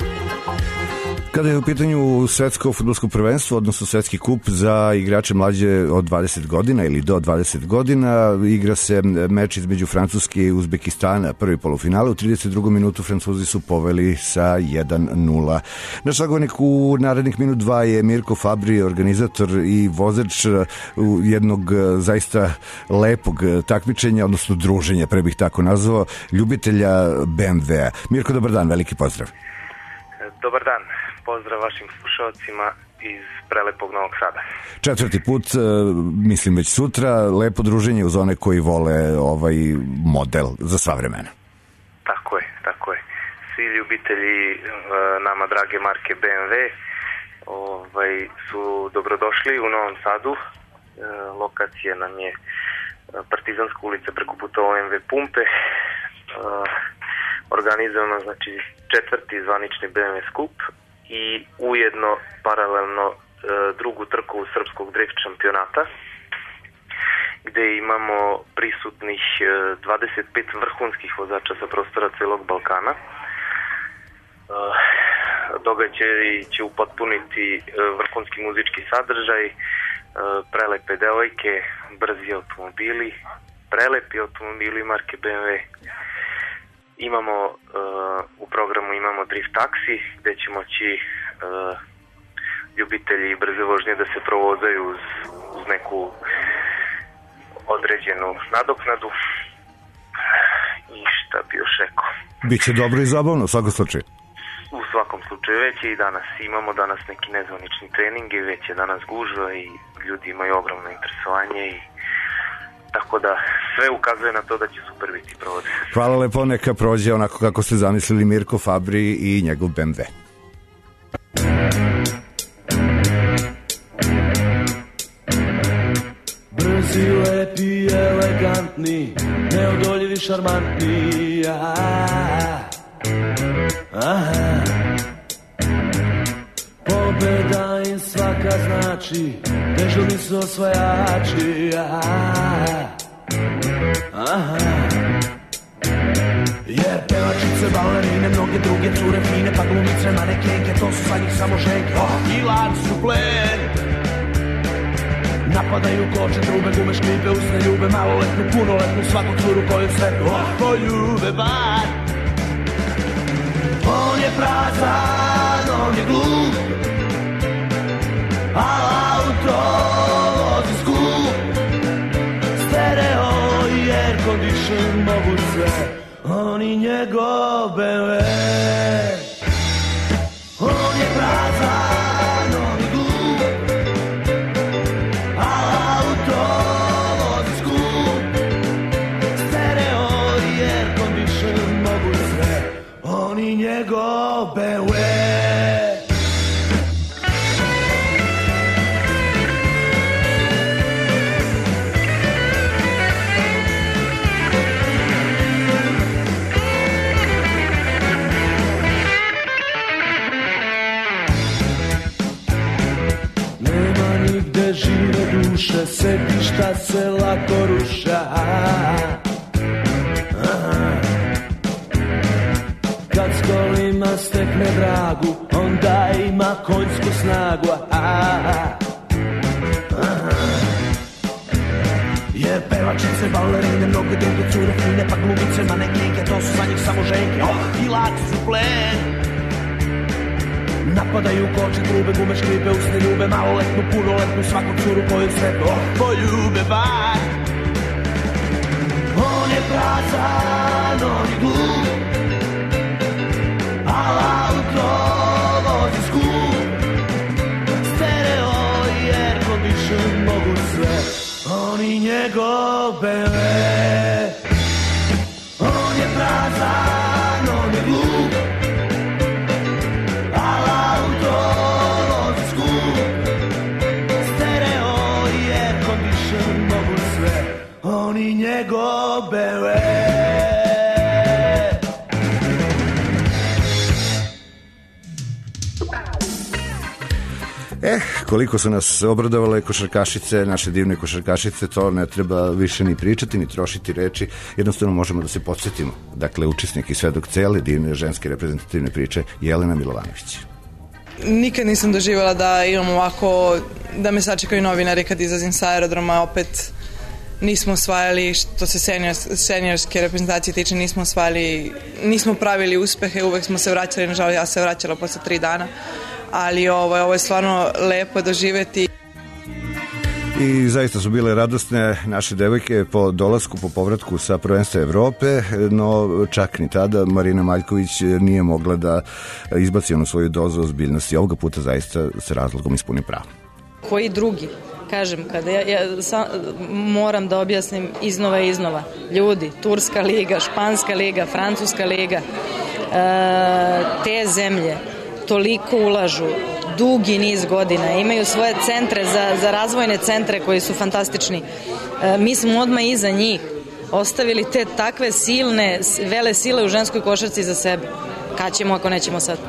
Kada je u pitanju svetsko fudbalsko prvenstvo, odnosno svetski kup za igrače mlađe od dvadeset godina ili do dvadeset godina, igra se meč između Francuske i Uzbekistana, prvi polufinale. U trideset drugom minutu Francuzi su poveli sa jedan nula. Naš sagovornik u narednih minut dva je Mirko Fabri, organizator i vozač jednog zaista lepog takmičenja, odnosno druženja, pre bih tako nazvao, ljubitelja B M W-a. Mirko, dobar dan, veliki pozdrav. Dobar dan. Pozdrav vašim slušalcima iz prelepog Novog Sada. Četvrti put, mislim već sutra, lepo druženje uz one koji vole ovaj model za sva vremena. Tako je, tako je. Svi ljubitelji nama drage marke B M W ovaj, su dobrodošli u Novom Sadu. Lokacija nam je Partizanska ulica preko puta O M V pumpe. Organizujemo znači četvrti zvanični B M W skup i ujedno paralelno e, drugu trku srpskog drift šampionata gde imamo prisutnih e, dvadeset pet vrhunskih vozača sa prostora celog Balkana. E, događaj će upotpuniti e, vrhunski muzički sadržaj, e, prelepe devojke, brzi automobili, prelepi automobili marke B M W. Imamo, uh, u programu imamo drift taksi gde će moći uh, ljubitelji brze vožnje da se provozaju uz, uz neku određenu nadoknadu. I šta bi još rekao? Biće dobro i zabavno u svakom slučaju. U svakom slučaju, već je i danas. Imamo danas neki nezvanični trening i već je danas gužva i ljudi imaju ogromno interesovanje i tako da sve ukazuje na to da će super biti provod. Hvala lepo, neka prođe onako kako ste zamislili Mirko Fabri i njegov B M W. Brzi, lepi, elegantni, neodoljivi, šarmantni. Aha, aha. Pobeda im svaka znači, dežurni su osvajači. Aha, aha. Jer pevačice, balerine, mnoge druge cure fine, pa glumice, manekenke, to su za njih samo ženke. Oh, i lancu plen. Napadaju koče, trube, gume, škripe, usne ljube, maloletnu, punoletnu, svaku curu koju sve oh, poljube bar. On je prazan. on je glup, a auto vozi skup. Stereo i air condition mogu sve, on i njegov be em ve. On je prazan, on je glup, a auto vozi skup. Stereo i air condition mogu sve, on i njegov be em ve. Žive duše, setišta se lako ruša. Kad s kolima stekne dragu, onda ima konjsku snagu. Je pevačice, balerine, mnoge druge cure fine, pa glumice, manekenke, to su za njih samo ženke. Oh, i laki su plen. Napadaju koče, trube, gume, škripe, usne ljube, maloletnu, punoletnu, svaku curu koju sve oh, poljube, bar. On je prazan, on je glup, a auto vozi skup. Stereo i air condition mogu sve, on i njegov be em ve. On je prazan, on je glup, on i njegov be em ve. Eh, koliko su nas obradovale košarkašice, naše divne košarkašice, to ne treba više ni pričati, ni trošiti reči, jednostavno možemo da se podsjetimo. Dakle, učesnik i svedok cele divne ženske reprezentativne priče, Jelena Milovanović. Nikad nisam doživjela da imam ovako, da me sačekaju novinari kad izlazim sa aerodroma, opet nismo osvajali, što se senior, seniorske reprezentacije tiče, nismo osvajali, nismo pravili uspehe, uvek smo se vraćali, nažalost ja se vraćala posle tri dana, ali ovo, ovo je stvarno lepo doživeti. I zaista su bile radosne naše devojke po dolasku, po povratku sa prvenstva Evrope, no čak ni tada Marina Maljković nije mogla da izbaci onu svoju dozu ozbiljnosti. Ovoga puta zaista s razlogom ispuni pravo. Koji drugi? Kažem, kada ja, ja sam, moram da objasnim iznova i iznova. Ljudi, Turska liga, Španska liga, Francuska liga, e, te zemlje toliko ulažu dugi niz godina, imaju svoje centre za, za razvojne centre koji su fantastični. E, mi smo odmah iza njih ostavili te takve silne, vele sile u ženskoj košarci za sebe. Kad ćemo ako nećemo sad?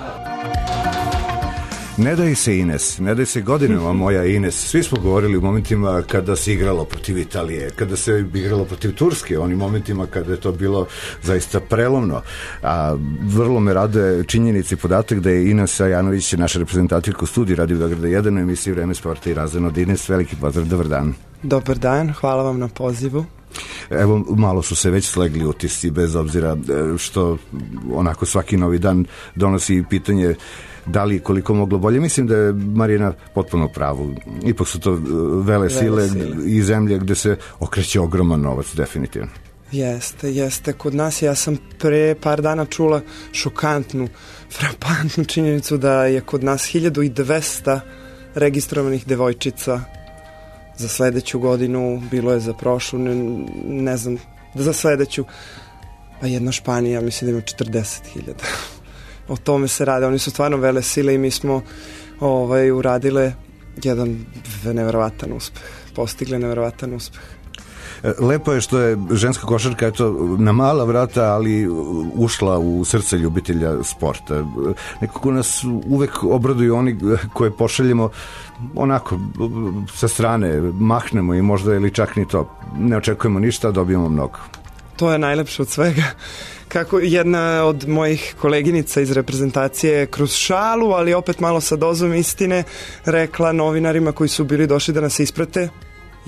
Ne daj se Ines, ne daj se godinama moja Ines. Svi smo govorili u momentima kada se igralo protiv Italije, kada se igralo protiv Turske, onim momentima kada je to bilo zaista prelomno. A vrlo me rade činjenici podatak da je Ines Ajanović, naša reprezentativka u studiju Radio Beograda jedan u emisiji Vreme sporta i razredno. Ines, veliki pozdrav, dobar dan. Dobar dan, hvala vam na pozivu. Evo, malo su se već slegli utisci, bez obzira što onako svaki novi dan donosi pitanje da li koliko moglo bolje. Mislim da je Marina potpuno pravu. Ipak su to vele sile i zemlje gde se okreće ogroman novac, definitivno. Jeste, jeste. Kod nas ja sam pre par dana čula šokantnu, frapantnu činjenicu da je kod nas hiljadu dvesta registrovanih devojčica za sledeću godinu, bilo je za prošlu, ne, ne znam, za sledeću, a jedna Španija, mislim da ima četrdeset hiljada. O tome se rade, oni su stvarno vele sile i mi smo ovaj, uradile jedan neverovatan uspeh, postigle neverovatan uspeh. Lepo je što je ženska košarka eto, na mala vrata, ali ušla u srce ljubitelja sporta. Nekako nas uvek obraduju oni koje pošaljemo onako sa strane, mahnemo i možda ili čak ni to. Ne očekujemo ništa, dobijemo mnogo. To je najlepše od svega. Kako jedna od mojih koleginica iz reprezentacije kroz šalu, ali opet malo sa dozom istine, rekla novinarima koji su bili došli da nas isprate: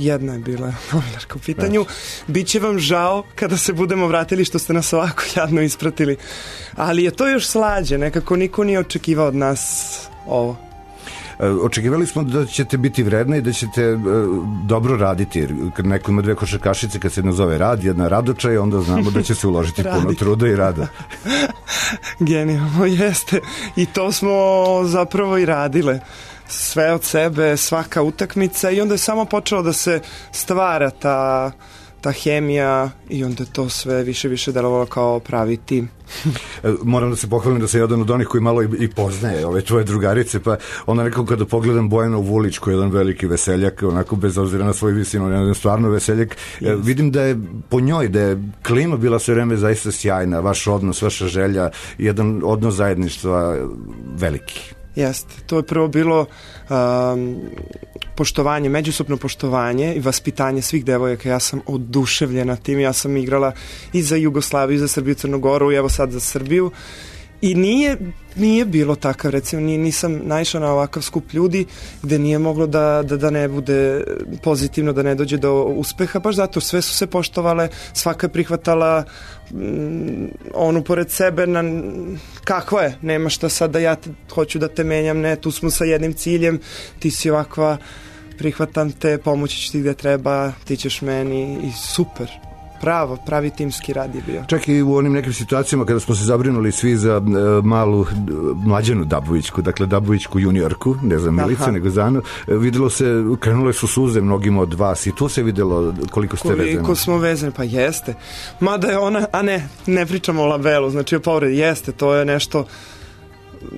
Jedna je bila novinarka u pitanju. Biće vam žao kada se budemo vratili što ste nas ovako jadno ispratili. Ali je to još slađe, nekako niko nije očekivao od nas ovo. Očekivali smo da ćete biti vredni i da ćete dobro raditi, jer kad neko ima dve košarkašice, kad se jedna zove rad, jedna radočaj, onda znamo da će se uložiti puno truda i rada. Genijalno, jeste. I to smo zapravo i radile. Sve od sebe, svaka utakmica, i onda je samo počelo da se stvara ta, ta hemija i onda je to sve više više delovalo kao pravi tim. Moram da se pohvalim da sam jedan od onih koji malo i, i poznaje ove tvoje drugarice, pa onda nekako kada pogledam Bojanu Vulić, koji je jedan veliki veseljak, onako bez obzira na svoju visinu, on je jedan stvarno veseljak, yes. Vidim da je po njoj, da je klima bila sve vreme zaista sjajna, vaš odnos, vaša želja, jedan odnos zajedništva veliki. Jeste, to je prvo bilo um, poštovanje, međusobno poštovanje i vaspitanje svih devojaka. Ja sam oduševljena tim, ja sam igrala i za Jugoslaviju, i za Srbiju, Crnogoru i evo sad za Srbiju. I nije, nije bilo takav, recimo, nisam naišla na ovakav skup ljudi gde nije moglo da, da, da ne bude pozitivno, da ne dođe do uspeha, baš zato sve su se poštovale, svaka je prihvatala mm, onu pored sebe na, kakva je, nema šta sad da ja te, hoću da te menjam, ne, tu smo sa jednim ciljem, ti si ovakva, prihvatam te, pomoći ću ti gde treba, ti ćeš meni i super. Pravo, pravi timski rad je bio. Čak i u onim nekim situacijama kada smo se zabrinuli svi za uh, malu uh, mlađanu Dabovićku, dakle Dabovićku juniorku, ne za Milicu, Aha. nego za Anu, uh, videlo se, krenule su suze mnogima od vas i tu se videlo koliko ste koliko vezani. Koliko smo vezani, pa jeste. Mada je ona, a ne, ne pričamo o labelu, znači o povredi, jeste, to je nešto uh,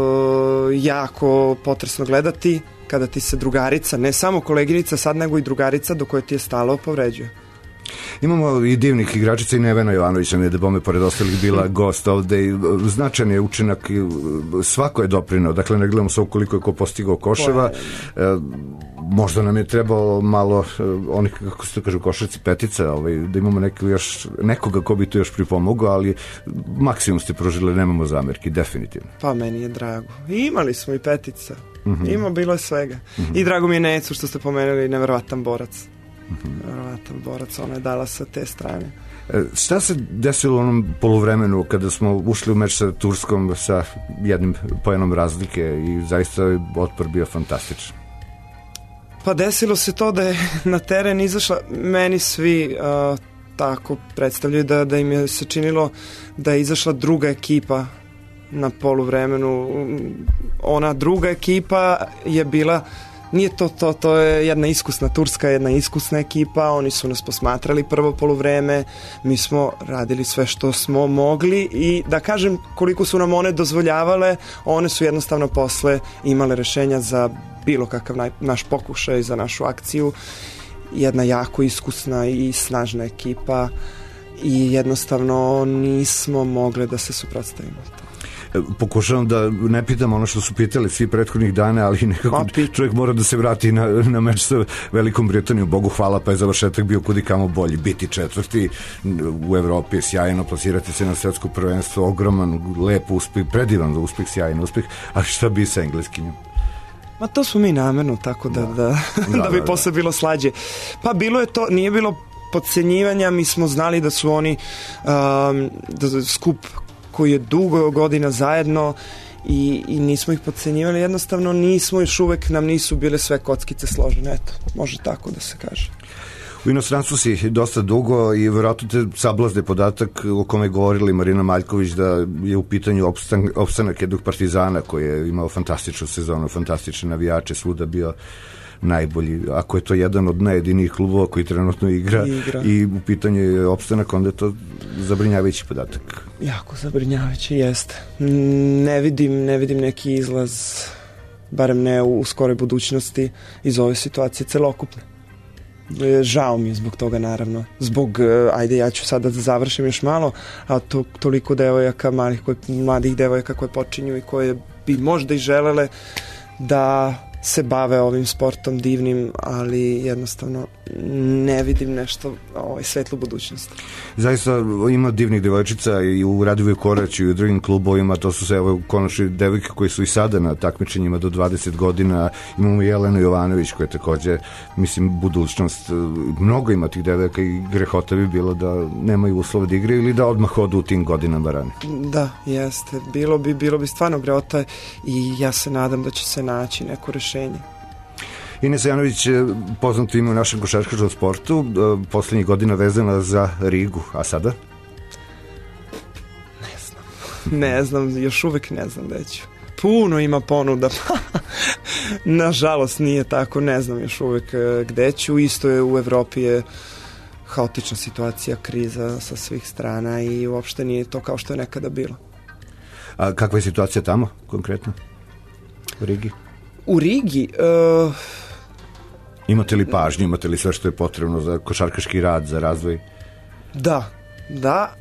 jako potresno gledati kada ti se drugarica, ne samo koleginica sad, nego i drugarica do koje ti je stalo povređuje. Imamo i divnih igračica i Nevena Jovanović nam je da bome pored ostalih bila gost ovde i značajan je učinak, svako je doprinao, dakle ne gledamo sve koliko je ko postigao koševa, e, možda nam je trebalo malo onih, kako se to kaže, košarci petica, ovaj, da imamo neko još, nekoga ko bi to još pripomogao, ali maksimum ste prožili, nemamo zamerki, definitivno. Pa meni je drago. I imali smo i petica, mm-hmm. ima bilo je svega. Mm-hmm. I drago mi je Necu što ste pomenuli, neverovatan borac. Verovatan borac, ona je dala sa te strane. E, šta se desilo u onom poluvremenu kada smo ušli u meč sa Turskom sa jednim pojenom razlike i zaista je otpor bio fantastičan? Pa desilo se to da je na teren izašla, meni svi uh, tako predstavljaju da, da im je se činilo da je izašla druga ekipa na poluvremenu. Ona druga ekipa je bila, nije to to, to je jedna iskusna Turska, jedna iskusna ekipa, oni su nas posmatrali prvo poluvreme, mi smo radili sve što smo mogli i da kažem koliko su nam one dozvoljavale, one su jednostavno posle imale rešenja za bilo kakav naj, naš pokušaj, za našu akciju. Jedna jako iskusna i snažna ekipa i jednostavno nismo mogli da se suprotstavimo. Pokušavam da ne pitam ono što su pitali svi prethodnih dana, ali nekako čovjek mora da se vrati na, na meč sa Velikom Britanijom. Bogu hvala, pa je završetak bio kudikamo bolji. Biti četvrti u Evropi je sjajno, plasirati se na svetsko prvenstvo, ogroman, lep uspeh, predivan uspeh, sjajan uspeh, a šta bi sa engleskinjom? Ma to smo mi namerno, tako da, da, da, da bi da, posle bilo slađe. Pa bilo je to, nije bilo podcenjivanja, mi smo znali da su oni um, da skup koji je dugo godina zajedno i, i nismo ih podcenjivali, jednostavno nismo, još uvek nam nisu bile sve kockice složene, eto, može tako da se kaže. U inostranstvu si dosta dugo i vjerojatno te sablazne podatak o kome je govorila Marina Maljković da je u pitanju opstan, opstanak jednog Partizana koji je imao fantastičnu sezonu, fantastične navijače, svuda bio najbolji. Ako je to jedan od najjedinijih klubova koji trenutno igra, igra. I u pitanju je opstanak, onda je to zabrinjavajući podatak. Jako zabrinjavajući, jeste. Ne vidim, ne vidim neki izlaz, barem ne u, u skoroj budućnosti, iz ove situacije celokupne. Žao mi je zbog toga, naravno. Zbog, ajde, ja ću sada da završim još malo, a to, toliko devojaka, malih, koje, mladih devojaka koje počinju i koje bi možda i želele da se bave ovim sportom divnim, ali jednostavno ne vidim nešto ovaj, svetlu budućnost. Zaista ima divnih devojčica i u Radivoju Koraću i u drugim klubovima, to su se evo konačni devojke koji su i sada na takmičenjima do dvadeset godina, imamo i Jelenu Jovanović koja je takođe, mislim, budućnost, mnogo ima tih devojaka i grehota bi bilo da nemaju uslove da igraju ili da odmah odu u tim godinama rane. Da, jeste, bilo bi, bilo bi stvarno grehota i ja se nadam da će se naći neko rešenje. Ines Janović, poznato ime u našem košarkaškom sportu, poslednjih godina vezana za Rigu, a sada? Ne znam. Ne znam, još uvek ne znam gde ću. Puno ima ponuda. Nažalost nije tako, ne znam još uvek gde ću. Isto je u Evropi je haotična situacija, kriza sa svih strana i uopšte nije to kao što je nekada bilo. A kakva je situacija tamo, konkretno? U Rigi? U Rigi... Uh... Imate li pažnju, imate li sve što je potrebno za košarkaški rad, za razvoj? Da, da,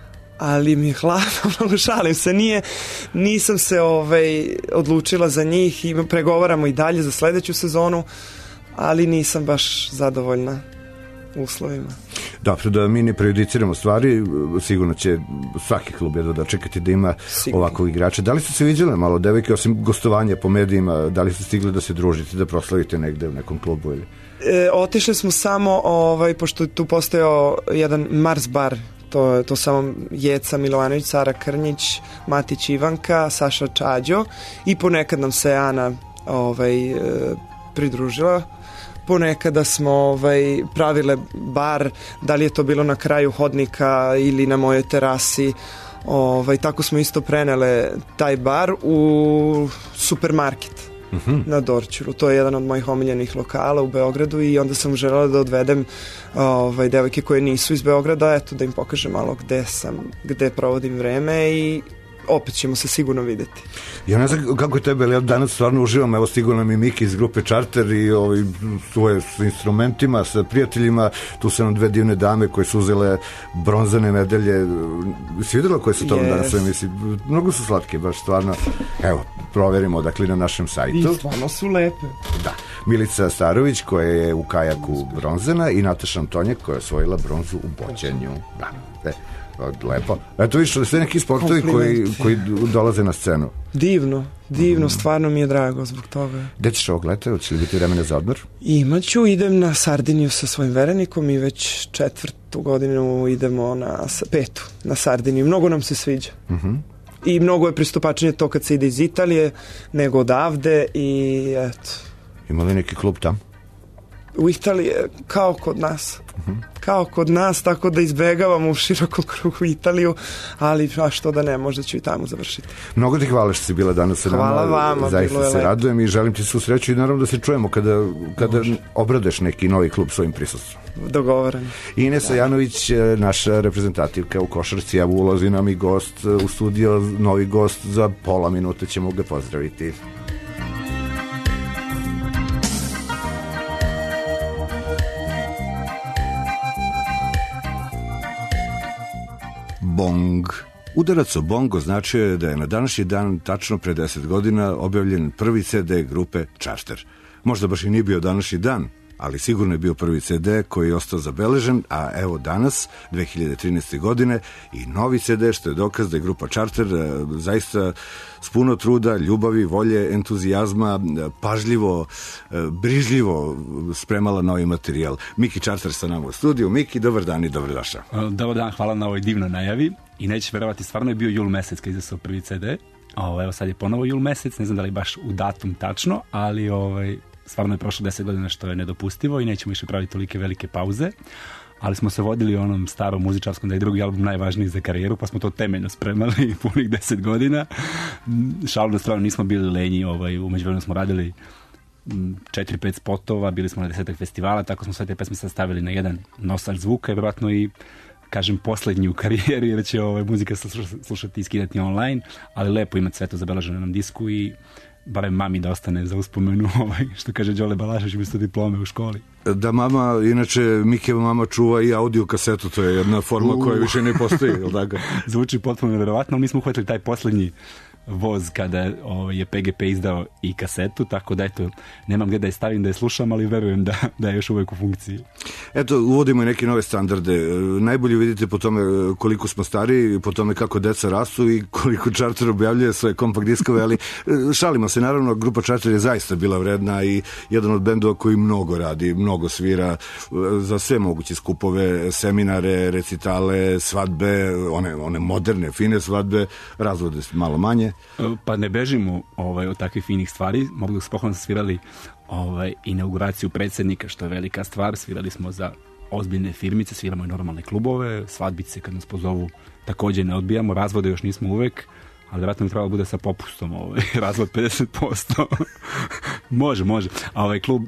ali mi je hladno, šalim se, nije, nisam se ovaj, odlučila za njih i pregovaramo i dalje za sledeću sezonu, ali nisam baš zadovoljna uslovima. Dobro, da mi ne prejudiciramo stvari, sigurno će svaki klub jedva da čekati da ima sigurno ovakvog igrača. Da li ste se viđale malo devojke, osim gostovanja po medijima, da li ste stigli da se družite, da proslavite negde u nekom klubu ili? E, otišli smo samo, ovaj, pošto tu postojao jedan Mars bar, to, to samo Jeca Milovanović, Sara Krnjić, Matić Ivanka, Saša Čađo i ponekad nam se Ana ovaj, pridružila. Ponekada smo ovaj, pravile bar, da li je to bilo na kraju hodnika ili na mojoj terasi. Ovaj, tako smo isto prenele taj bar u supermarket uh-huh. na Dorćolu. To je jedan od mojih omiljenih lokala u Beogradu i onda sam želela da odvedem ovaj, devojke koje nisu iz Beograda, eto da im pokažem malo gde sam, gde provodim vreme i opet ćemo se sigurno videti. Ja ne znam kako je tebe, ali ja danas stvarno uživam, evo stigla nam i Miki iz grupe Charter i ovaj, tu je s instrumentima, sa prijateljima, tu su nam dve divne dame koje su uzele bronzane medalje. Si vidjela koje su to yes. danas u emisiji? Mnogo su slatke, baš stvarno. Evo, proverimo dakle na našem sajtu. I stvarno su lepe. Da. Milica Starović koja je u kajaku bronzana i Nataša Antonjak koja je osvojila bronzu u boćenju. Da, e. Lepo. Eto vidiš, sve neki sportovi koji, koji dolaze na scenu. Divno, divno, mm. stvarno mi je drago zbog toga. Gde ćeš ovog leta? Hoće li biti vremena za odmor? Imaću, idem na Sardiniju sa svojim verenikom i već četvrtu godinu idemo na petu, na Sardiniju. Mnogo nam se sviđa. Mm-hmm. I mnogo je pristupačnije to kad se ide iz Italije nego odavde i eto. Ima li neki klub tam? U Italiji je kao kod nas. Uh-huh. Kao kod nas, tako da izbegavamo u širokom krugu Italiju, ali a što da ne, možda ću i tamo završiti. Mnogo ti hvala što si bila danas sa nama. Hvala vama. Zaista se lepo. Radujem i želim ti svu sreću i naravno da se čujemo kada, kada obradeš neki novi klub svojim prisustvom. Dogovoreno. Inesa Janović, naša reprezentativka u košarci, evo ulazi nam i gost u studio, novi gost, za pola minuta ćemo ga pozdraviti. Bong. Udarac o bongo značio je da je na današnji dan, tačno pre deset godina, objavljen prvi ce de grupe Charter. Možda baš i nije bio današnji dan, ali sigurno je bio prvi ce de koji je ostao zabeležen, a evo danas, dve hiljade trinaeste. godine, i novi ce de, što je dokaz da je grupa Charter zaista s puno truda, ljubavi, volje, entuzijazma, pažljivo, brižljivo spremala novi materijal. Miki Charter sa nama u studiju. Miki, dobar dan i dobrodošao. Dobar dan, hvala na ovoj divnoj najavi. I neće verovati, stvarno je bio jul mesec kad izašao prvi ce de. Ovo, evo sad je ponovo jul mesec, ne znam da li baš u datum tačno, ali ovaj, stvarno je prošlo deset godina što je nedopustivo i nećemo više praviti tolike velike pauze. Ali smo se vodili onom starom muzičarskom da je drugi album najvažniji za karijeru, pa smo to temeljno spremali punih deset godina. Šalno na stranu, nismo bili lenji, ovaj, umeđu vremenu smo radili četiri pet spotova, bili smo na desetak festivala, tako smo sve te pesme sastavili na jedan nosač zvuka i vjerojatno i kažem poslednji u karijeri, jer će ovaj, muzika slušati i skidati online, ali lepo imati sve to zabeleženo na nam disku i barem mami da ostane za uspomenu, ovaj, što kaže Đole Balašević umjesto diplome u školi. Da mama, inače Mikeva mama čuva i audio kasetu, to je jedna forma koja više ne postoji, ili da ga? Zvuči potpuno nevjerovatno, ali mi smo uhvatili taj poslednji voz kada ovaj, je P G P izdao i kasetu, tako da eto, nemam gdje da je stavim da je slušam, ali verujem da, da je još uvijek u funkciji. Eto, uvodimo i neke nove standarde. Najbolje vidite po tome koliko smo stariji, po tome kako deca rastu i koliko Charter objavljuje svoje kompakt diskove, ali šalimo se, naravno, grupa Charter je zaista bila vredna i jedan od bendova koji mnogo radi, mnogo svira za sve moguće skupove, seminare, recitale, svadbe, one, one moderne, fine svadbe, razvode malo manje. Pa ne bežimo ovaj, od takvih finih stvari. Mogu da spohvalno svirali ovaj, inauguraciju predsjednika, što je velika stvar. Svirali smo za ozbiljne firmice, sviramo i normalne klubove, svadbice kad nas pozovu također ne odbijamo, razvode još nismo uvek, ali vjerojatno mi trebalo bude sa popustom, ovaj, razvod pedeset posto. Može, može. A ovaj klub,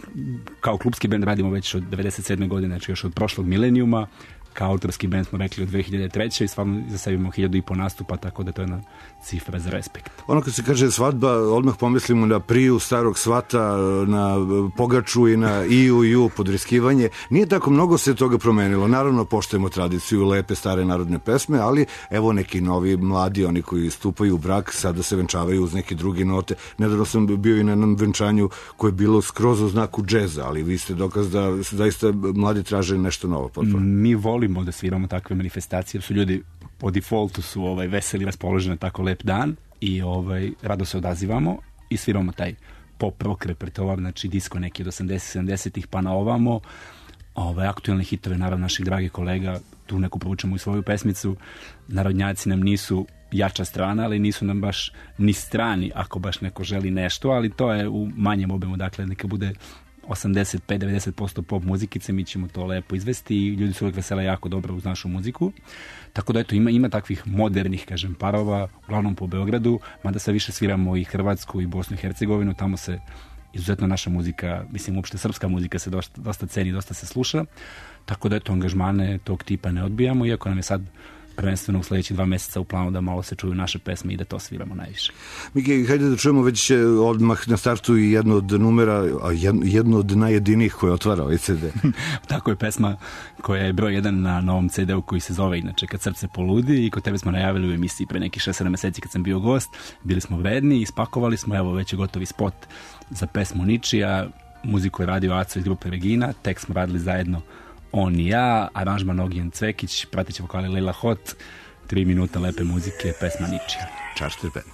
kao klubski bend radimo već od devedeset sedme godine, znači još od prošlog milenijuma. Kao autorski band smo rekli od dve hiljade treće i stvarno za sebi imamo hiljadu i po nastupa, tako da to je jedna cifra za respekt. Ono kad se kaže svadba, odmah pomislimo na priju starog svata, na pogaču i na iju i ju podriskivanje. Nije tako mnogo se toga promenilo. Naravno, poštujemo tradiciju, lepe stare narodne pesme, ali evo neki novi mladi, oni koji stupaju u brak, sada se venčavaju uz neke druge note. Nedavno sam bio i na jednom venčanju koje je bilo skroz u znaku džeza, ali vi ste dokaz da zaista mladi traže nešto novo. Potpuno. Mi volimo da sviramo takve manifestacije, su ljudi po defaultu su ovaj, veseli, raspoloženi na tako lep dan i ovaj, rado se odazivamo i sviramo taj pop rock repertoar, znači disko neki od osamdeset sedamdesetih pa na ovamo, ovaj, aktualne hitove, naravno naših dragih kolega, tu neku povučemo i svoju pesmicu. Narodnjaci nam nisu jača strana, ali nisu nam baš ni strani ako baš neko želi nešto, ali to je u manjem obimu, dakle neka bude osamdeset pet do devedeset posto pop muzikice, mi ćemo to lepo izvesti i ljudi su uvijek vesele jako dobro uz našu muziku. Tako da eto, ima, ima takvih modernih, kažem, parova, uglavnom po Beogradu, mada sve više sviramo i Hrvatsku i Bosnu i Hercegovinu, tamo se izuzetno naša muzika, mislim uopšte srpska muzika se dosta, dosta ceni, dosta se sluša, tako da eto, angažmane tog tipa ne odbijamo, iako nam je sad prvenstveno u sljedećih dva mjeseca u planu da malo se čuju naše pesme i da to sviramo najviše. Miki, hajde da čujemo već odmah na startu i jedno od numera, a jedno od najjedinijih koje otvara ovaj ce de. Tako je pesma koja je broj jedan na novom ce de-u koji se zove inače Kad srce poludi i kod tebe smo najavili u emisiji pre nekih šest sedam mjeseci kad sam bio gost. Bili smo vredni, ispakovali smo, evo već je gotovi spot za pesmu Ničija, muziku je radio Aco iz grupe Regina, tekst smo radili zajedno on i ja, aranžman Ogijen Cvekić, prateći vokali Leila Hot, tri minuta lepe muzike, pesma Ničija. Charter Band.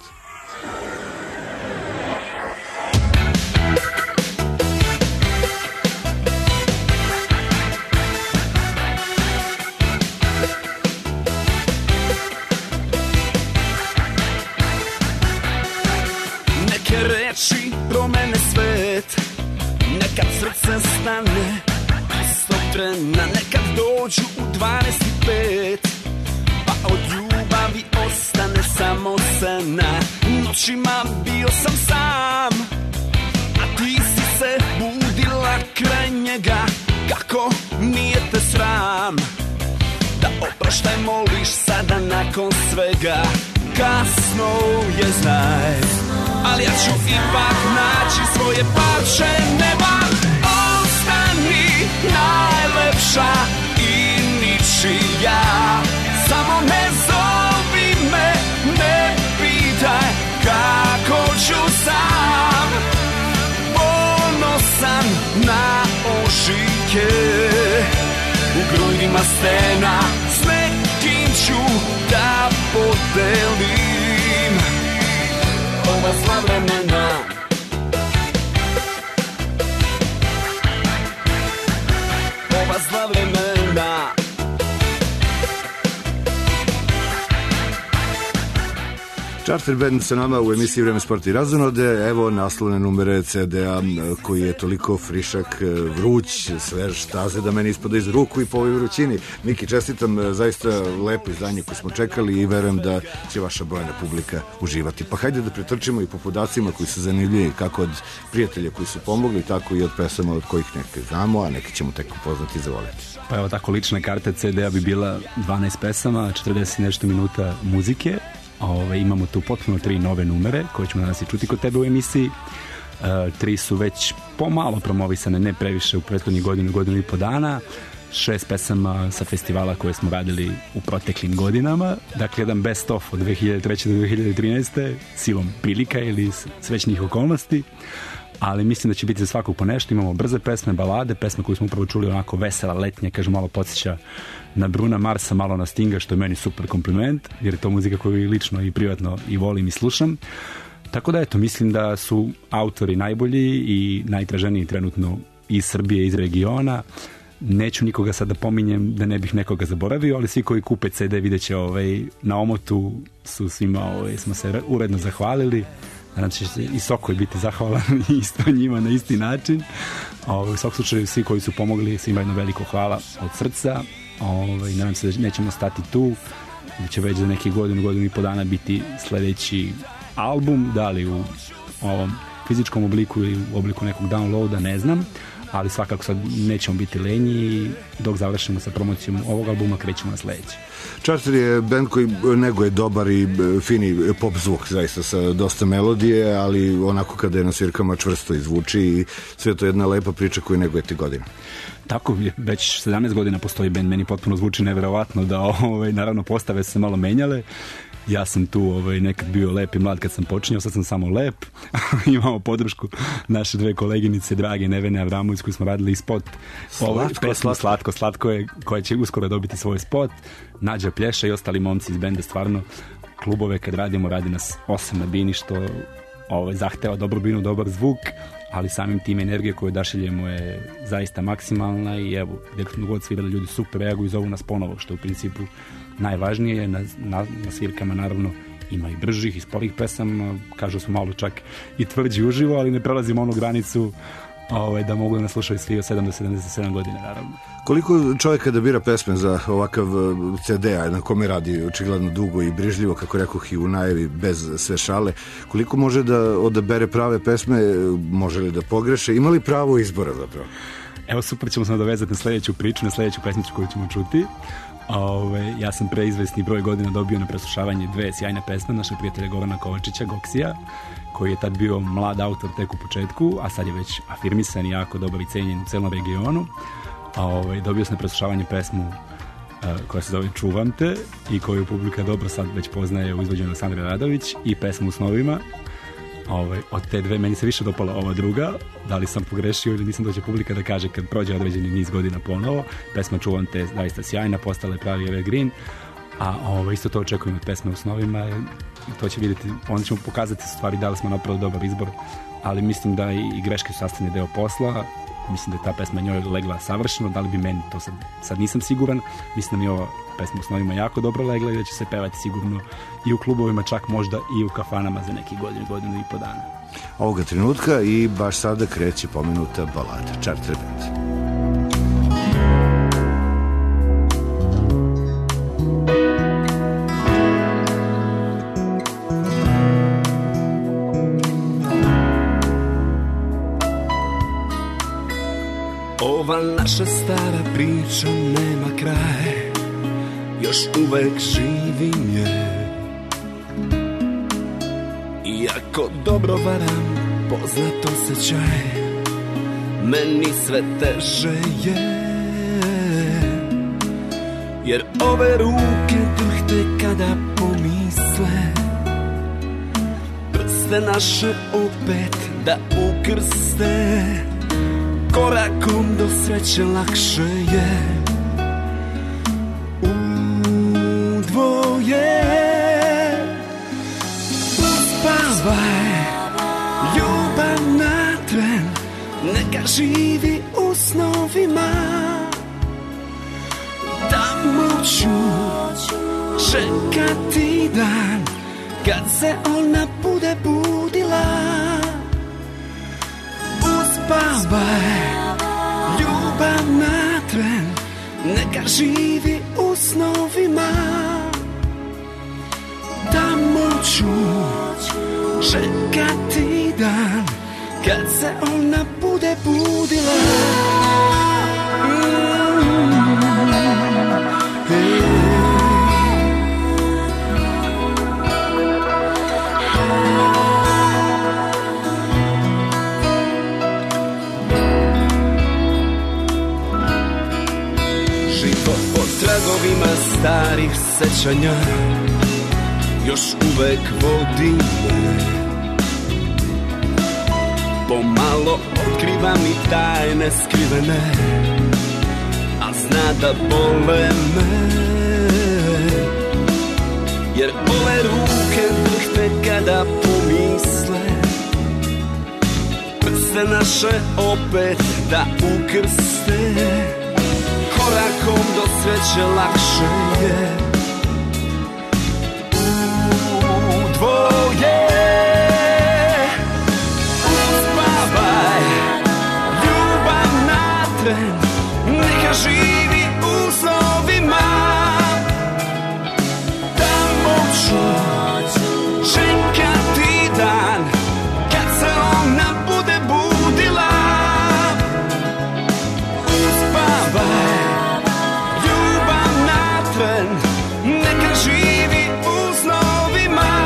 Neke reči promene svet, nekad srce stane istog trena, nekad dođu u dvanaest i pet, pa od ljubavi ostane samo sena. Noćima bio sam sam, a ti si se budila kraj njega. Kako nije te sram da oproštaj moliš sada nakon svega? Kasno je, znaj, ali ja ću ipak naći svoje parče neba. Ostani najlepša i ničija, samo ne zovi me, ne pitaj kako ću sam. Ponosan na ožiljke u grudima stena, s nekim ću da podelim ova sva vremena. Ova zla vremena. Charter Band sa nama u emisiji Vreme, sport i razonode. Evo naslovne numere ce de-a koji je toliko frišak, vruć, svež, taze da meni ispada iz ruku i po ovoj vrućini. Miki, čestitam, zaista lepo izdanje koje smo čekali i verujem da će vaša brojna publika uživati. Pa hajde da pretrčimo i po podacima koji su zanimljivi, kako od prijatelja koji su pomogli, tako i od pesama od kojih neke znamo, a neke ćemo tek upoznati i zavoliti. Pa evo tako, lična karta ce de-a bi bila dvanaest pesama, četrdeset nešto minuta muzike. Ove, imamo tu potpuno tri nove numere koje ćemo danas i čuti kod tebe u emisiji. E, tri su već pomalo promovisane, ne previše u prethodnih godinu, godinu i po dana. šest pesama sa festivala koje smo radili u proteklim godinama. Dakle, jedan best of od dve hiljade treće do dve hiljade trinaeste silom prilika ili srećnih okolnosti. Ali mislim da će biti za svakog po nešto. Imamo brze pesme, balade, pesme koju smo upravo čuli onako vesela, letnje, kaže malo podsjeća na Bruna Marsa, malo na Stinga, što je meni super kompliment, jer je to muzika koju i lično i privatno i volim i slušam. Tako da eto, mislim da su autori najbolji i najtraženiji trenutno iz Srbije, iz regiona. Neću nikoga sad da pominjem da ne bih nekoga zaboravio, ali svi koji kupe ce de vidjet će ovaj, na omotu su svima, ovaj, smo se uredno zahvalili. Nadam se će i Sokoj biti zahvalan isto njima na isti način. Ovaj, u svakom slučaju svi koji su pomogli, svima jedno veliko hvala od srca. Ovaj, nadam se da nećemo stati tu, da će već za neki godinu, godinu i po dana biti sljedeći album, da li u ovom fizičkom obliku ili u obliku nekog downloada, ne znam, ali svakako sad nećemo biti lenji i dok završimo sa promocijom ovog albuma krećemo na sljedeći. Charter je band koji neguje dobar i fini pop zvuk, zaista sa dosta melodije, ali onako kada je na svirkama čvrsto izvuči i sve to je jedna lepa priča koju negujete godina. Tako je, već sedamnaest godina postoji band, meni potpuno zvuči nevjerovatno da ovaj, naravno postave se malo menjale. Ja sam tu ovaj, nekad bio lep i mlad kad sam počinjao, sad sam samo lep. Imamo podršku naše dve koleginice, drage Nevene Avramović, koju smo radili i spot. Ovaj, Slatko, pesmu, slatko. Slatko, slatko je, koja će uskoro dobiti svoj spot. Nađa Plješa i ostali momci iz benda, stvarno klubove kad radimo, radi nas osam na bini, što ovaj, zahteva dobru binu, dobar zvuk, ali samim tim energije koju odašiljemo je zaista maksimalna i evo, gdje smo god svirali, ljudi super reaguju i zovu nas ponovo, što u principu najvažnije je. Na, na, na svirkama naravno ima i bržih i sporih pesama, kažu smo malo čak i tvrđi uživo, ali ne prelazimo onu granicu ovaj, da mogu da nas slušaju svi od sedam do sedamdeset sedam godine, naravno. Koliko čovjeka da bira pesme za ovakav ce de, a na kome radi očigledno dugo i brižljivo, kako rekoh i u najavi, bez sve šale, koliko može da odabere prave pesme, može li da pogreše, ima li pravo izbora zapravo? Evo, super, ćemo se nadovezati na sljedeću priču, na sljedeću pesmicu koju ćemo čuti. Ove, ja sam pre izvesni broj godina dobio na preslušavanje dve sjajne pesme našeg prijatelja Gorana Kovačića, Goksija, koji je tad bio mlad autor tek u početku, a sad je već afirmisan i jako dobar i cenjen u celom regionu. Ove, dobio sam na preslušavanje pesmu uh, koja se zove Čuvam te i koju publika dobro sad već poznaje u izvođenju Sandra Radović, i pesmu U snovima. Ove, od te dve meni se više dopala ova druga, da li sam pogrešio ili nisam, doće publika da kaže kad prođe određeni niz godina ponovo. Pesma Čuvam te zaista sjajna, postala je pravi evergreen, a ove, isto to očekujem od pesme U snovima, to će vidjeti, onda ćemo pokazati stvari da li smo napravili dobar izbor, ali mislim da i greške su sastavni deo posla. Mislim da je ta pesma njoj legla savršeno, da li bi meni, to sad, sad nisam siguran. Mislim da mi ova pesma U snovima jako dobro legla i da će se pevati sigurno i u klubovima, čak možda i u kafanama za neki godinu, godinu i po dana. Ovoga trenutka i baš sada kreće pomenuta balada Charter Band. Ova naša stara priča nema kraja, još uvek živim je. Iako dobro varam, poznat osjećaj meni sve teže je. Jer ove ruke drhte kada pomisle prste naše opet da ukrste. Korakom do sreće lakše je u dvoje. Uspavaj, ljubav na tren, neka živi u snovima. Tamo ću čekati dan kad se ona bude budila. Uspavaj, ljubav na tren, neka živi u snovima. Tamo ću čekati dan kad se ona bude budila. sećanja još uvek vodi me. Pomalo otkrivam i tajne skrivene, a zna da bole me. Jer ove ruke drhte kada pomisle prste naše opet da ukrste. Korakom do sreće lakše je u dvoje. Uspavaj, ljubav na tren, neka živi u snovima. Tamo ću čekati dan kad se ona bude budila. Uspavaj, neka živi u snovima.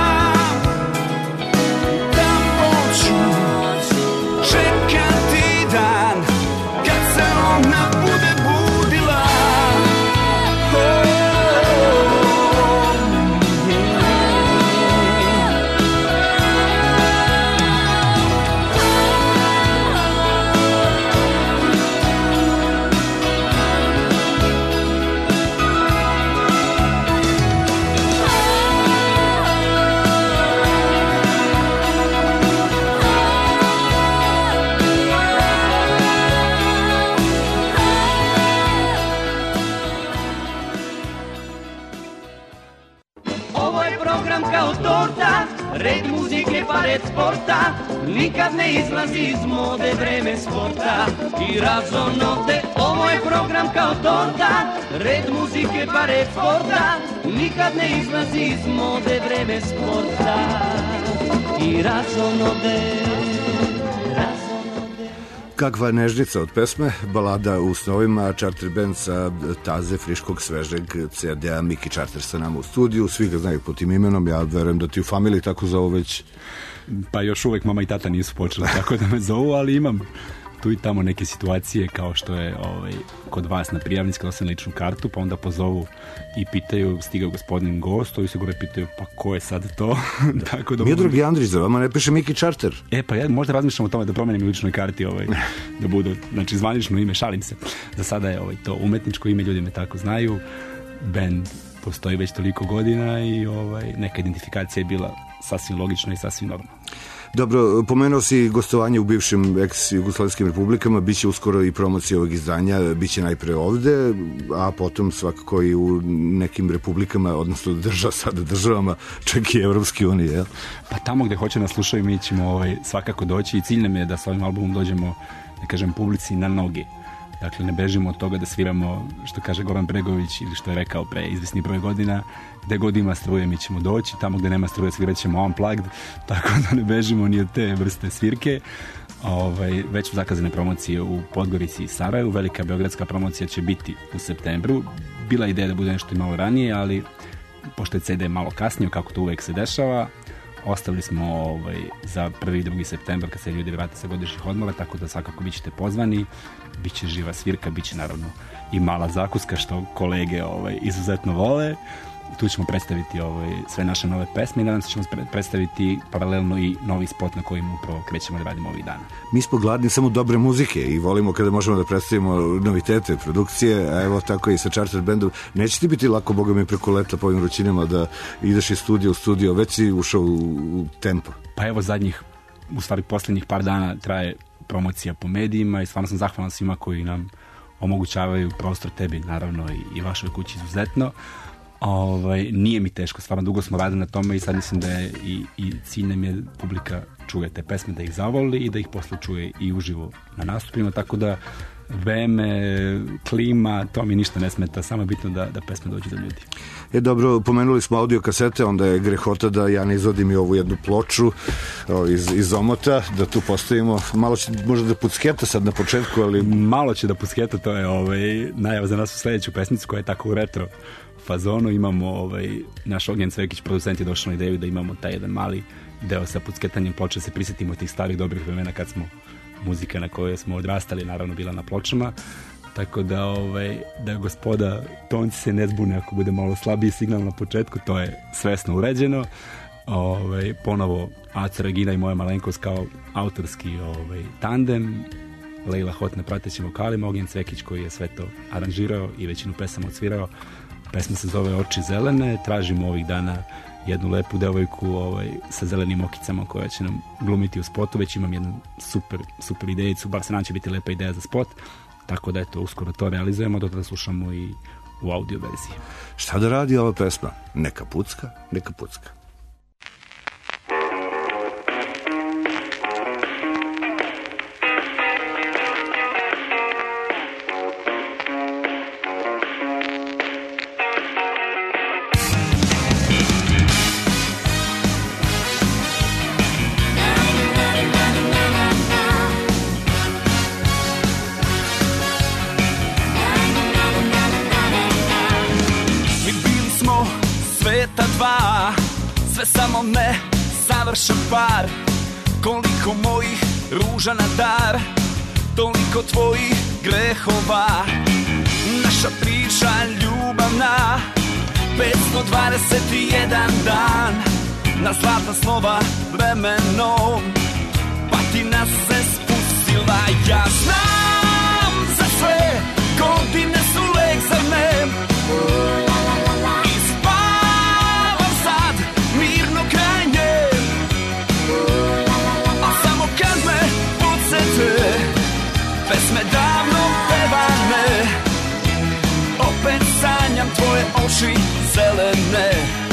Tamo ću čekati dan kad se ona bude budila. Oh. Red muzike pa red sporta, nikad ne izlazi iz mode vreme sporta i razonode. Ovo je program kao torta, red muzike pa red sporta, nikad ne izlazi iz mode vreme sporta i razonode. Kakva nežnica od pesme, balada u snovima, Charter band sa taze friškog, svežeg C D-a, Miki Charter sa nama u studiju, svi ga znaju po tim imenom, ja verujem da ti u familiji tako zovu već. Pa još uvek mama i tata nisu počeli tako da me zovu, ali imam tu i tamo neke situacije kao što je ovaj, kod vas na prijavnici kada sam ličnu kartu, pa onda pozovu i pitaju, stigao gospodin gost, ovi se gore pitaju, pa ko je sad to? Tako da Miodrag Andrić, za vama ne piše Miki Charter? E, pa ja možda razmišljam o tome da promenim ličnoj karti, ovaj, da budu, znači zvanično ime, šalim se. Za sada je ovaj, to umetničko ime, ljudi me tako znaju, band postoji već toliko godina i ovaj, neka identifikacija je bila sasvim logična i sasvim normalna. Dobro, pomenuo si gostovanje u bivšim ex-jugoslavijskim republikama, bit će uskoro i promocija ovog izdanja, bit će najpre ovde, a potom svakako i u nekim republikama, odnosno država, sada državama, čak i Evropske unije, jel? Pa tamo gde hoće nas slušaju mi ćemo ovaj, svakako doći i cilj nam je da sa ovim albumom dođemo, da kažem, publici na noge. Dakle, ne bežimo od toga da sviramo, što kaže Goran Bregović ili što je rekao pre izvesni broj godina, gde god ima struje mi ćemo doći, tamo gde nema struje svirat ćemo unplugged, tako da ne bežimo ni od te vrste svirke. Ovaj, već su zakazane promocije u Podgorici i Sarajevu, velika beogradska promocija će biti u septembru. Bila ideja da bude nešto i malo ranije, ali pošto je C D malo kasnije, kako to uvek se dešava, ostavili smo ovaj, za prvi i drugi septembar kad se ljudi vrate sa godišnjih odmora, tako da svakako bit ćete pozvani, bit će živa svirka, bit će naravno i mala zakuska što kolege ovaj, izuzetno vole. Tu ćemo predstaviti ovaj, sve naše nove pesme i nadam se ćemo predstaviti paralelno i novi spot na kojim upravo krećemo da radimo ovih dana. Mi smo gladni samo dobre muzike i volimo kada možemo da predstavimo novitete, produkcije, a evo tako i sa Charter bandom. Neće ti biti lako, boga mi, preko leta po ovim ručinama da ideš iz studija u studio, već si ušao u tempo? Pa evo zadnjih, u stvari posljednjih par dana traje promocija po medijima i stvarno sam zahvalan svima koji nam omogućavaju prostor, tebi naravno i, i vašoj kući izuzetno. Ovaj, nije mi teško, stvarno dugo smo radili na tome i sad mislim da je i, i cilj nam je publika čuje te pesme, da ih zavoli i da ih posle čuje i uživo na nastupima, tako da vreme, klima, to mi ništa ne smeta, samo je bitno da, da pesme dođe do ljudi. E dobro, pomenuli smo audio kasete, onda je grehota da ja ne izvodim i ovu jednu ploču o, iz, iz omota, da tu postavimo, malo će možda da pucketa sad na početku, ali... Malo će da pucketa, to je ovaj, najava za nas u sledeću pesmicu koja je tako u retro fazonu. Imamo, ovaj, naš Ognjen Cvekić, producent, je došao na ideju da imamo taj jedan mali deo sa pucketanjem ploča, se prisjetimo tih starih dobrih vremena kad smo muzika na kojoj smo odrastali naravno bila na pločama. tako da, ovaj, da gospoda tonci se ne zbune ako bude malo slabiji signal na početku, to je svesno uređeno. Ovaj, ponovo Aca Regina i moja malenkost kao autorski ovaj, tandem, Lejla Hot na pratećim vokalima, Ognjen Cvekić koji je sve to aranžirao i većinu pesama odsvirao. Pesma se zove Oči zelene, tražimo ovih dana jednu lepu devojku ovaj, sa zelenim okicama koja će nam glumiti u spotu, već imam jednu super, super idejicu, bar se nam će biti lepa ideja za spot, tako da eto, uskoro to realizujemo, do tada slušamo i u audio verziji. Šta da radi ova pesma? Neka pucka, neka pucka. Samo ne savršen par, koliko mojih ruža na dar, toliko tvojih grehova. Naša priča ljubavna, petsto dvadeset jedan dan, na zlatna slova vremenom, patina se spustila. Ja znam za sve, godine su lek za me, pesme davno pevane, opet sanjam tvoje oči zelene.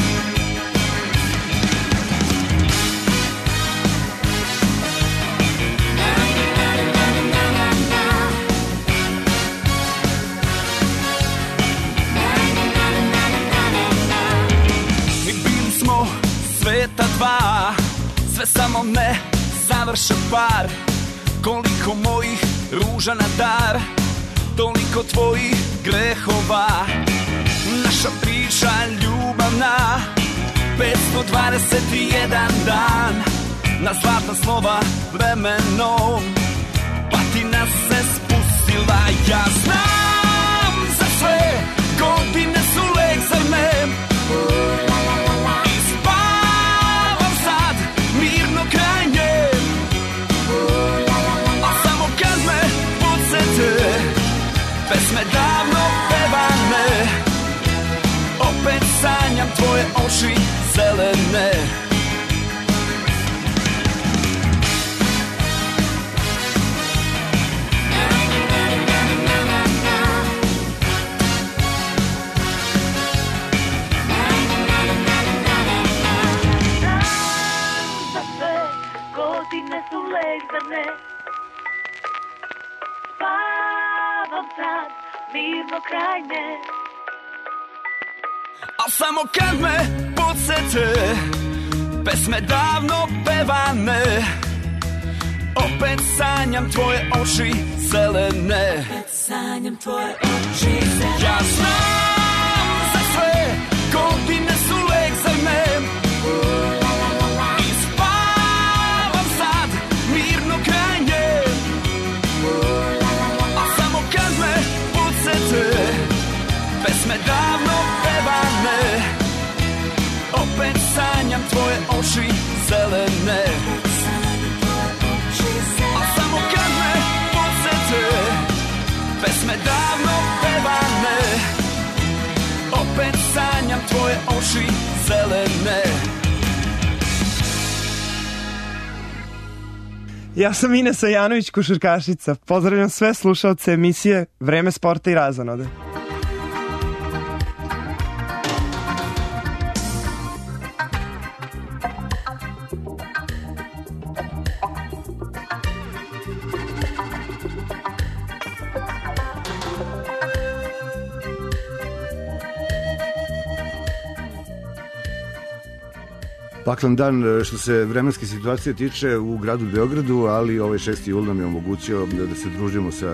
Mi bili smo sveta dva, sve samo ne savršen par, koliko mojih ruža na dar, toliko tvojih grehova. Naša priča ljubavna, petsto dvadeset jedan dan, na zlatna slova vremenom, patina se spustila. Ja znam za sve, godine su lek za me, i spavam sad mirno kraj nje. Pesme davno pevane, opet sanjam tvoje oči zelene. Za sve godine su lek za me, spavam sad mirno kraj nje. Al samo kad me podsete, pesme davno pevane, opet sanjam tvoje oči zelene. Opet sanjam tvoje oči zelene. Ja znam za sve, godine su lek za me, i spavam sad mirno kraj nje. Al samo kad me podsete, pesme davno pevane, opet sanjam tvoje oči zelene. A samo kad me podsete, pesme davno pevane, opet sanjam tvoje oči zelene. Ja sam Inesa Janović, košarkašica. Pozdravljam sve slušaoce emisije Vreme sporta i razonode. Paklan dan što se vremenske situacije tiče u gradu Beogradu, ali ovaj šesti jul nam je omogućio da se družimo sa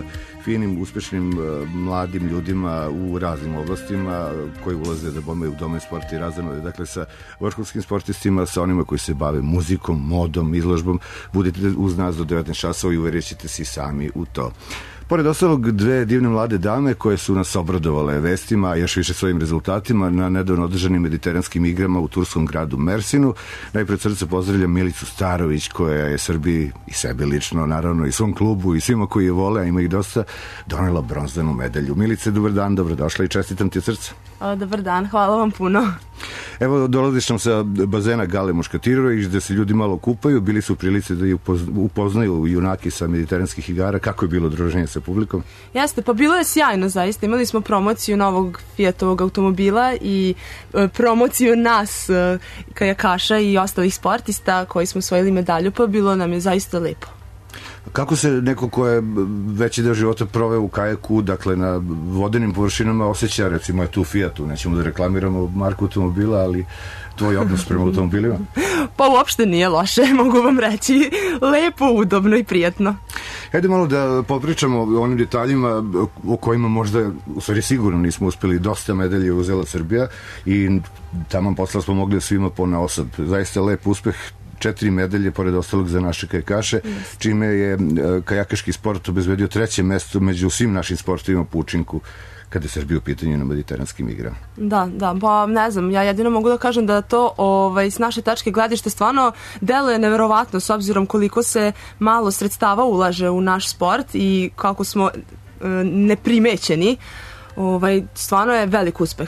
finim, uspešnim mladim ljudima u raznim oblastima koji ulaze da bombaju u domen sporta i razanove. Dakle, sa vrhunskim sportistima, sa onima koji se bave muzikom, modom, izložbom. Budite uz nas do devetnaest časova i uvjerit ćete se sami u to. Pored ostalog, dve divne mlade dame koje su nas obradovale vestima, a još više svojim rezultatima na nedavno održanim mediteranskim igrama u turskom gradu Mersinu. Najpred srce pozdravljam Milicu Starović, koja je Srbiji i sebi lično, naravno i svom klubu i svima koji je vole, a ima ih dosta, donela bronzanu medalju. Milice, dobar dan, dobrodošla i čestitam ti od srca. O, dobar dan, hvala vam puno. Evo, dolaziš nam sa bazena Gale Muškatirović, gde se ljudi malo kupaju, bili su u prilici da upoznaju junaki sa mediteranskih igara. Kako je bilo druženje sa publikom? Jeste, pa bilo je sjajno zaista. Imali smo promociju novog Fiatovog automobila i e, promociju nas, e, kajakaša i ostalih sportista koji smo osvojili medalju, pa bilo nam je zaista lepo. Kako se neko ko je veći deo života proveo u kajaku, dakle na vodenim površinama, osjeća, recimo je tu Fiatu, nećemo da reklamiramo marku automobila, ali tvoj odnos prema automobilima? Pa uopšte nije loše, mogu vam reći. Lepo, udobno i prijatno. Hajde malo da popričamo o onim detaljima o kojima možda, u stvari sigurno nismo uspeli. Dosta medalje uzela Srbija i tamo posla smo mogli svima po na osob. Zaista lep uspeh. Četiri medalje, pored ostalog, za naše kajakaše, čime je kajakaški sport obezbedio treće mesto među svim našim sportovima po učinku kada je Srbija u pitanju na mediteranskim igrama. Da, da, pa ne znam, ja jedino mogu da kažem da to ovaj, s naše tačke gledište stvarno deluje neverovatno s obzirom koliko se malo sredstava ulaže u naš sport i kako smo e, neprimećeni. Ovaj, stvarno je velik uspeh.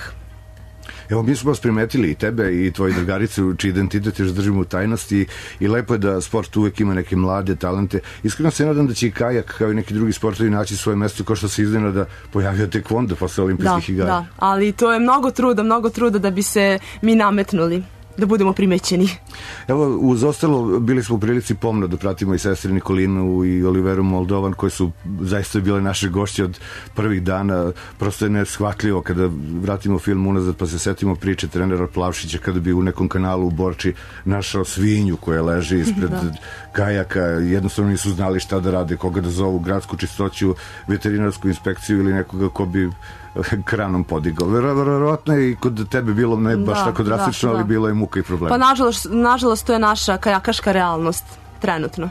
Evo, mi smo vas primetili i tebe i tvoji drugarice, čiji identitet još držimo u tajnosti i lepo je da sport uvek ima neke mlade talente. Iskreno se nadam da će i kajak, kao i neki drugi sportovi, naći svoje mesto, kao što se iznenada pojavio tekvondo posle olimpijskih igara. Da, ali to je mnogo truda, mnogo truda da bi se mi nametnuli, da budemo primećeni. Evo, uz ostalo, bili smo u prilici pomno da pratimo i sestri Nikolinu i Oliveru Moldovan, koje su zaista bile naše gošće od prvih dana. Prosto je neshvatljivo kada vratimo film unazad pa se setimo priče trenera Plavšića kada bi u nekom kanalu u Borči našao svinju koja leži ispred da. kajaka. Jednostavno nisu znali šta da rade, koga da zovu, gradsku čistoću, veterinarsku inspekciju ili nekoga ko bi kranom podigao. Verovatno je i kod tebe bilo ne baš da, tako drastično, da, da. ali bilo je muka i problema. Pa nažalost, nažalost to je naša kajakaška realnost trenutno.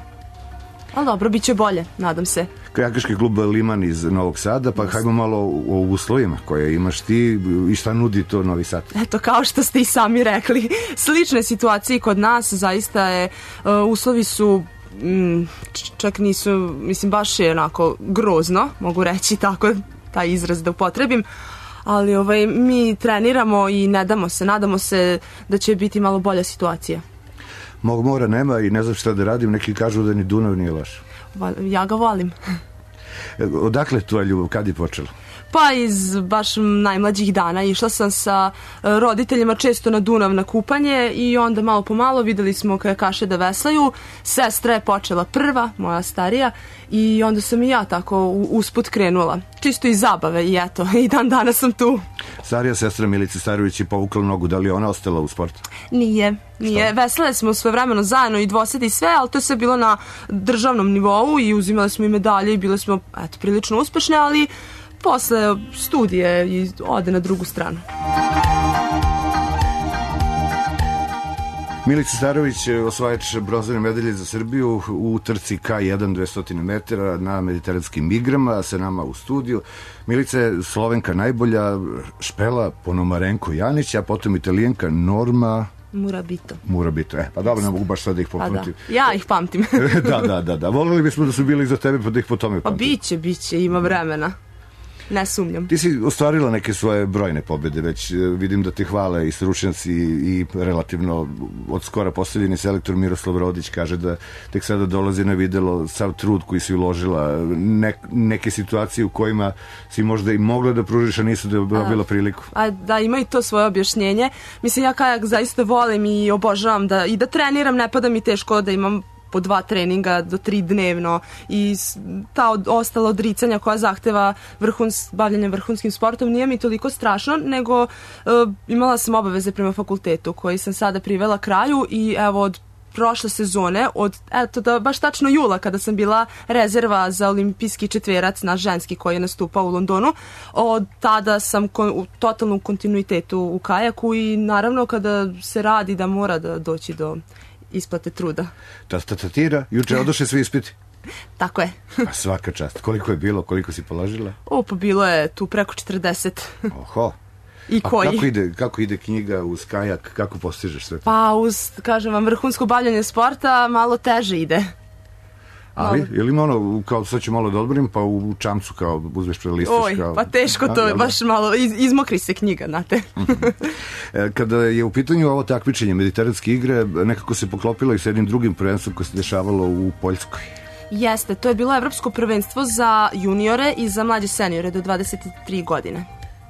Ali dobro, bit će bolje, nadam se. Kajakaški klub Liman iz Novog Sada, pa hajmo malo o uslovima koje imaš ti i šta nudi to Novi Sad. Eto, kao što ste i sami rekli, slične situacije kod nas, zaista je, uh, uslovi su mm, čak nisu, mislim, baš je onako grozno, mogu reći tako, taj izraz da upotrebim, ali ovaj, mi treniramo i ne damo se, nadamo se da će biti malo bolja situacija. Mog mora nema i ne znam šta da radim, neki kažu da ni Dunav nije loš. Ja ga volim. Odakle tvoja ljubav, kad je počela? Pa iz baš najmlađih dana. Išla sam sa roditeljima često na Dunav na kupanje i onda malo po malo videli smo kajakaše da veslaju. Sestra je počela prva, moja starija, i onda sam i ja tako usput krenula. Čisto iz zabave i eto, i dan danas sam tu. Starija sestra Milica Starović je povukla nogu, da li je ona ostala u sportu? Nije, nije. Šta? Veslale smo sve vremeno zajedno i dvosed i sve, ali to je sve bilo na državnom nivou i uzimali smo i medalje i bile smo, eto, prilično uspešne, ali posle studije i ode na drugu stranu. Milica Starović, osvajač bronzane medalje za Srbiju u trci K jedan dvesta metara na mediteranskim igrama, sa nama u studiju. Milica je Slovenka najbolja, Špela Ponomarenko Janić, a potom Italijanka Norma Murabito. Murabito, e, pa dobro, ne mogu baš sad da ih popamtim. Da. Ja ih pamtim. da, da, da, da. Volili bismo da su bili iza tebe, pa da ih po tome pamtim. Pa biće, biće, ima vremena. Ne sumnjam. Ti si ostvarila neke svoje brojne pobjede, već vidim da te hvale i stručnjaci i relativno od skora postavljeni selektor Miroslav Rodić kaže da tek sada dolazi na videlo sav trud koji si uložila, ne, neke situacije u kojima si možda i mogla da pružiš, a nisu dobila priliku. A da, ima i to svoje objašnjenje. Mislim, ja kajak zaista volim i obožavam da, i da treniram, ne pada mi teško da imam po dva treninga do tri dnevno i ta od, ostala odricanja koja zahteva vrhuns, bavljanje vrhunskim sportom nije mi toliko strašno, nego uh, imala sam obaveze prema fakultetu koji sam sada privela kraju i evo od prošle sezone, od eto da baš tačno jula kada sam bila rezerva za olimpijski četverac, naš ženski koji je nastupao u Londonu, od tada sam kon, u totalnom kontinuitetu u kajaku i naravno kada se radi da mora da doći do isplate truda. Ta statatira, juče odoše svi ispiti? Tako je. A svaka čast. Koliko je bilo, koliko si položila? O, pa bilo je tu preko četrdeset. Oho. I koji? A kako ide, kako ide knjiga uz kajak, kako postižeš sve to? Pa uz, kažem vam, vrhunsko bavljanje sporta malo teže ide. Ali, malo. je li ima ono, kao sad ću malo da odborim, pa u čamcu kao uzmeš prelistaš? Oj, kao... pa teško to je, baš malo, iz, izmokri se knjiga, znate. Kada je u pitanju ovo takmičenje mediteranske igre, nekako se poklopilo i s jednim drugim prvenstvom koje se dešavalo u Poljskoj. Jeste, to je bilo evropsko prvenstvo za juniore i za mlađe seniore do dvadeset tri godine.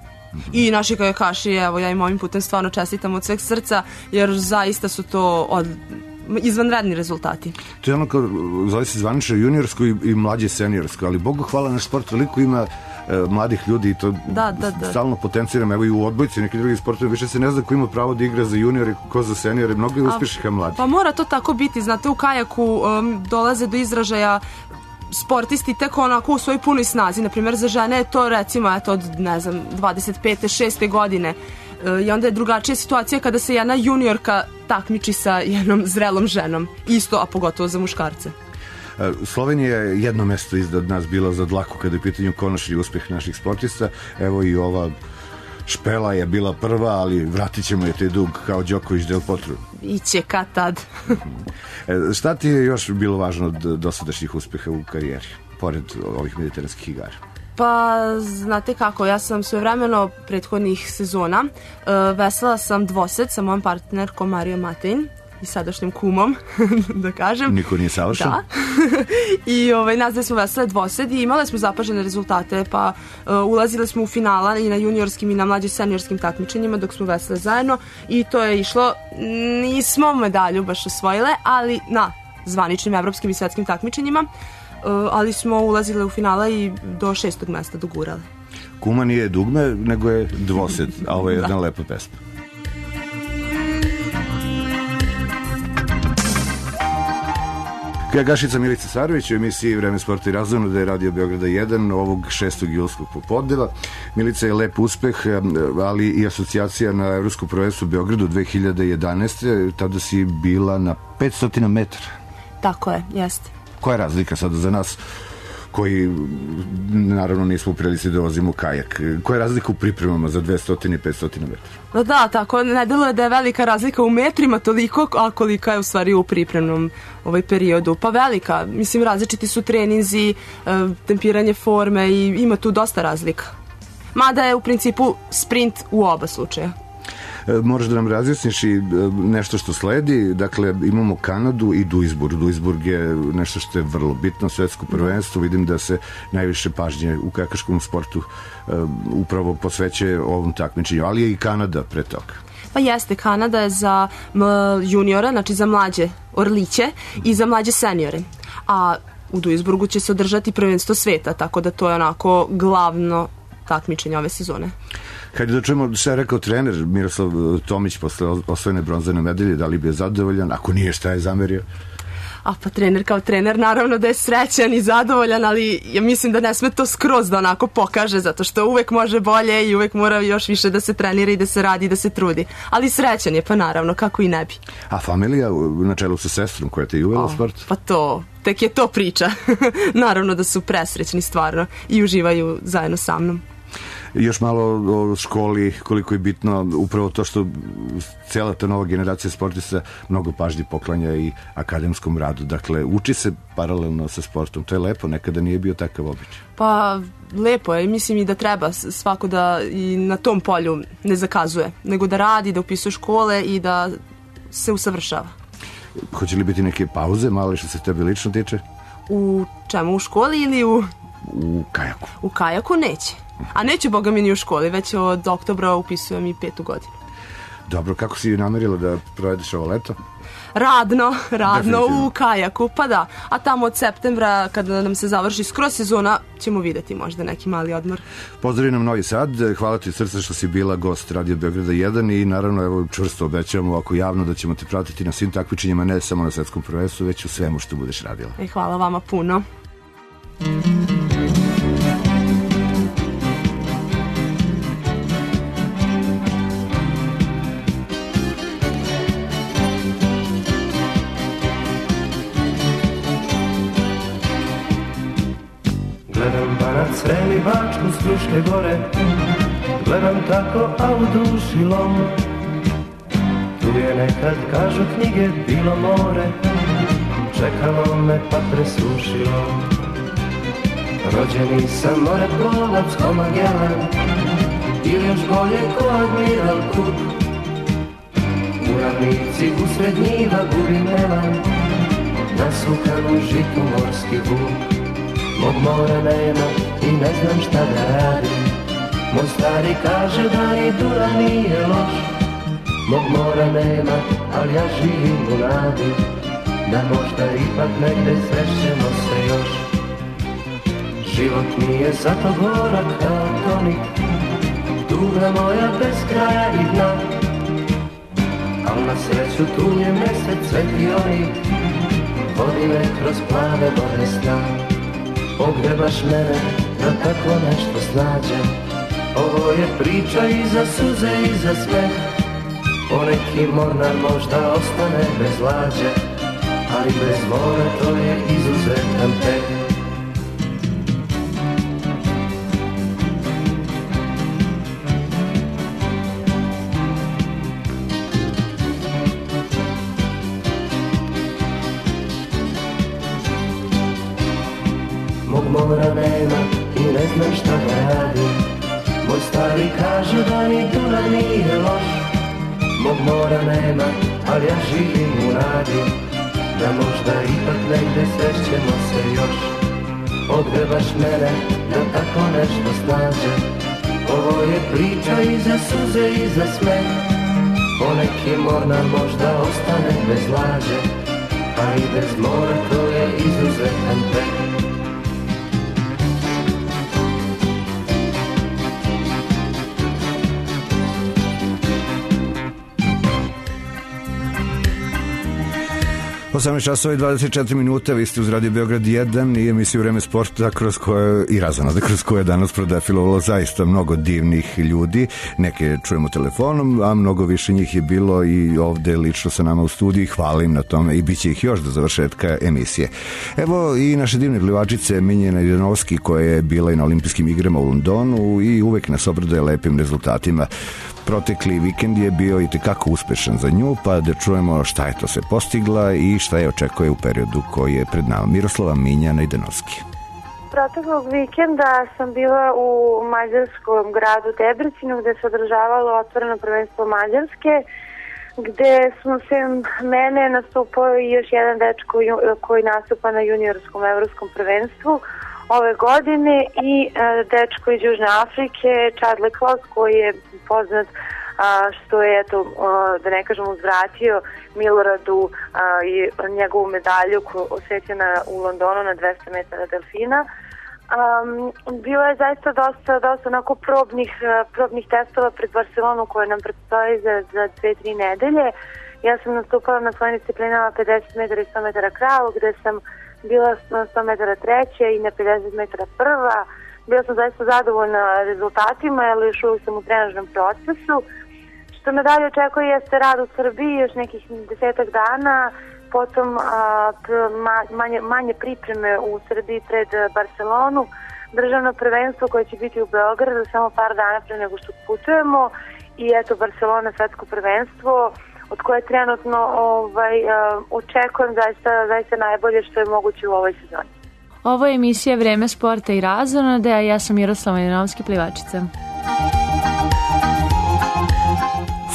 I naši kajakaši, evo ja im ovim putem stvarno čestitam od sveg srca, jer zaista su to od, izvanredni rezultati. To je ono kao, zove se zvanično juniorsko i, i mlađe seniorsko, ali Bogu hvala, naš sport toliko ima e, mladih ljudi i to da, da, da. stalno potenciram, evo i u odbojci i neki drugi sportovi, više se ne zna ko ima pravo da igra za juniore, ko za seniore, mnogo je uspješnih mladih. Pa mora to tako biti, znate, u kajaku um, dolaze do izražaja sportisti tek onako u svojoj punoj snazi. Naprimjer, za žene je to recimo eto, od, ne znam, dvadeset pete šeste godine. E, I onda je drugačija situacija kada se jedna juniorka takmiči sa jednom zrelom ženom. Isto, a pogotovo za muškarce. E, Slovenija je jedno mesto iznad nas bila za dlaku kada je pitanju konačni uspjeh naših sportista. Evo i ova Špela je bila prva, ali vratit ćemo je te dug kao Đoković del Potru. Iće kad tad. E, šta ti je još bilo važno od dosadašnjih uspjeha u karijeri, pored ovih mediteranskih igara? Pa, znate kako, ja sam svojevremeno prethodnih sezona uh, veslala sam dvosed sa mojom partnerkom Marijom Matejn i sadašnjim kumom, da kažem. Niko nije savršen. Da. I ovaj, nas da smo veslale dvosed i imale smo zapažene rezultate, pa uh, ulazile smo u finala i na juniorskim i na mlađe seniorskim takmičenjima dok smo veslale zajedno i to je išlo, nismo medalju baš osvojile, ali na zvaničnim evropskim i svetskim takmičenjima, uh, ali smo ulazile u finale i do šestog mesta dogurale. Kuma nije dugme, nego je dvosed, a ovo je jedna lepa pesma. Kajakašica Milica Sarović u emisiji Vreme sporta i razvoja da je Radio Beograda jedan ovog šestog julskog popodneva. Milica je lep uspeh, ali i asocijacija na Evropskom prvenstvu u Beogradu dve hiljade jedanaeste. Tada si bila na petsto metara. Tako je, jeste. Koja je razlika sada za nas koji naravno nismo u prilici da vozimo kajak? Koja je razlika u pripremama za dvesta i petsto metara? Da, da, tako ne deluje da je velika razlika u metrima toliko, a kolika je u stvari u pripremnom ovaj periodu. Pa velika, mislim različiti su treninzi, tempiranje forme i ima tu dosta razlika. Mada je u principu sprint u oba slučaja. Moraš da nam razjasniš i nešto što sledi. Dakle, imamo Kanadu i Duisburg. Duisburg je nešto što je vrlo bitno, svetsko prvenstvo. Vidim da se najviše pažnje u kajakaškom sportu upravo posvećuje ovom takmičenju, ali je i Kanada pre toga. Pa jeste, Kanada je za juniora, znači za mlađe orliće i za mlađe seniore. A u Duisburgu će se održati prvenstvo sveta, tako da to je onako glavno takmičenje ove sezone. Hajde da čujemo šta je rekao trener Miroslav Tomić posle osvojene bronzane medalje, da li bi je zadovoljan, ako nije šta je zamerio? A pa trener kao trener naravno da je srećan i zadovoljan, ali ja mislim da ne sme to skroz da onako pokaže, zato što uvek može bolje i uvek mora još više da se trenira i da se radi i da se trudi. Ali srećan je, pa naravno, kako i ne bi. A familija na čelu sa sestrom koja te i uvela o, sport? Pa to, tek je to priča. Naravno da su presrećni stvarno i uživaju zajedno sa mnom. Još malo o školi, koliko je bitno upravo to što cijela ta nova generacija sportista mnogo pažnje poklanja i akademskom radu. Dakle, uči se paralelno sa sportom. To je lepo, nekada nije bio takav običaj. Pa, lepo je. Mislim i da treba svako da i na tom polju ne zakazuje, nego da radi, da upisuje škole i da se usavršava. Hoće li biti neke pauze, male što se tebe lično tiče? U čemu? U školi ili u... U kajaku. U kajaku neće. A neće, boga mi, ni u školi, već od oktobra upisujem i petu godinu. Dobro, kako si namerila da provedeš ovo leto? Radno, radno u kajaku, pa da. A tamo od septembra, kada nam se završi skroz sezona, ćemo videti možda neki mali odmor. Pozdravi nam Novi Sad, hvala ti srce što si bila gost Radio Beograda jedan i naravno evo čvrsto obećavamo ovako javno da ćemo te pratiti na svim takmičenjima, ne samo na svetskom prvenstvu, već u svemu što budeš radila. I hvala vama puno. Gledam Banat, Srem i Bačku s Fruške gore, gledam tako, a u duši lom. Tu je nekad, kažu knjige, bilo more, čekalo me pa presušilo. Rođeni sam moreplovac ko Magellan, ili još bolje ko Admiral Cook. U ravnici usred njiva gubim elan, nasukan u žitu morski vuk. Mog mora nema i ne znam šta da radim, moj stari kaže da ni Dunav nije loš. Mog mora nema, ali ja živim u nadi, da možda ipak negde srećemo se još. Život mi je zato gorak kao tonik, tuga moja bez kraja i dna. Al na sreću tu je mesec svetionik, vodi me kroz plave vode sna. Pogrebaš mene da tako nešto snađem, ovo je priča i za suze i za smeh. Poneki mornar možda ostane bez lađe, ali bez mora to je izuzetan tek. Mog mora nema i ne znam šta da radim, moj stari kaže da ni Dunav nije loš. Mog mora nema, ali ja živim u nadi, da možda ipak negde srećemo se još. Odgrebaš mene da tako nešto snađem, ovo je priča i za suze i za smeh. Poneki mornar možda ostane bez lađe, a i bez mora to je izuzetan tek. osamnaest časova i dvadeset četiri minuta, vi ste uz Radio Beograd jedan i emisiju Vreme sporta kroz koje, i razonode kroz koje je danas prodefilovalo zaista mnogo divnih ljudi. Neke čujemo telefonom, a mnogo više njih je bilo i ovde lično sa nama u studiju i hvala im na tome i bit će ih još do završetka emisije. Evo i naše divne plivačice Minjana Idanovski koja je bila i na olimpijskim igrama u Londonu i uvek nas obradoje lepim rezultatima. Protekli vikend je bio i tekako uspešan za nju, pa da čujemo šta je to se postigla i šta je očekuje u periodu koji je pred nama. Miroslava Minjana Idanovski. Proteklog vikenda sam bila u mađarskom gradu Debrecinu gde se održavalo otvoreno prvenstvo Mađarske, gde smo se mene nastupao i još jedan dečko koji nastupa na juniorskom evropskom prvenstvu ove godine i e, dečko iz Južne Afrike, Charlie Klaus, koji je poznat a, što je, eto, a, da ne kažem, uzvratio Miloradu a, i njegovu medalju osvećena u Londonu na dvesta metara delfina. Um, bilo je zaista dosta, dosta onako probnih, probnih testova pred Barcelonu koje nam predstoji za, za dve, tri nedelje. Ja sam nastupala na svojim disciplinama pedeset metara i sto metara kralu, gde sam bila na sto metara treća i na pedeset metara prva. Bila sam zaista zadovoljna rezultatima, ali još uvijek sam u trenažnom procesu. Što me dalje očekuje jeste rad u Srbiji, još nekih desetak dana, potom a, manje, manje pripreme u Srbiji pred Barcelonu, državno prvenstvo koje će biti u Beogradu samo par dana pre nego što putujemo i eto Barcelona svetsko prvenstvo od koje trenutno ovaj, očekujem zaista, zaista najbolje što je moguće u ovoj sezoni. Ovo je emisija Vreme sporta i razonode, a ja sam Miroslava Idanovski, plivačica.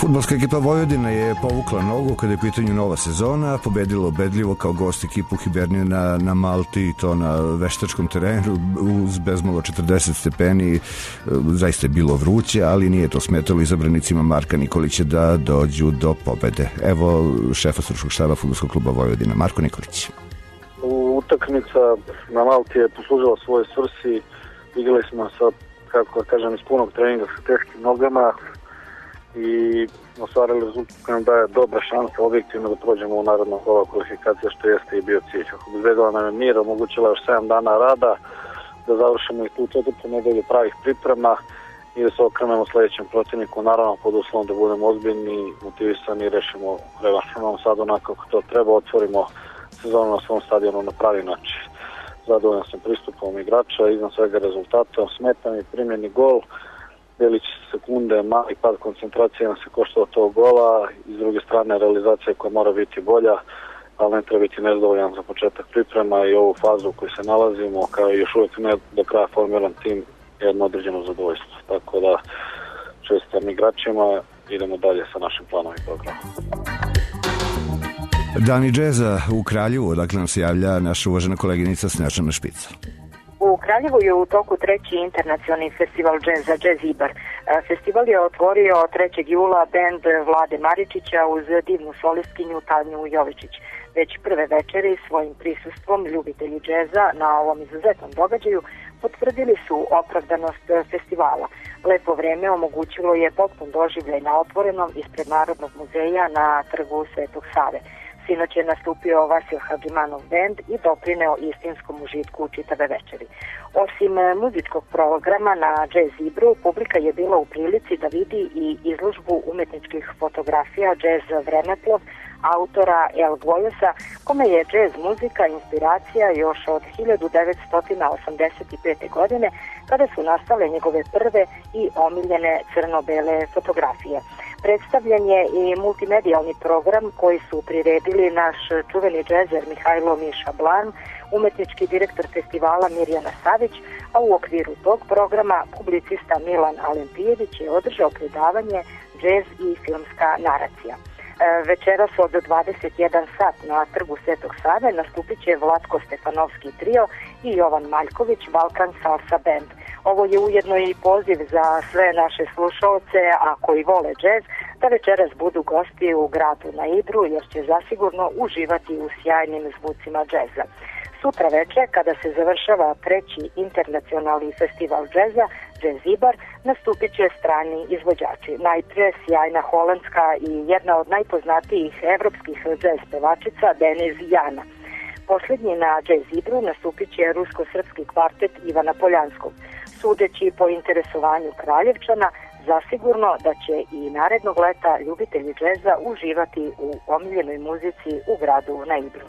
Fudbalska ekipa Vojvodina je povukla nogu kada je u pitanju nova sezona, pobedila ubedljivo kao gost ekipu Hibernije na, na Malti i to na veštačkom terenu uz bezmalo četrdeset stepeni. Zaista je bilo vruće, ali nije to smetalo izabranicima Marka Nikolića da dođu do pobede. Evo šefa stručnog štaba Fudbalskog kluba Vojvodina, Marko Nikolić. Utakmica na Malti je poslužila svoje svrsi. Igrali smo sa, kako kažem, iz punog treninga sa teškim nogama i ostvarili rezultat koji nam daje dobra šansa objektivno da prođemo u narodnom kola kvalifikacija, što jeste i bio cilj. Kako bi izbjegala nam je mir, omogućila još sedam dana rada, da završimo i tu četvrtu nedelju pravih priprema i da se okrenemo sledećem protivniku, naravno pod uslovom da budemo ozbiljni, motivisani i rešimo revanš u Novom Sadu onako kako to treba, otvorimo sezonu na svom stadionu na pravi način. Zadovoljan sam pristupom igrača, iznad svega rezultata, smeta mi primljeni gol, delići sekunde, mali pad koncentracije nas se koštao tog gola i s druge strane realizacija koja mora biti bolja, ali ne treba biti nezadovoljan za početak priprema i ovu fazu u kojoj se nalazimo, kao i još uvijek ne do kraja formiran tim, jedno određeno zadovoljstvo. Tako da čestitam igračima, idemo dalje sa našim planom i programom. Dani džeza u Kraljevu, odakle nam se javlja naša uvažena koleginica Snežana Špica. U Kraljevu je u toku treći internacionalni festival džeza Jazz Ibar. Festival je otvorio trećeg jula bend Vlade Maričića uz divnu solistkinju Tanju Jovičić. Već prve večeri svojim prisustvom ljubitelji džeza na ovom izuzetnom događaju potvrdili su opravdanost festivala. Lepo vreme omogućilo je potpun doživljaj na otvorenom ispred Narodnog muzeja na trgu Svetog Save. Sinoć je nastupio Vasil Hadžimanov bend i doprineo istinskom užitku čitave večeri. Osim muzičkog programa na Jazz Ibru, publika je bila u prilici da vidi i izložbu umetničkih fotografija Jazz Vremeplov autora El Gvojosa, kome je jazz muzika inspiracija još od hiljadu devetsto osamdeset pete. godine, kada su nastale njegove prve i omiljene crno-bele fotografije. Predstavljen je i multimedijalni program koji su priredili naš čuveni džezer Mihajlo Miša Blan, umetnički direktor festivala Mirjana Savić, a u okviru tog programa publicista Milan Alempijević je održao predavanje Džez i filmska naracija. Večeras od dvadeset jedan sat na trgu Svetog Save nastupit će Vlatko Stefanovski trio i Jovan Maljković Balkan Salsa Band. Ovo je ujedno i poziv za sve naše slušalce, a koji vole džez, da večeras budu gosti u gradu na Ibru, jer će zasigurno uživati u sjajnim zvucima džeza. Sutra veče, kada se završava treći internacionalni festival džeza, Jazz Ibar, nastupit će strani izvođači. Najpre sjajna holandska i jedna od najpoznatijih evropskih džez pevačica Denise Jana. Posljednji na Jazz Ibru nastupit će rusko-srpski kvartet Ivana Poljanskog. Sudeći po interesovanju Kraljevčana, zasigurno da će i narednog leta ljubitelji džeza uživati u omiljenoj muzici u gradu na Ibru.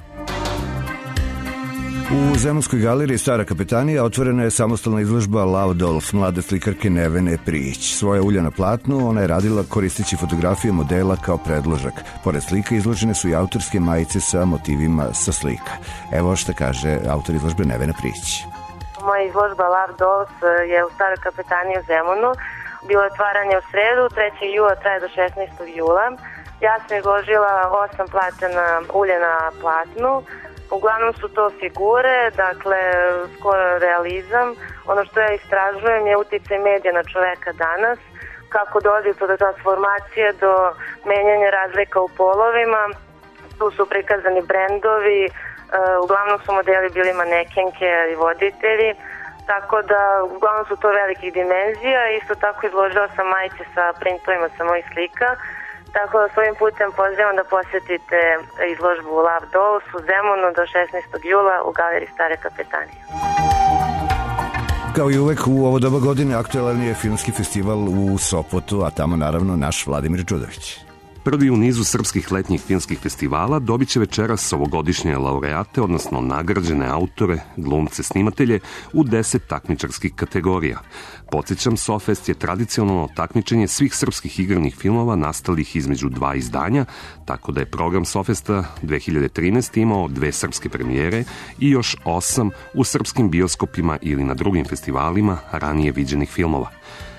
U Zemunskoj galeriji Stara kapetanija otvorena je samostalna izložba Love Dolls mlade slikarke Nevene Prijić. Svoje ulje na platnu ona je radila koristeći fotografije modela kao predložak. Pored slika izložene su i autorske majice sa motivima sa slika. Evo što kaže autor izložbe Nevena Prijić. Moja izložba Love Dolls je u Staroj kapetaniji u Zemunu. Bilo je otvaranje u sredu, trećeg jula traje do šesnaestog jula. Ja sam izložila osam platana ulje na platnu. Uglavnom su to figure, dakle skoro realizam. Ono što ja istražujem je uticaj medija na čoveka danas, kako dolazi do transformacije, do menjanja razlika u polovima. Tu su prikazani brendovi, uglavnom su modeli bili manekenke i voditelji, tako da uglavnom su to velikih dimenzija. Isto tako izložila sam majice sa printovima sa mojih slika. Tako da svojim putem pozivam da posjetite izložbu Love Dolls u Zemunu do šesnaestog jula u galeriji Stare kapetanije. Kao i uvek u ovo doba godine aktualan je filmski festival u Sopotu, a tamo naravno naš Vladimir Đudović. Prvi u nizu srpskih letnjih filmskih festivala dobit će večeras ovogodišnje laureate, odnosno nagrađene autore, glumce, snimatelje u deset takmičarskih kategorija. Podsjećam, SoFest je tradicionalno takmičenje svih srpskih igranih filmova nastalih između dva izdanja, tako da je program SoFesta dve hiljade trinaeste. imao dve srpske premijere i još osam u srpskim bioskopima ili na drugim festivalima ranije viđenih filmova.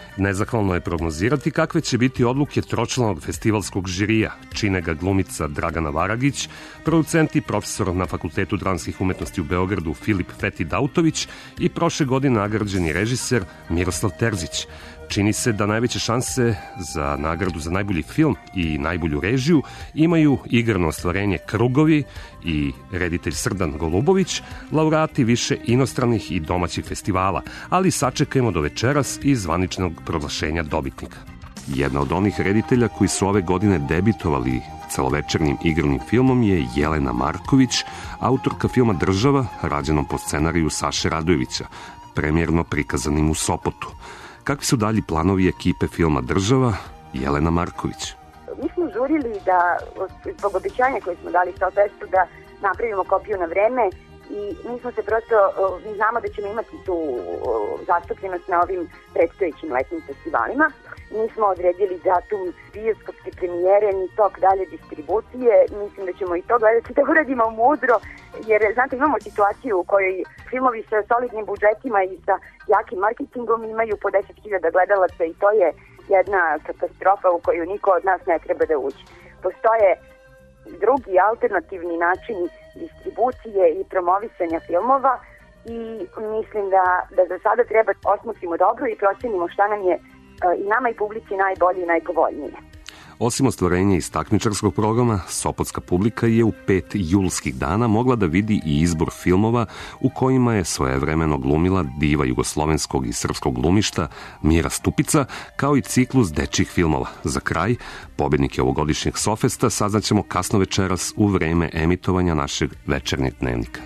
Nezahvalno je prognozirati kakve će biti odluke tročlanog festivalskog žirija. Čine ga glumica Dragana Varagić, producent i profesor na Fakultetu dramskih umetnosti u Beogradu Filip Feti Dautović i prošle godine nagrađeni režiser Miroslav Terzić. Čini se da najveće šanse za nagradu za najbolji film i najbolju režiju imaju igrano ostvarenje Krugovi i reditelj Srdan Golubović, laureati više inostranih i domaćih festivala, ali sačekajmo do večeras i zvaničnog proglašenja dobitnika. Jedna od onih reditelja koji su ove godine debitovali celovečernjim igranim filmom je Jelena Marković, autorka filma Država, rađenom po scenariju Saše Radojevića, premijerno prikazanim u Sopotu. Kakvi su dalji planovi ekipe filma Država? Jelena Marković. Mi smo žurili da, zbog obećanja koje smo dali kao testu, da napravimo kopiju na vreme i mi smo se prosto, mi znamo da ćemo imati tu zastupljenost na ovim predstojećim letnim festivalima. Mi smo odredili datum bioskopske premijere, ni tok dalje distribucije. Mislim da ćemo i to gledati da uradimo mudro, jer znate, imamo situaciju u kojoj filmovi sa solidnim budžetima i sa jakim marketingom imaju po deset hiljada gledalaca i to je jedna katastrofa u koju niko od nas ne treba da uđe. Postoje drugi alternativni načini distribucije i promovisanja filmova i mislim da, da za sada treba osmislimo dobro i procenimo šta nam je i nama i publici najbolje i najpovoljnije. Osim ostvarenja iz takmičarskog programa, sopotska publika je u pet julskih dana mogla da vidi i izbor filmova u kojima je svojevremeno glumila diva jugoslovenskog i srpskog glumišta Mira Stupica, kao i ciklus dečjih filmova. Za kraj, pobednike ovogodišnjeg Sofesta saznaćemo kasno večeras u vreme emitovanja našeg večernjeg dnevnika.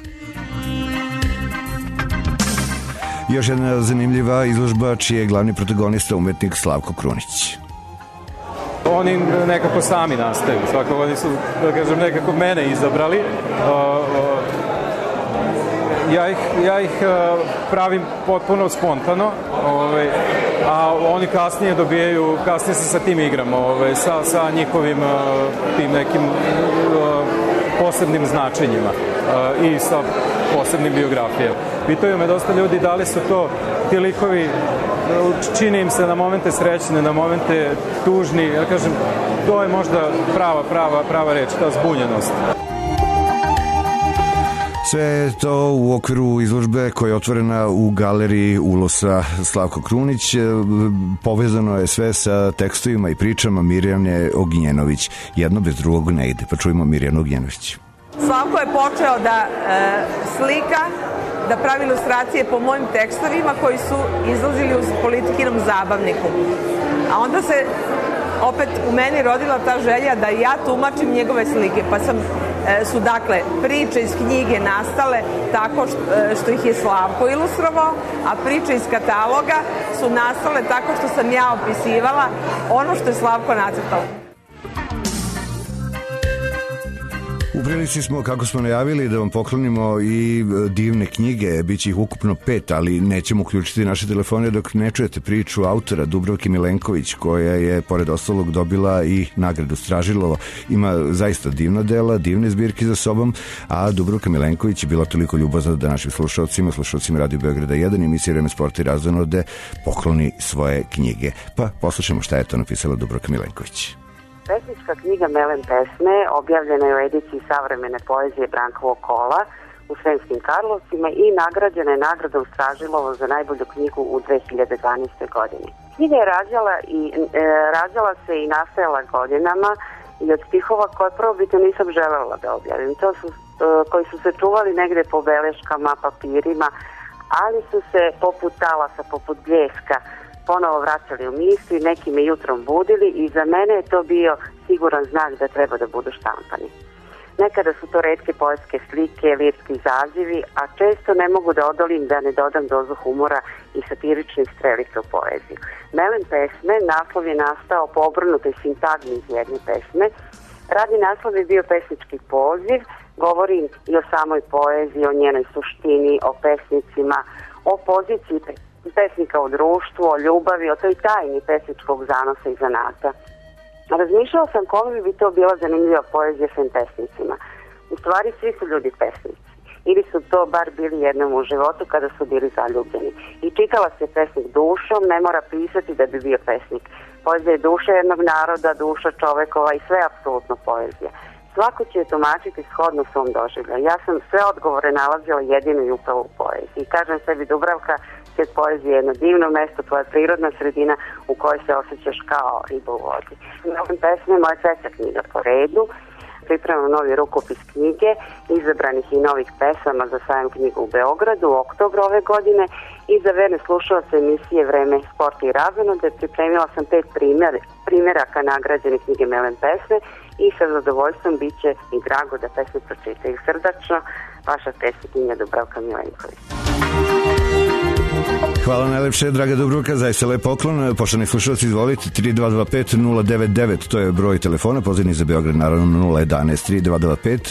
Još jedna zanimljiva izložba čiji je glavni protagonista umetnik Slavko Krunić. Oni nekako sami nastaju, svakako oni su, da kažem, nekako mene izabrali. Ja ih, ja ih pravim potpuno spontano, ovaj, a oni kasnije dobijaju, kasnije se sa tim igramo, ovaj, sa, sa njihovim tim nekim posebnim značenjima i sa posebnim biografijama. Pitaju me dosta ljudi da li su to ti likovi, čini im se na momente srećne, na momente tužni, ja kažem, to je možda prava, prava, prava reč, ta zbunjenost. Sve je to u okviru izložbe koja je otvorena u galeriji Ulosa Slavko Krunić. Povezano je sve sa tekstovima i pričama Mirjane Ognjenović. Jedno bez drugog ne ide, pa čujemo Mirjanu Ognjenović. Slavko je počeo da e, slika, da pravi ilustracije po mojim tekstovima koji su izlazili u Politikinom zabavniku. A onda se opet u meni rodila ta želja da ja tumačim njegove slike, pa sam, e, su dakle priče iz knjige nastale tako što, e, što ih je Slavko ilustrovao, a priče iz kataloga su nastale tako što sam ja opisivala ono što je Slavko nacrtao. U prilici smo, kako smo najavili, da vam poklonimo i divne knjige, bit će ih ukupno pet, ali nećemo uključiti naše telefone dok ne čujete priču autora Dubravke Milenković, koja je, pored ostalog, dobila i nagradu Stražilovo. Ima zaista divna dela, divne zbirke za sobom, a Dubravka Milenković je bila toliko ljubazna da našim slušalcima, slušalcima Radio Beograda jedan, emisije Vreme sporta i razonode, pokloni svoje knjige. Pa poslušamo šta je to napisala Dubravka Milenković. Pesnička knjiga Melen pesme objavljena je u ediciji savremene poezije Brankovog kola u Sremskim Karlovcima i nagrađena je nagradom Stražilovo za najbolju knjigu u dve hiljade dvanaestoj godini. Knjiga je rađala, i, e, rađala se i nastajala godinama i od stihova koje prvobitno nisam želela da objavim. To su, e, koji su se čuvali negde po beleškama, papirima, ali su se poput talasa, poput bljeska, ponovo vraćali u misli, neki me jutrom budili i za mene je to bio siguran znak da treba da budu štampani. Nekada su to retke poetske slike, lirski zazivi, a često ne mogu da odolim da ne dodam dozu humora i satiričnih strelica u poeziju. Melen pesme, naslov je nastao po obrnutoj sintagmi iz jedne pesme. Radni naslov je bio pesnički poziv, govori i o samoj poeziji, o njenoj suštini, o pesnicima, o poziciji pesnika u društvu, o ljubavi, o toj tajni pesničkog zanosa i zanata. Razmišljala sam kome bi to bila zanimljiva poezija svim pesnicima. U stvari svi su ljudi pesnici. ili su to bar bili jednom u životu kada su bili zaljubljeni. I čitala se pesnik dušom, ne mora pisati da bi bio pesnik. Poezija je duša jednog naroda, duša čovekova i sve apsolutno poezija. Svako će je tumačiti shodno svom doživljaju. Ja sam sve odgovore nalazila jedino i upravo u poeziji. Kažem sebi, Dubravka, svijet poezije je jedno divno mesto, tvoja prirodna sredina u kojoj se osjećaš kao riba u vodi. Novim pesme, moja treća knjiga po redu. Pripremam novi rukopis knjige, izabranih i novih pesama za sajam knjigu u Beogradu u oktobru ove godine i za verne slušalce emisije Vreme, sporta i razonode pripremila sam pet primjer, primjeraka nagrađene knjige Melen pesme i sa zadovoljstvom bit će mi drago da pesme pročitaju. Srdačno, vaša pesnikinja Dubravka Milenković. Hvala najlepše, draga Dubravka, zaista lep poklon. Poštovani slušalci, izvolite, tri dva dva pet nula devet devet, to je broj telefona, pozivni za Beograd, naravno nula jedanaest tri dva dva pet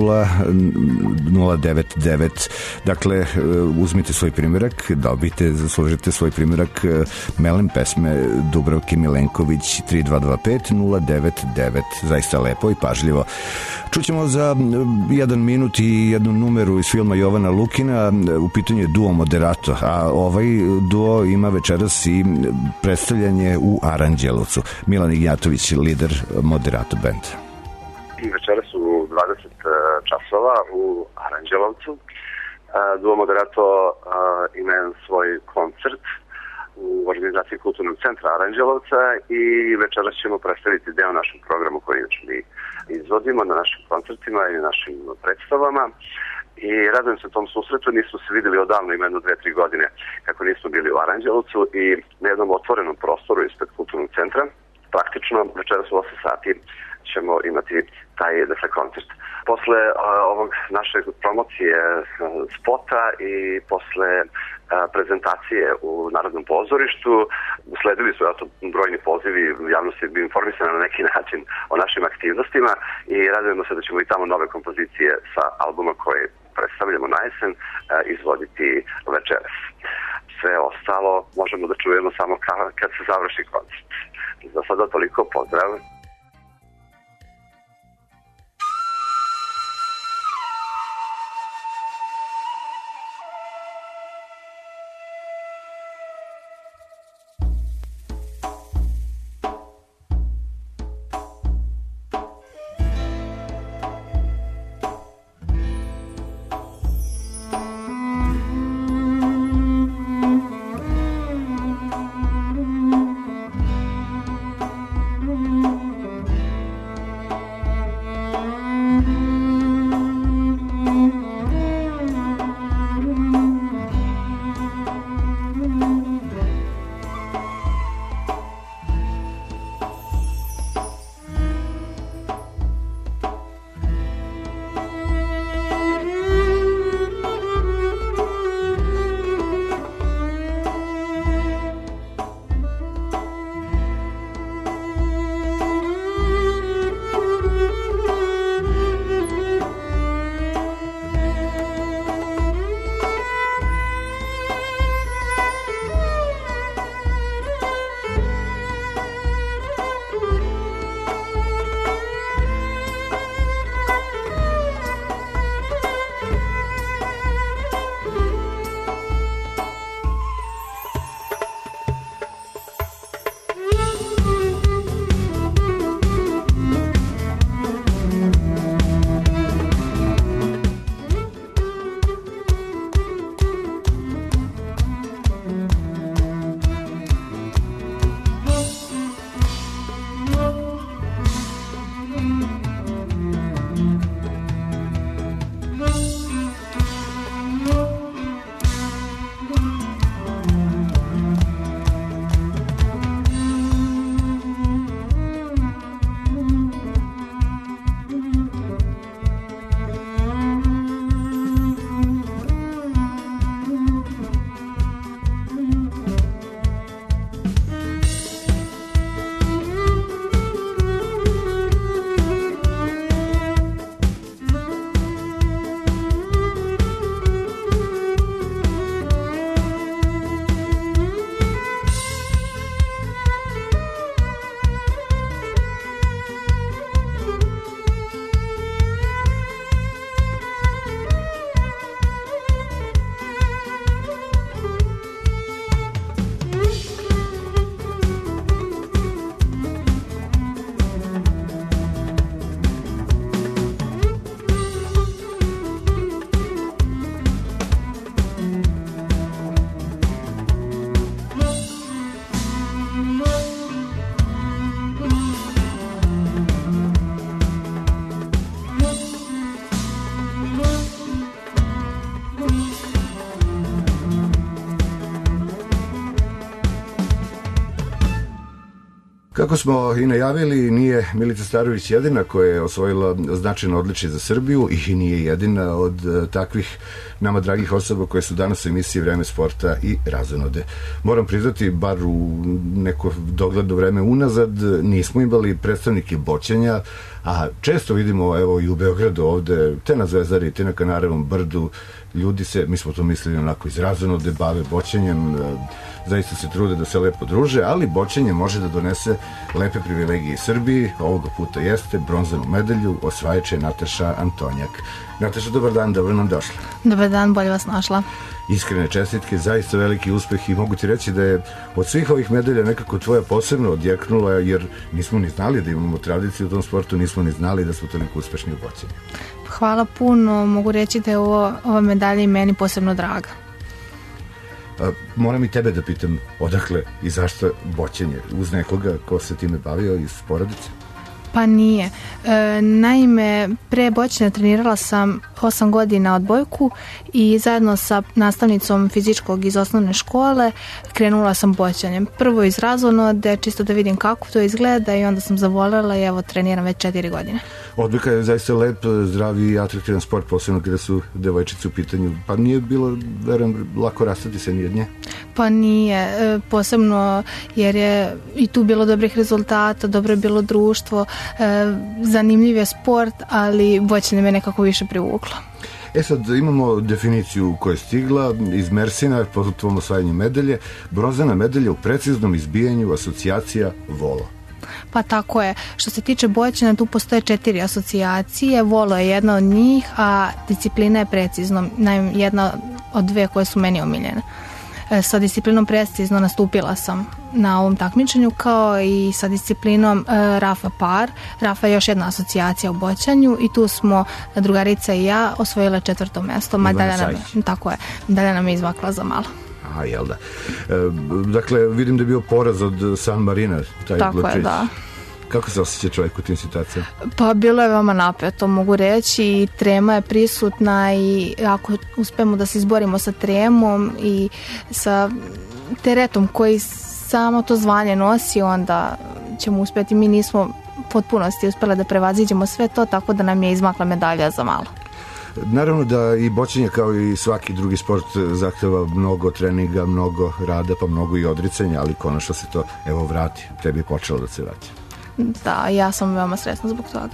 nula devet devet. Dakle, uzmite svoj primjerak, dobite, zaslužite svoj primjerak Melen pesme Dubravke Milenković, tri dva dva pet nula devet devet, zaista lepo i pažljivo. Čućemo za jedan minut i jednu numeru iz filma Jovana Lukina, u pitanju je duo Moderato, a ovaj duo ima večeras i predstavljanje u Aranđelovcu. Milan Ignjatović, lider Moderato benda. I večeras u dvadeset časova u Aranđelovcu. Duo Moderato ima jedan svoj koncert u organizaciji Kulturnog centra Aranđelovca i večeras ćemo predstaviti deo našeg programu koji mi izvodimo na našim koncertima i našim predstavama. I radujem se tom susretu, nismo se videli odavno, ima jedno dve, tri godine kako nismo bili u Aranđelovcu i na jednom otvorenom prostoru ispred Kulturnog centra. Praktično večeras u osam sati ćemo imati taj dakle, koncert. Posle uh, ovog naše promocije uh, spota i posle uh, prezentacije u Narodnom pozorištu sledili su eto, brojni pozivi, javnost je bio informisana na neki način o našim aktivnostima i radujemo se da ćemo i tamo nove kompozicije sa albuma koje predstavljamo na jesen uh, izvoditi večeras. Sve ostalo možemo da čujemo samo ka- kad se završi koncert. Za sada toliko, pozdrav! Mm-hmm. Kako smo i najavili, nije Milica Starović jedina koja je osvojila značajno odličje za Srbiju i nije jedina od uh, takvih nama dragih osoba koje su danas u emisiji Vreme sporta i razonode. Moram priznati, bar u neko dogledno vreme unazad, nismo imali predstavnike boćenja, a često vidimo, evo i u Beogradu ovde, te na Zvezdari, te na Kanarevom brdu, ljudi se, mi smo to mislili onako iz razonode, bave boćenjem, zaista se trude da se lepo druže, ali boćenje može da donese lepe privilegije Srbiji. Ovoga puta jeste bronzanu medalju osvajače Nataša Antonjak. Nataša, dobar dan, dobro nam došla. Dobar dan, bolje vas našla. Iskrene čestitke, zaista veliki uspeh i mogu ti reći da je od svih ovih medalja nekako tvoja posebno odjeknula, jer nismo ni znali da imamo tradiciju u tom sportu, nismo ni znali da smo toliko uspešni u boćenju. Hvala puno, mogu reći da je ovo, ova medalja i meni posebno draga. A, moram i tebe da pitam odakle i zašto boćenje uz nekoga ko se time bavio iz porodice? Pa nije. E, naime, pre boćenja trenirala sam osam godina odbojku i zajedno sa nastavnicom fizičkog iz osnovne škole krenula sam boćanjem. Prvo iz razonode, čisto da vidim kako to izgleda i onda sam zavolela i evo treniram već četiri godine. Odbojka je zaista lep, zdravi i atraktivan sport, posebno kada su devojčice u pitanju. Pa nije bilo, verujem, lako rastati se ni od nje? Pa nije, e, posebno jer je i tu bilo dobrih rezultata, dobro je bilo društvo, e, zanimljiv je sport, ali boćenje me nekako više privuklo. E sad, imamo definiciju koja je stigla iz Mersina, po tvom osvajanju medalje, bronzana medalja u preciznom izbijanju asocijacija volo. Pa tako je. Što se tiče boćenja, tu postoje četiri asocijacije, volo je jedna od njih, a disciplina je precizno, jedna od dve koje su meni omiljene. Sa disciplinom precizno nastupila sam na ovom takmičenju, kao i sa disciplinom e, Rafa Par. Rafa je još jedna asocijacija u boćanju i tu smo drugarica i ja osvojile četvrto mesto. Medalja nam, tako je, medalja nam je izvakla za malo. A, jel da. E, dakle, vidim da je bio poraz od San Marina, taj tako Lučić. Je, da. Kako se osjeća čovjek u tim situacijama? Pa bilo je veoma napeto, mogu reći, i trema je prisutna i ako uspemo da se izborimo sa tremom i sa teretom koji samo to zvanje nosi, onda ćemo uspjeti. Mi nismo potpunosti uspjeli da prevaziđemo sve to, tako da nam je izmakla medalja za malo. Naravno da i boćenje kao i svaki drugi sport zahteva mnogo treninga, mnogo rada, pa mnogo i odricanja, ali konačno se to evo vrati, tebi je počelo da se vrati. Da, ja sam veoma sretna zbog toga.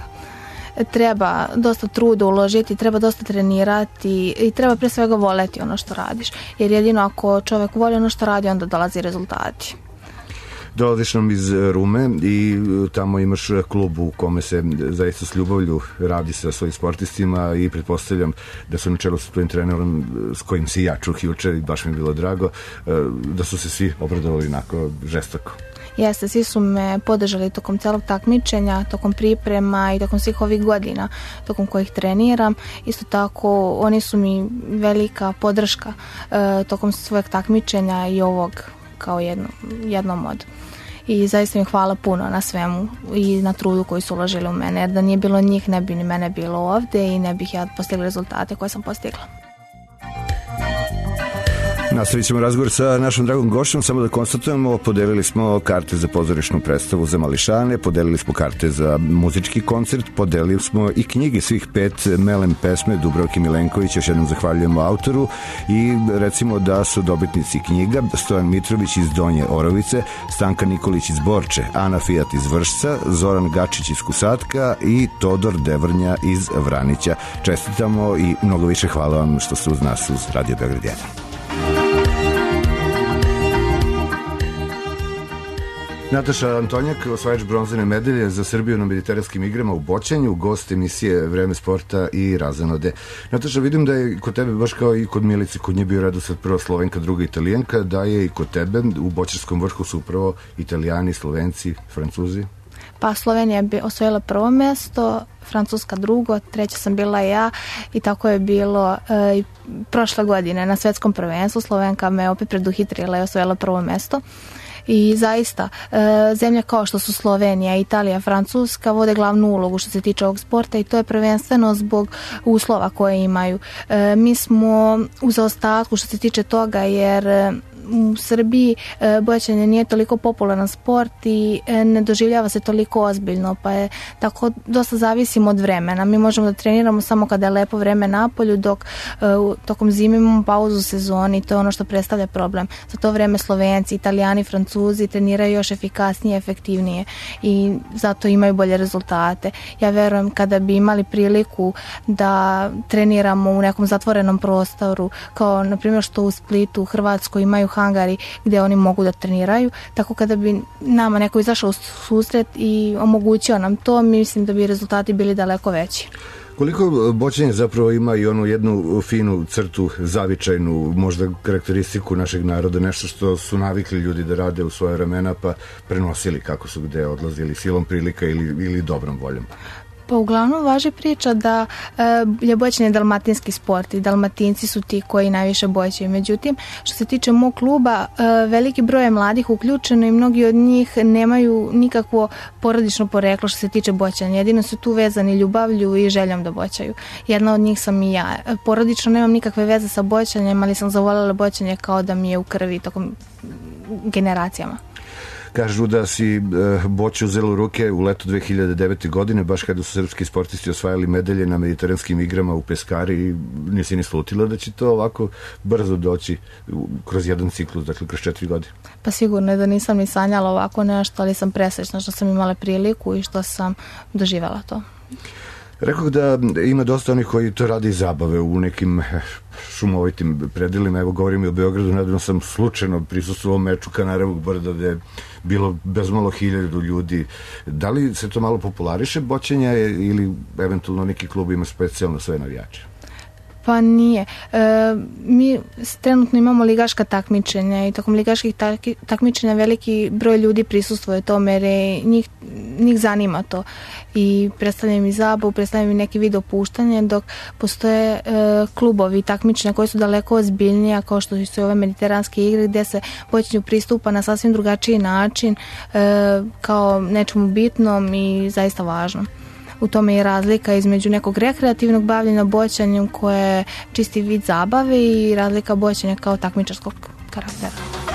Treba dosta truda uložiti, treba dosta trenirati i treba pre svega voleti ono što radiš. Jer jedino ako čovjek voli ono što radi, onda dolazi rezultati. Dolaziš nam iz Rume i tamo imaš klub u kome se zaista s ljubavlju radi sa svojim sportistima i pretpostavljam da su na čelu sa tvojim trenerom s kojim si ja čuh juče i baš mi je bilo drago, da su se svi obradovali onako žestoko. Jeste, svi su me podržali tokom celog takmičenja, tokom priprema i tokom svih ovih godina tokom kojih treniram. Isto tako, oni su mi velika podrška e, tokom svojeg takmičenja i ovog kao jedno, jednom od. I zaista im hvala puno na svemu i na trudu koji su uložili u mene, jer da nije bilo njih ne bi ni mene bilo ovde i ne bih ja postigla rezultate koje sam postigla. Nastavit ćemo razgovor sa našom dragom gošćom, samo da konstatujemo, podelili smo karte za pozorišnu predstavu za mališane, podelili smo karte za muzički koncert, podelili smo i knjige svih pet Melem pesme Dubravke Milenković, još jednom zahvaljujemo autoru i recimo da su dobitnici knjiga Stojan Mitrović iz Donje Orovice, Stanka Nikolić iz Borče, Ana Fijat iz Vršca, Zoran Gačić iz Kusatka i Todor Devrnja iz Vranića. Čestitamo i mnogo više hvala vam što ste uz nas uz Radio Beograd jedan. Nataša Antonjak, osvajač bronzane medalje za Srbiju na mediteranskim igrama u boćanju, gost emisije Vreme sporta i razonode. Nataša, vidim da je kod tebe, baš kao i kod Milice, kod nje bio Radoslav, prva Slovenka, druga Italijanka, da je i kod tebe u boćarskom vrhu su upravo Italijani, Slovenci, Francuzi. Pa Slovenija je osvojila prvo mesto, Francuska drugo, treća sam bila ja i tako je bilo e, prošle godine na svetskom prvenstvu. Slovenka me opet preduhitrila i osvojila prvo mesto. I zaista, e, zemlja kao što su Slovenija, Italija, Francuska vode glavnu ulogu što se tiče ovog sporta i to je prvenstveno zbog uslova koje imaju. E, mi smo u zaostatku što se tiče toga jer u Srbiji e, boćanje nije toliko popularan sport i e, ne doživljava se toliko ozbiljno, pa je tako dosta zavisimo od vremena. Mi možemo da treniramo samo kada je lepo vreme napolju, dok e, tokom zime imamo pauzu u sezoni, to je ono što predstavlja problem. Za to vreme Slovenci, Italijani, Francuzi treniraju još efikasnije, efektivnije i zato imaju bolje rezultate. Ja verujem kada bi imali priliku da treniramo u nekom zatvorenom prostoru, kao na primjer što u Splitu, u Hrvatskoj imaju hangari gdje oni mogu da treniraju, tako kada bi nama neko izašao u susret i omogućio nam to, mislim da bi rezultati bili daleko veći. Koliko boćanje zapravo ima i onu jednu finu crtu, zavičajnu, možda karakteristiku našeg naroda, nešto što su navikli ljudi da rade u svoje vremena pa prenosili kako su gde odlazili, silom prilika ili, ili dobrom voljom? Pa uglavnom važi priča da e, je boćanje dalmatinski sport i Dalmatinci su ti koji najviše boćaju. Međutim, što se tiče mog kluba, e, veliki broj je mladih uključeno i mnogi od njih nemaju nikakvo porodično poreklo što se tiče boćanja. Jedino su tu vezani ljubavlju i željom da boćaju. Jedna od njih sam i ja. Porodično nemam nikakve veze sa boćanjem, ali sam zavoljela boćanje kao da mi je u krvi tokom generacijama. Kažu da si e, boću uzela u ruke u letu dve hiljade devete. godine, baš kada su srpski sportisti osvajali medalje na mediteranskim igrama u Peskari i nisi ni slutila da će to ovako brzo doći kroz jedan ciklus, dakle kroz četiri godine. Pa sigurno je da nisam ni sanjala ovako nešto, ali sam presrećna što sam imala priliku i što sam doživjela to. Rekao da ima dosta onih koji to rade iz zabave u nekim šumovitim predelima. Evo, govorim i o Beogradu, nedavno sam slučajno prisustvovao meču Kanarovog Brda gde je bilo bezmalo hiljadu ljudi. Da li se to malo populariše boćenja ili eventualno neki klub ima specijalno svoje navijače? Pa nije. E, mi trenutno imamo ligaška takmičenja i tokom ligaških takmičenja veliki broj ljudi prisustvuje tome jer je njih, njih zanima to i predstavljaju mi zabavu, predstavljaju mi neki vid opuštanja, dok postoje e, klubovi takmičenja koji su daleko ozbiljnija, kao što su ove mediteranske igre gdje se boćenju pristupa na sasvim drugačiji način, e, kao nečemu bitnom i zaista važnom. U tome je razlika između nekog rekreativnog bavljenja boćanjem koje je čisti vid zabave i razlika boćanja kao takmičarskog karaktera.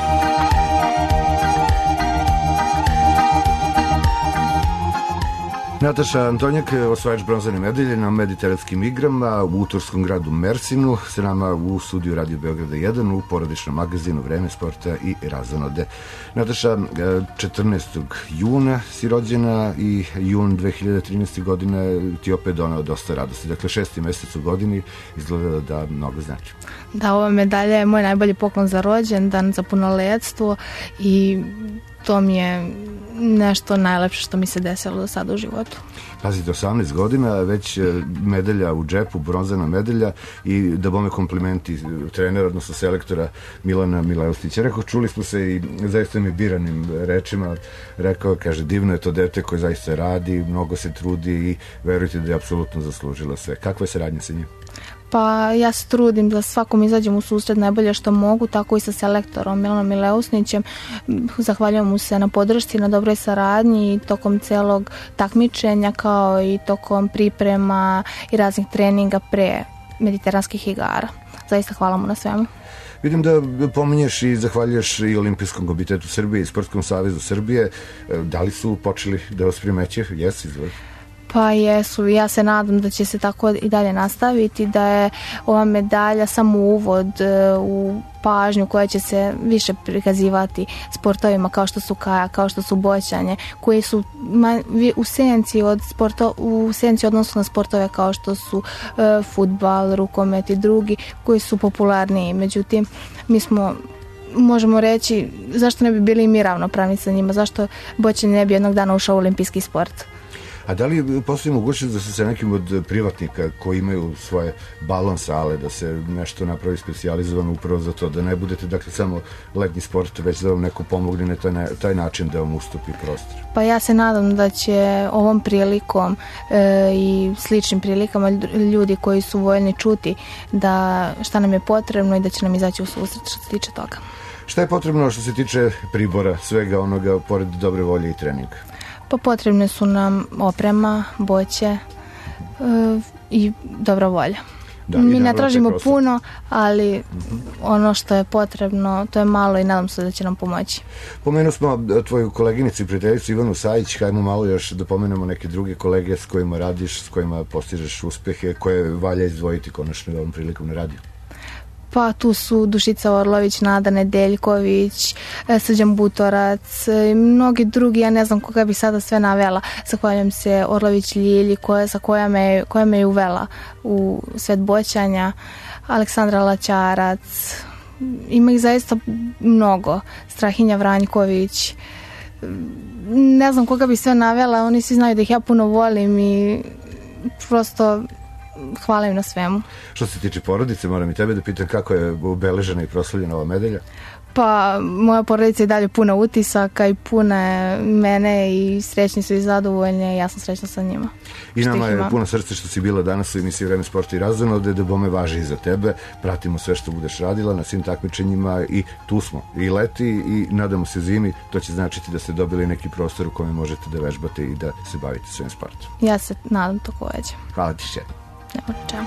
Nataša Antonjak, osvajač bronzane medalje na mediteranskim igrama u turskom gradu Mersinu, se nama u studiju Radio Beograda jedan u porodičnom magazinu Vreme sporta i razonode. Nataša, četrnaestog juna si rođena i jun dve hiljade trinaeste. godine ti opet donao dosta radosti. Dakle, šesti mesec u godini izgleda da mnogo znači. Da, ova medalja je moj najbolji poklon za rođendan, za punoletstvo i to mi je nešto najlepše što mi se desilo do sada u životu. Pazite, osamnaest godina, već medalja u džepu, bronzana medalja i da bome komplimenti trenera, odnosno selektora Milana Mileustića. Rekao, čuli smo se i zaista mi biranim rečima, rekao, kaže, divno je to dete koje zaista radi, mnogo se trudi i verujte da je apsolutno zaslužila sve. Kakva je saradnja sa njim? Pa ja se trudim da svakom izađem u susret najbolje što mogu, tako i sa selektorom Milanom Mileusnićem. Zahvaljujem mu se na podršci, na dobroj saradnji tokom celog takmičenja kao i tokom priprema i raznih treninga pre mediteranskih igara. Zaista hvala mu na svemu. Vidim da pominješ i zahvaljuješ i Olimpijskom komitetu Srbije i Sportskom savezu Srbije. Da li su počeli da vas primeće? Jesi, izvoli. Pa jesu, ja se nadam da će se tako i dalje nastaviti, da je ova medalja samo uvod u pažnju koja će se više prikazivati sportovima kao što su kajak, kao što su boćanje, koji su u senci od sporto, u senci odnosno na sportove kao što su e, fudbal, rukomet i drugi koji su popularniji. Međutim, mi smo možemo reći zašto ne bi bili i mi ravnopravni sa njima, zašto boćanje ne bi jednog dana ušao u olimpijski sport. A da li postoji mogućnost da se sa nekim od privatnika koji imaju svoje balon sale, da se nešto napravi specijalizovano upravo za to, da ne budete dakle samo letnji sport, već da vam neko pomogne na taj, taj način da vam ustupi prostor? Pa ja se nadam da će ovom prilikom e, i sličnim prilikama ljudi koji su voljni čuti da šta nam je potrebno i da će nam izaći u susret što se tiče toga. Šta je potrebno što se tiče pribora, svega onoga pored dobre volje i treninga? Pa potrebne su nam oprema, boće e, i dobra volja. Da, Mi ne tražimo puno, ali mm-hmm. ono što je potrebno, to je malo i nadam se da će nam pomoći. Pomenuo smo tvoju koleginicu i prijateljicu Ivanu Sajić, hajmo malo još da pomenemo neke druge kolege s kojima radiš, s kojima postižeš uspehe, koje valja izdvojiti konačno ovom prilikom na radiju. Pa tu su Dušica Orlović, Nada Nedeljković, Srđan Butorac i mnogi drugi, ja ne znam koga bih sada sve navela. Zahvaljujem se Orlović Ljilji koja, za koja me, koja me je uvela u svet boćanja, Aleksandra Laćarac, ima ih zaista mnogo, Strahinja Vranjković, ne znam koga bih sve navela, oni svi znaju da ih ja puno volim i prosto hvala im na svemu. Što se tiče porodice, moram i tebe da pitam kako je obeležena i proslavljena ova medalja? Pa, moja porodica je dalje puna utisaka i puna mene i srećni su i zadovoljni i ja sam srećna sa njima. I nama je puno srce što si bila danas u emisiji Vreme sporta i razonode, da bome važi i za tebe. Pratimo sve što budeš radila na svim takmičenjima i tu smo. I leti i nadamo se zimi. To će značiti da ste dobili neki prostor u kojem možete da vežbate i da se bavite svojim sportom. Ja se nadam takođe. Hvala ti še. Nema čemu.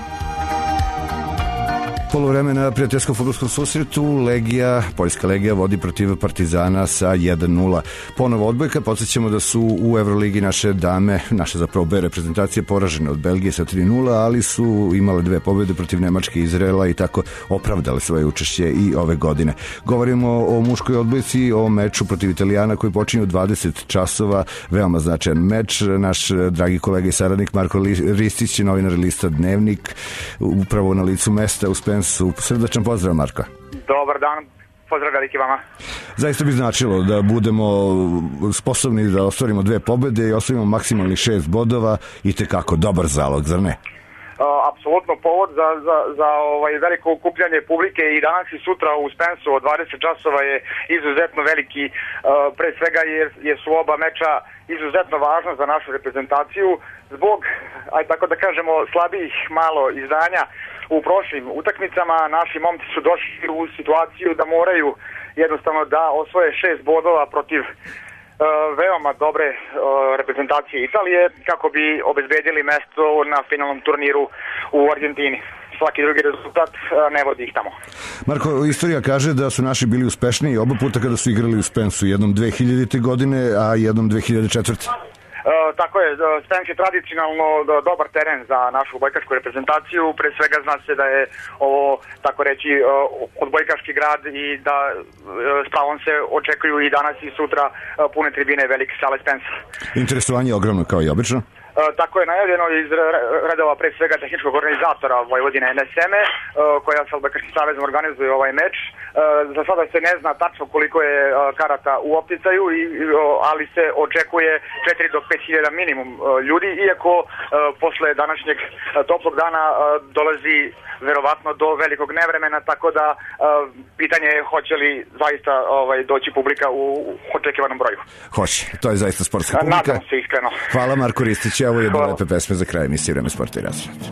Polovreme na prijateljskom fudbalskom susretu Legija, Poljska Legija vodi protiv Partizana sa jedan nula. Ponovo odbojka, podsjećamo da su u Evroligi naše dame, naše zapravo B reprezentacije poražene od Belgije sa tri nula, ali su imale dve pobjede protiv Nemačke i Izraela i tako opravdale svoje učešće i ove godine. Govorimo o muškoj odbojci, o meču protiv Italijana koji počinje u dvadeset časova, veoma značajan meč. Naš dragi kolega i saradnik Marko Ristić, novinar lista Dnevnik, upravo na licu mesta u Spensu. Srdačan pozdrav, Marko. Dobar dan, pozdrav veliki vama. Zaista bi značilo da budemo sposobni da ostvarimo dve pobede i ostvarimo maksimalnih šest bodova i tekako dobar zalog, zar ne? Apsolutno povod za, za, za ovaj veliko okupljanje publike i danas i sutra u Spensu od dvadeset časova je izuzetno veliki, pre svega jer, jer su oba meča izuzetno važna za našu reprezentaciju zbog, aj tako da kažemo, slabijih malo izdanja u prošlim utakmicama. Naši momci su došli u situaciju da moraju jednostavno da osvoje šest bodova protiv Uh, veoma dobre uh, reprezentacije Italije kako bi obezbedili mesto na finalnom turniru u Argentini. Svaki drugi rezultat uh, ne vodi ih tamo. Marko, istorija kaže da su naši bili uspešniji oba puta kada su igrali u Spensu, jednom dve hiljadite godine, a jednom dve hiljade četvrte. Uh, tako je, Spens je tradicionalno dobar teren za našu odbojkašku reprezentaciju, pre svega zna se da je ovo, tako reći, uh, odbojkaški grad i da uh, s pravom se očekuju i danas i sutra uh, pune tribine velike sale Spensa. Interesovanje je ogromno kao i obično. Uh, tako je najavljeno iz redova pre svega tehničkog organizatora Vojvodine N S M-e, uh, koja sa Odbojkaškim savezom organizuje ovaj meč. Uh, za sada se ne zna tačno koliko je uh, karata u opticaju, i, uh, ali se očekuje četiri do pet hiljada minimum uh, ljudi, iako uh, posle današnjeg uh, toplog dana uh, dolazi verovatno do velikog nevremena, tako da uh, pitanje je hoće li zaista ovaj, doći publika u očekivanom broju. Hoće, to je zaista sportska publika. Nadam se iskreno. Hvala Marko Ristić, ovo je jedna lepe pesme za kraj emisije Vreme sporta i razonode.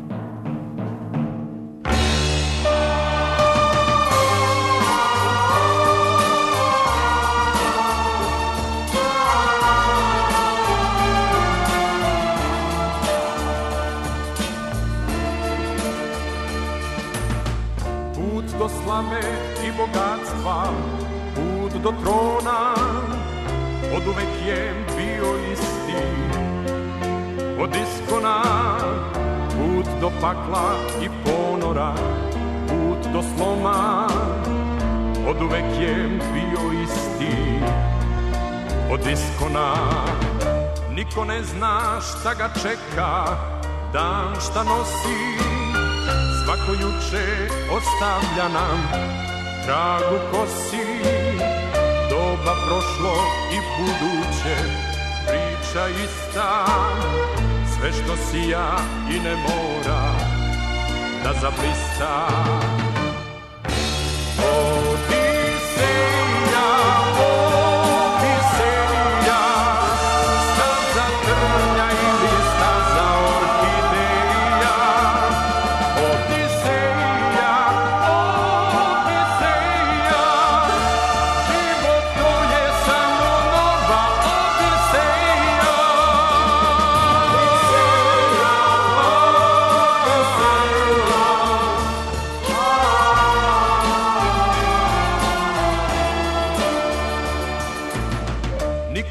Put do slave i bogatstva, put do trona, od uvek je bio isti. Od iskona, put do pakla i ponora, put do sloma, od uvek je bio isti. Od iskona, niko ne zna šta ga čeka, dan šta nosi, svako juče ostavlja nam trag u kosi. Doba prošlo i buduće, priča ista, sve što sija i ne mora da zablista. Odiseja, Odiseja, staza trnja ili staza orhideja. Odiseja, Odiseja, život to je samo nova Odiseja. Odiseja, Odiseja.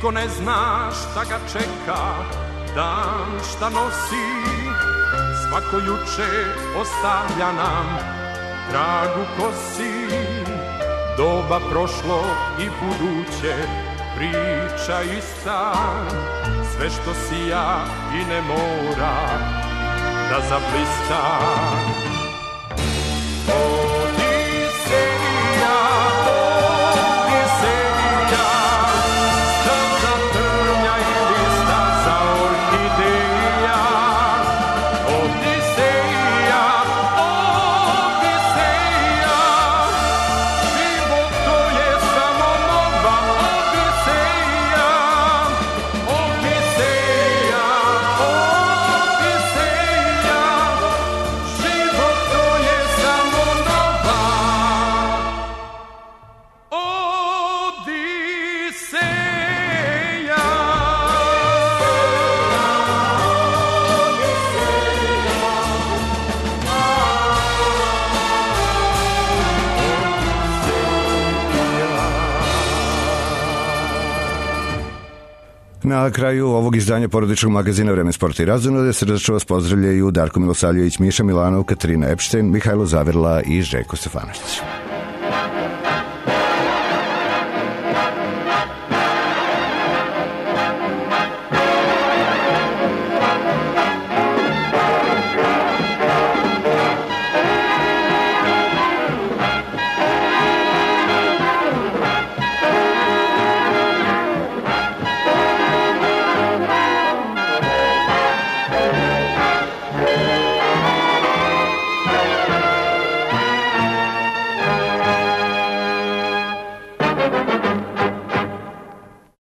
niko ne zna šta ga čeka, dan šta nosi, svako juče ostavlja nam trag u kosi. Doba prošlo i buduće, priča ista, sve što sija i ne mora da zablista. Odiseja, Odiseja, staza trnja ili staza orhideja. Odiseja, Odiseja, život to je samo nova Odiseja. Odiseja, Odiseja, život to je samo nova Odiseja. Na kraju ovog izdanja porodičnog magazina Vreme sporta i razonode srdačno vas pozdravljaju Darko Milosavljević, Miša Milanov, Katarina Epštajn, Mihajlo Zaverla i Željko Stefanović.